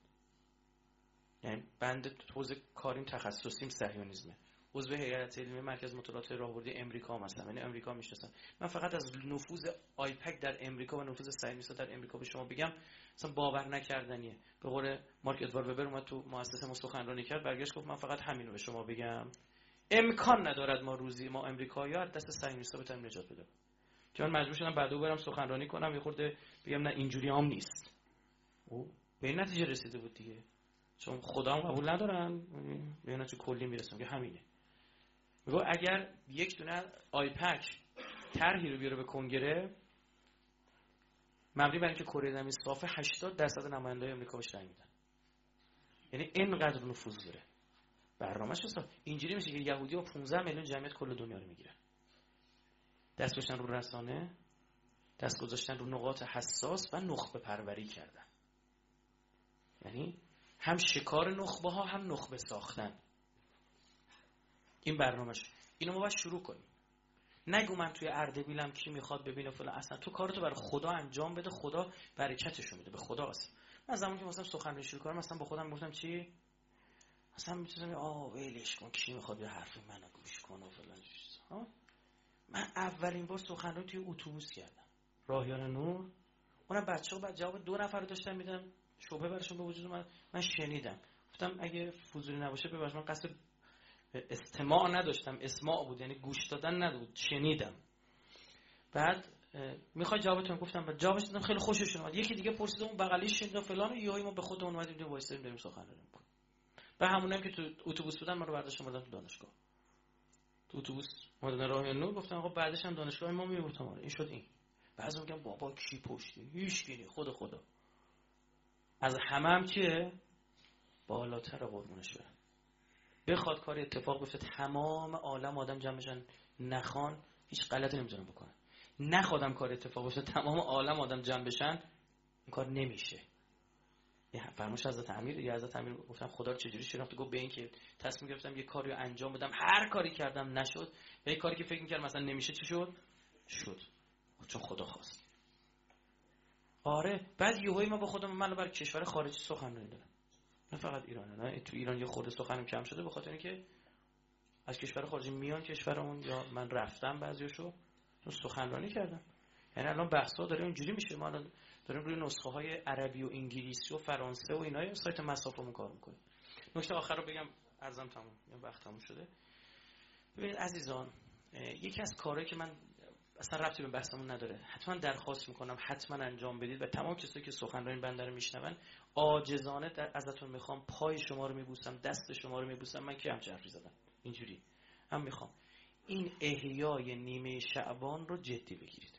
S1: یعنی بنده حوزه کاریم تخصصیم صهیونیسمه، عضو هیئت علمی مرکز مطالعات راهبردی امریکا هستم، یعنی امریکا میشناسم. من فقط از نفوذ آیپک در امریکا و نفوذ صهیونیست‌ها در امریکا به شما بگم اصلا باور نکردنیه. به قول مارک ادوارد وبر اومد تو مؤسسه ما سخنرانی کرد، برگشت گفت من فقط همین رو به شما بگم، امکان ندارد ما امریکایی‌ها از دست صهیونیست‌ها بتونیم نجات بدیم. که من مجبور شدم بعدو برم سخنرانی کنم، یه خورده بگم نه اینجوری هم نیست. او به این نتیجه رسیده بود دیگه، چون خدا هم قبول ندارن، به اینا چه کلی میرسم که همینه. میگه اگر یک دونه آیپک طرحی رو بیاره به کنگره مبنی بر اینکه کره زمین صافه 80% نمایندای آمریکا بهش رای میدن، یعنی اینقدر نفوذ داره. برنامه‌اش اصلا اینجوری میشه که یهودی‌ها 15 میلیون جمعیت کل دنیا رو میگیرن. دست گذاشتن رو رسانه، دست گذاشتن رو نقاط حساس و نخبه پروری کردن. یعنی هم شکار نخبه ها هم نخبه ساختن. این برنامه‌ش. اینو ما باید شروع کنیم. نگو من توی اردبیلم کی میخواد ببینه فلان، اصلا تو کارتو برای خدا انجام بده، خدا برکتشو میده، به خدا است. من زمانی که مثلا سخنرانی شروع کردم مثلا با خودم گفتم چی؟ مثلا میتونم ولش کن کی میخواد به حرف منو گوش کنه و فلان چیزا. من اولین بار سخنرانی توی اتوبوس کردم، راهیان نور. اونم بچه‌ها بعد جواب 2 نفر رو داشتن میدن، شبهه براشون به وجود اومد. من شنیدم، گفتم اگه فضولی نباشه ببخشید، من قصد استماع نداشتم، اسماع بود، یعنی گوش دادن نبود، شنیدم. بعد میخوای جوابتون؟ گفتم بعد جوابش دادم، خیلی خوششون اومد. یکی دیگه پرسید اون بغلیش شنید فلان، یهو ما به خودمون اومدیم وایسادیم بریم سخنرانی کنیم. و همونم که تو اتوبوس بودن من رو برداشتم بردم تو دانشگاه. تو اتوبوس اومدن راهیان نور، گفتم آقا بعدش هم دانشگاه ما میبرم. این شد این. بعضی میگن بابا کی پشتی؟ هیچ کی، خدا. از همه هم کیه؟ بالاتر قربونش برم. بخواد کار اتفاق بیفته تمام عالم آدم جمع بشن نخوان، هیچ غلطی نمیتونن بکنن. نخوادم کار اتفاق بیفته تمام عالم آدم جمع بشن، این کار نمیشه. فرمایش حضرت امیر، یا حضرت امیر گفتم خدا رو چجوری شناخت؟ گفت به این که تصمیم گرفتم یه کاری رو انجام بدم، هر کاری کردم نشد، و یه کاری که فکر می‌کردم مثلا نمیشه چی شد چون خدا خواست. آره بعد یهویی ما با خودم منو برای کشور خارجی سخنرانی دادم، نه فقط ایران، نه تو ایران یه خورده سخنم کم شده به خاطر اینکه از کشور خارجی میان کشورمون، یا من رفتم بعضیاشو سخنرانی کردم. یعنی الان بحثا داره اینجوری میشه، ما الان داریم روی نسخه های عربی و انگلیسی و فرانسه و اینا سایت مصافمون کار میکنیم. نکته آخر رو بگم، عرضم تموم، یا وقت تموم شده. ببینید عزیزان، یکی از کارهایی که من اصلا ربطی به بحثمون نداره، حتما درخواست میکنم حتما انجام بدید، و تمام کسایی که سخنرانی بنده رو میشنون عاجزانه ازتون میخوام پای شما رو میبوسم، دست شما رو میبوسم. من کی هم حرفی زدم اینجوری هم میخوام این احیای نیمه شعبان رو جدی بگیرید.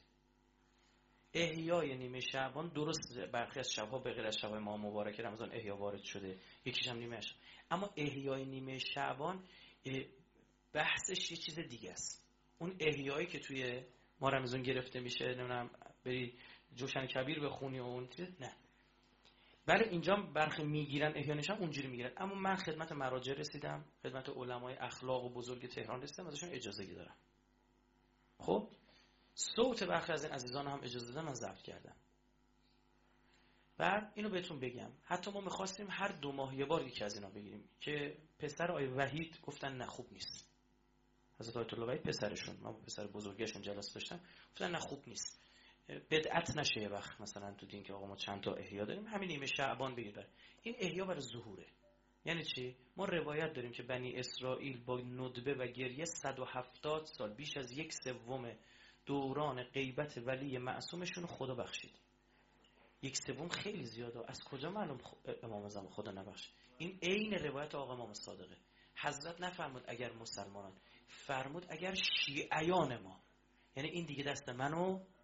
S1: احیای نیمه شعبان، درست برخی از شب‌ها به غیر از شب‌های ماه مبارک رمضان احیا وارد شده، یکیش هم نیمه شعبان، اما احیای نیمه شعبان بحثش یه چیز دیگه است. اون احیایی که توی ما رمضان گرفته میشه، نمیدونم بری جوشن کبیر بخونی و اون چیز، نه. بله اینجا برخی میگیرن احیا نشان اونجوری میگیرن، اما من خدمت مراجع رسیدم، خدمت علمای اخلاق و بزرگ تهران رسیدم، ازشون اجازه دارم. خب صوت برخی از این عزیزان هم اجازه دادن، من ضبط کردم. بعد اینو بهتون بگم، حتی ما می‌خواستیم هر 2 ماه یه بار یکی از اینا بگیریم که پسر آقای وحید گفتن نه خوب نیست. حضرت آیت الله وحید پسرشون، ما با پسر بزرگشون جلسه داشتم، گفتن نه خوب نیست، بدعت نشه یه وقت مثلا تو دین که آقا ما چند تا احیا داریم، همین نیمه شعبان بگید. این احیا برای ظهوره. یعنی چی؟ ما روایت داریم که بنی اسرائیل با ندبه و گریه 170 سال، بیش از 1/3 دوران غیبت ولی معصومشون خدا بخشید. 1/3 خیلی زیاده. از کجا معلوم امام زمان خدا نبخشید؟ این عین روایت آقا امام صادقه. حضرت نفرمود اگر مسلمانان، فرمود اگر شیعیان ما. یعنی این دیگه دست منو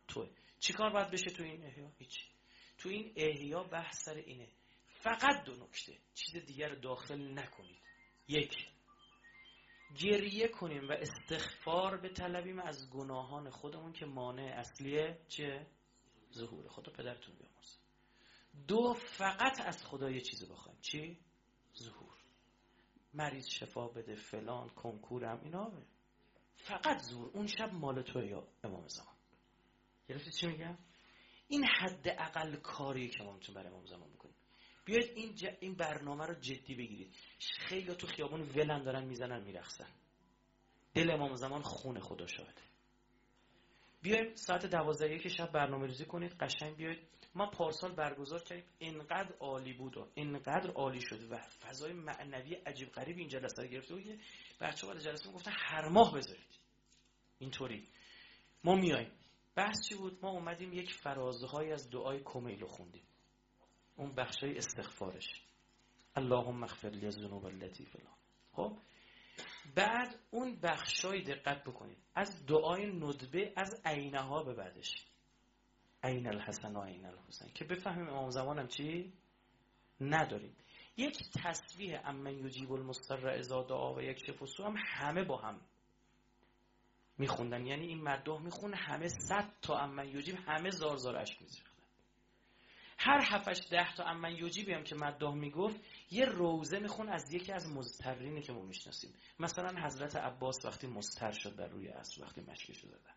S1: توه. چی کار باید بشه تو این احیا؟ هیچی. تو این احیا بحث سر اینه، فقط 2 نکته، چیز دیگر داخل نکنید. 1، گریه کنیم و استغفار بطلبیم از گناهان خودمون که مانع اصلیه چه؟ ظهور. خدا پدرتون بیامرزه. 2، فقط از خدا یه چیزی بخوایم. چی؟ ظهور. مریض شفا بده، فلان، کنکورم، اینا فقط ظهور. اون شب مال توه یا امام زمان. گرفتید چی میگم؟ این حد اقل کاری که ما میتونیم برای امام زمان بکنیم. بیاید این برنامه رو جدی بگیرید. خیلی تو خیابون ولن دارن میزنن میرقصن. دل امام زمان خون خدا شاهده. بیایم ساعت 12 که شب برنامه‌ریزی کنید، قشنگ بیاید. ما پارسال برگزار کردیم، اینقدر عالی بود و اینقدر عالی شد و فضای معنوی عجیب غریبی این جلسه رو گرفته بود که بچه‌ها بعد جلسه گفتن هر ماه بذارید. اینطوری ما میایم. بحث چی بود؟ ما اومدیم یک فرازه‌های از دعای کمیل رو خوندیم. اون بخشای استغفارش، اللهم اغفر لی الذنوب التي فلان. خب بعد اون بخشای دقت بکنید از دعای ندبه از عینها به بعدش، عین الحسن و عین الحسین، که بفهمیم امام زمانم چی نداریم. یک تسبیح امن یجیب المضطر اذا دعا و یکشف السوء هم همه با هم میخوندن. یعنی این مدح میخون همه 100 تا امن یجیب، همه زار زار اشک میریختن. هر 7-10 تا امن یجیبی هم که مدح میگفت یه روزه میخون از یکی از مضطرینی که ما میشناسیم. مثلا حضرت عباس وقتی مضطر شد بر روی اسب، وقتی مشکش زدن.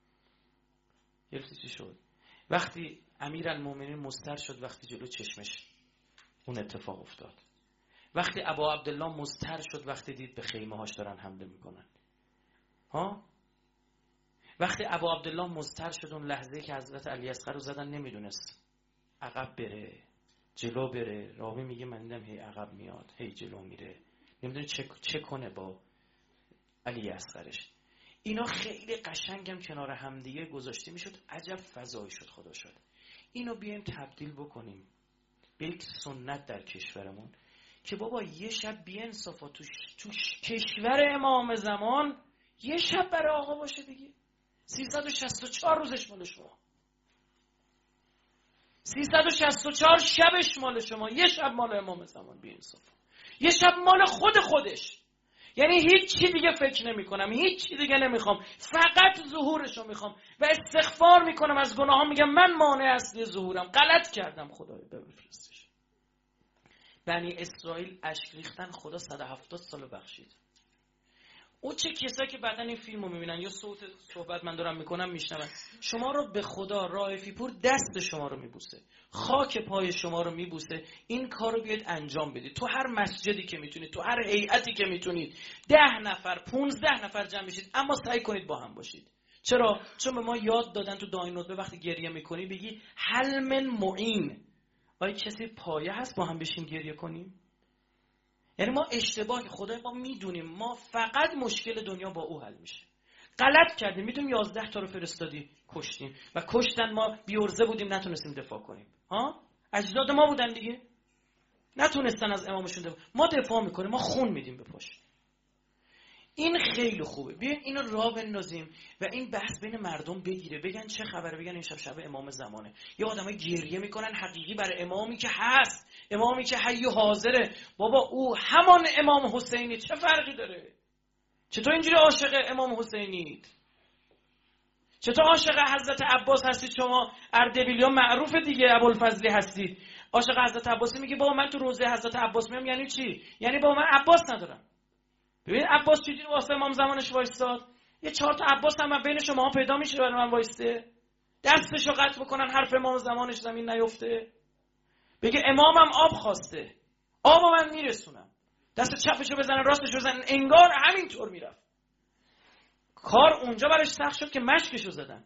S1: چی شد؟ وقتی امیرالمومنین مضطر شد، وقتی جلو چشمش اون اتفاق افتاد. وقتی ابا عبدالله مضطر شد، وقتی دید به خیمه هاش دارن حمله میکنن. وقتی ابا عبدالله مضطر شد، اون لحظه که حضرت علی اصغر رو زدن، نمیدونست عقب بره جلو بره. راوی میگه من دیدم هی عقب میاد هی جلو میره، نمیدونه چه کنه با علی اصغرش. اینا خیلی قشنگم کنار همدیگه گذاشته میشد، عجب فضایی شد خدا شد. اینو بیایم تبدیل بکنیم به یک سنت در کشورمون که بابا یه شب بی‌انصافا تو کشور امام زمان یه شب برای آقا باشه دیگه. 364 روزش مال شما، 364 شبش مال شما، یه شب مال امام زمان بی‌انصافا، یه شب مال خودش. یعنی هیچ چی دیگه فکر نمی کنم، هیچ چی دیگه نمیخوام، فقط ظهورشو میخوام و استغفار میکنم از گناهام. میگم من مانع اصلی ظهورم، غلط کردم، خدای بفرستش. بنی اسرائیل اشک ریختن، خدا 170 سال بخشید. او چه کسایی که بعدن این فیلمو میبینن یا صحبت من دارم میکنم میشنون، شما رو به خدا رائفی پور دست شما رو میبوسه، خاک پای شما رو میبوسه. این کار رو بیاید انجام بدید تو هر مسجدی که میتونید، تو هر هیئتی که میتونید. 10 نفر 15 نفر جمع بشید، اما سعی کنید با هم باشید. چرا؟ چون به ما یاد دادن تو دعای ندبه وقتی گریه میکنی بگی هل من معین. آیا کسی پایه هست با هم بشیم گریه کنیم؟ یعنی ما اشتباه، خدای ما میدونیم ما فقط مشکل دنیا با او حل میشه. غلط کردیم، میدونیم 11 تا رو فرستادی کشتیم و کشتن، ما بیورزه بودیم نتونستیم دفاع کنیم. اجداد ما بودن دیگه، نتونستن از امامشون دفاع. ما دفاع میکنیم، ما خون میدیم به پاش. این خیلی خوبه. بیاین اینو راه بندازیم و این بحث بین مردم بگیره، بگن چه خبره، بگن این شب امام زمانه. یه آدمای گریه میکنن حقیقی برای امامی که هست، امامی که حی و حاضره. بابا او همان امام حسینی، چه فرقی داره؟ چطور اینجوری عاشق امام حسینید؟ چطور عاشق حضرت عباس هستید شما؟ اردبیلیا معروف دیگه، ابوالفضلی هستید. عاشق حضرت عباس میگه بابا من تو روضه حضرت عباس میام. یعنی چی؟ یعنی بابا من عباس ندارم. ببین عباس چجوری واسه امام زمانش وایستاد؟ یه 4 تا عباس هم بین شما پیدا میشه برای من وایسته، دستشو قطع بکنن حرف امام زمانش زمین نیفته، بگه امامم آب خواسته، آبو من میرسونم، دست چپشو بزنن راستشو بزنن، انگار همینطور میرفت. کار اونجا براش سخت شد که مشکشو زدن.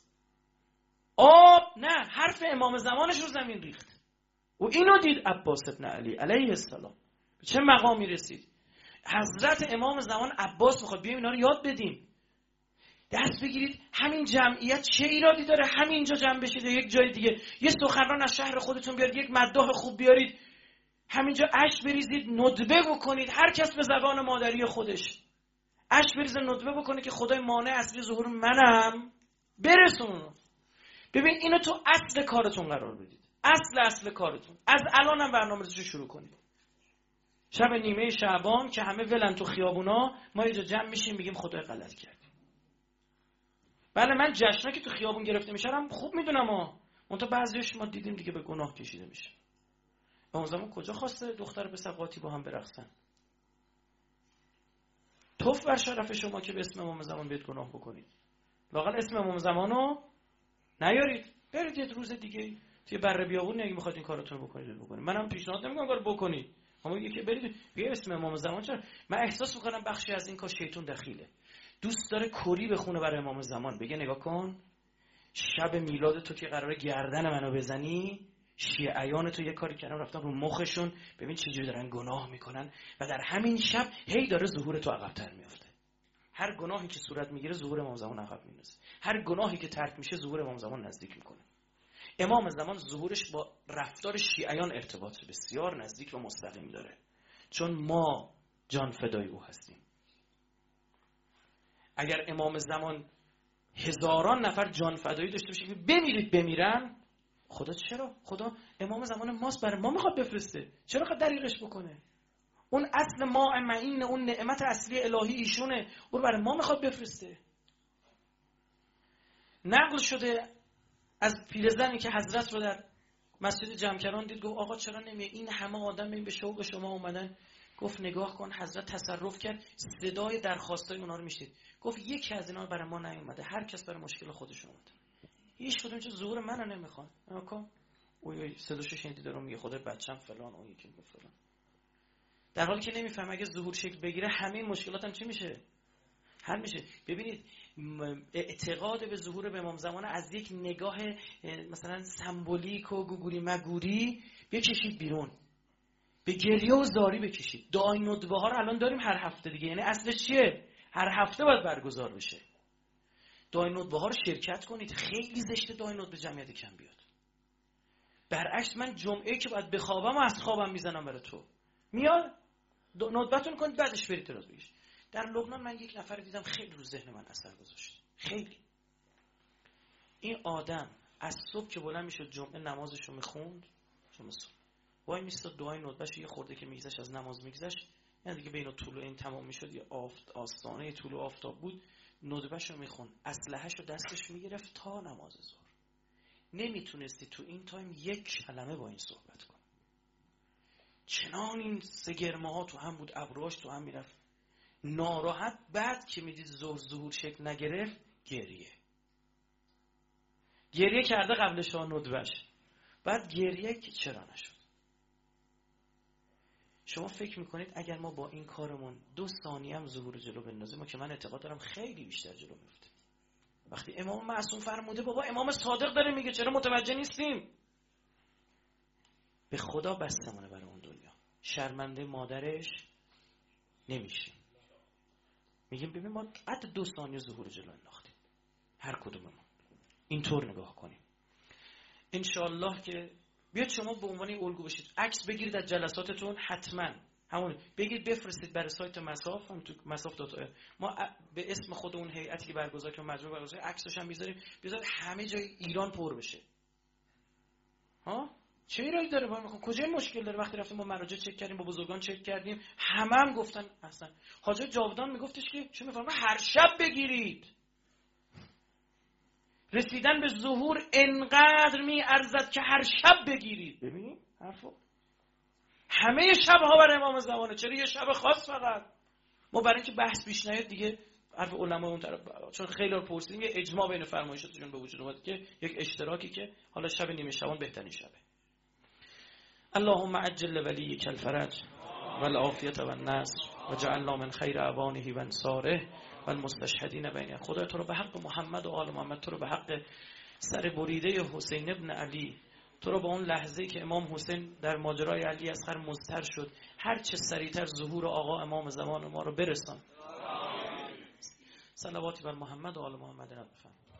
S1: آب نه، حرف امام زمانش رو زمین ریخت. و اینو دید عباس ابن علی علیه السلام به چه مقامی رسید. حضرت امام زمان عباس میخواد بیایم اینا رو یاد بدیم، دست بگیرید. همین جمعیت چه ایرادی داره همینجا جمع بشید و یک جای دیگه یه سخنران از شهر خودتون بیارید، یک مداح خوب بیارید، همینجا اشک بریزید، ندبه بکنید، هر کس به زبان مادری خودش اشک بریزه، ندبه بکنه که خدای مانع اصلی ظهور منم، برسون. ببین اینو تو اصل کارتون قرار بدید، اصل کارتون. از الان هم برنامه‌ریزیشو شروع کنید. شب نیمه شعبان که همه ولن تو خیابونا، ما یه جا جمع میشیم میگیم خدای غلط کردیم. بله من جشنا که تو خیابون گرفته میشن هم خوب میدونم منتها بعضیش ما دیدیم دیگه به گناه کشیده میشه. اون زمان کجا خواسته دختر پسر قاطی با هم برقصن؟ توف بر شرف شما که به اسم امام زمان بیاد گناه بکنید. لااقل اسم امام زمانو نیارید. برید یه روز دیگه توی بره بیابون اگه میخواید این کاراتون رو بکنید. منم پیشنهاد نمیکنم کار بکنید. اما یکی برید بیا اسم امام زمان. چرا؟ من احساس میکنم بخشی از این کار شیطان دخیله. دوست داره کری بخونه برای امام زمان، بگه نگاه کن شب میلاد تو که قراره گردن منو بزنی، شیعیان تو یه کاری کردن رفتن رو مخشون، ببین چجوری دارن گناه میکنن و در همین شب هی داره ظهور تو عقب‌تر میفته. هر گناهی که صورت میگیره ظهور امام زمان عقب میندازه، هر گناهی که ترک میشه ظهور امام زمان نزدیک میکنه. امام زمان ظهورش با رفتار شیعیان ارتباط بسیار نزدیک و مستقیم داره، چون ما جان فدای او هستیم. اگر امام زمان هزاران نفر جان فدایی داشته باشه بمیرید بمیرن، خدا امام زمان ماست، برای ما میخواد بفرسته، چرا خواهد دریغش بکنه؟ اون اصل ما معین، اون نعمت اصلی الهی ایشونه، اون برای ما میخواد بفرسته. نقل شده از پیرزنی که حضرت رو در مسجد جمکران دید، گفت آقا چرا نمیه این همه آدم این به شوق شما اومدن؟ گفت نگاه کن، حضرت تصرف کرد، صدای درخواستای اونا رو میشنید. گفت یکی از اینا برای ما نیومده، هر کس برای مشکل خودش اومده، هیچ کدوم چه ظهور منو نمیخواد. نگاه اوی صداشو شنیدی داره میگه خدای بچم فلان، اون یکی میگه فلان، در حالی که نمیفهم اگه ظهور شکل بگیره همه مشکلاتم چی میشه؟ حل میشه. ببینید اعتقاد به ظهور به امام زمان از یک نگاه مثلا سمبولیک و گوگوری مگوری بکشید بیرون، به گریه و زاری بکشید. دعای ندبه ها رو الان داریم هر هفته دیگه، یعنی اصلش چیه؟ هر هفته باید برگزار بشه. دعای ندبه ها رو شرکت کنید. خیلی زشته دعای ندبه جمعیت کم بیاد. برعکس من جمعه که باید بخوابم و از خوابم میزنم برای تو، میاد ندبتون کنید بعدش برید دراز بگیش. در لبنان من یک نفر دیدم خیلی رو ذهن من اثر گذاشت. خیلی این آدم از صبح که بلند میشد جمعه نمازش رو میخوند، جمعه صبح وای میستاد دعای ندبهش یه خورده که میگذشت از نماز میگذشت، یعنی دیگه بین طلوع این تمام میشد، یه آستانه طلوع آفتاب بود، ندبهش رو میخوند، اسلحه‌ش رو دستش میگرفت تا نماز ظهر. نمیتونستی تو این تایم یک کلمه با این صحبت کنی، چنان این سگرمه ها تو هم بود، ابروهاش تو هم میرفت، ناراحت. بعد که میدید ظهور شکل نگرفت گریه کرده قبل شاه ندبهش، بعد گریه که چرا نشد. شما فکر میکنید اگر ما با این کارمون 2 ثانیه هم ظهور جلو بندازیم، ما که من اعتقاد دارم خیلی بیشتر جلو میفتیم. وقتی امام معصوم فرموده، بابا امام صادق داره میگه، چرا متوجه نیستیم؟ به خدا بستمونه برای اون دنیا، شرمنده مادرش نمیشیم. میگیم ببین ما حتی 2 ثانیه ظهور جلو انداختیم، هر کدوممون اینطور نگاه کنیم. انشالله که بیاد شما به عنوان الگو بشید. عکس بگیرید از جلساتتون، حتما همون بگید بفرستید برای سایت مساف، هم تو مساف.ir. ما به اسم خود اون هیئتی که برگزار کنه مجموعه برگزار، عکسش هم بذارید همه جای ایران پر بشه. ها چه ایرادی داره؟ ما کجای مشکل داره؟ وقتی رفتیم با مراجع چک کردیم، با بزرگان چک کردیم، هم گفتن اصلا. حاجی جاودان میگفتش که چه میفهمم هر شب بگیرید. رسیدن به ظهور انقدر میارزد که هر شب بگیرید. ببینید حرفو همه شب‌ها برای امام زمانه، چرا یه شب خاص فقط؟ ما برای اینکه بحث بیش نیاد دیگه حرف علما اون طرف، چون خیلی رو پرسیدیم، یه اجماع بین فرمایشاتشون به وجود اومد که یک اشتراکی که حالا شب نیمه شبان بهترین شبه. اللهم عجل ولیک الفرج والعافیة والنصر وجعلنا من خیر اعوانه و انصاره و المستشهدین بین. خدا تو رو به حق محمد و آل محمد، تو رو به حق سر بریده حسین ابن علی، تو رو به اون لحظه‌ای که امام حسین در ماجرای علی اصغر مضطر شد، هر چه سریعتر ظهور آقا امام زمان ما رو برسان. صلواتی بر محمد و آل محمد.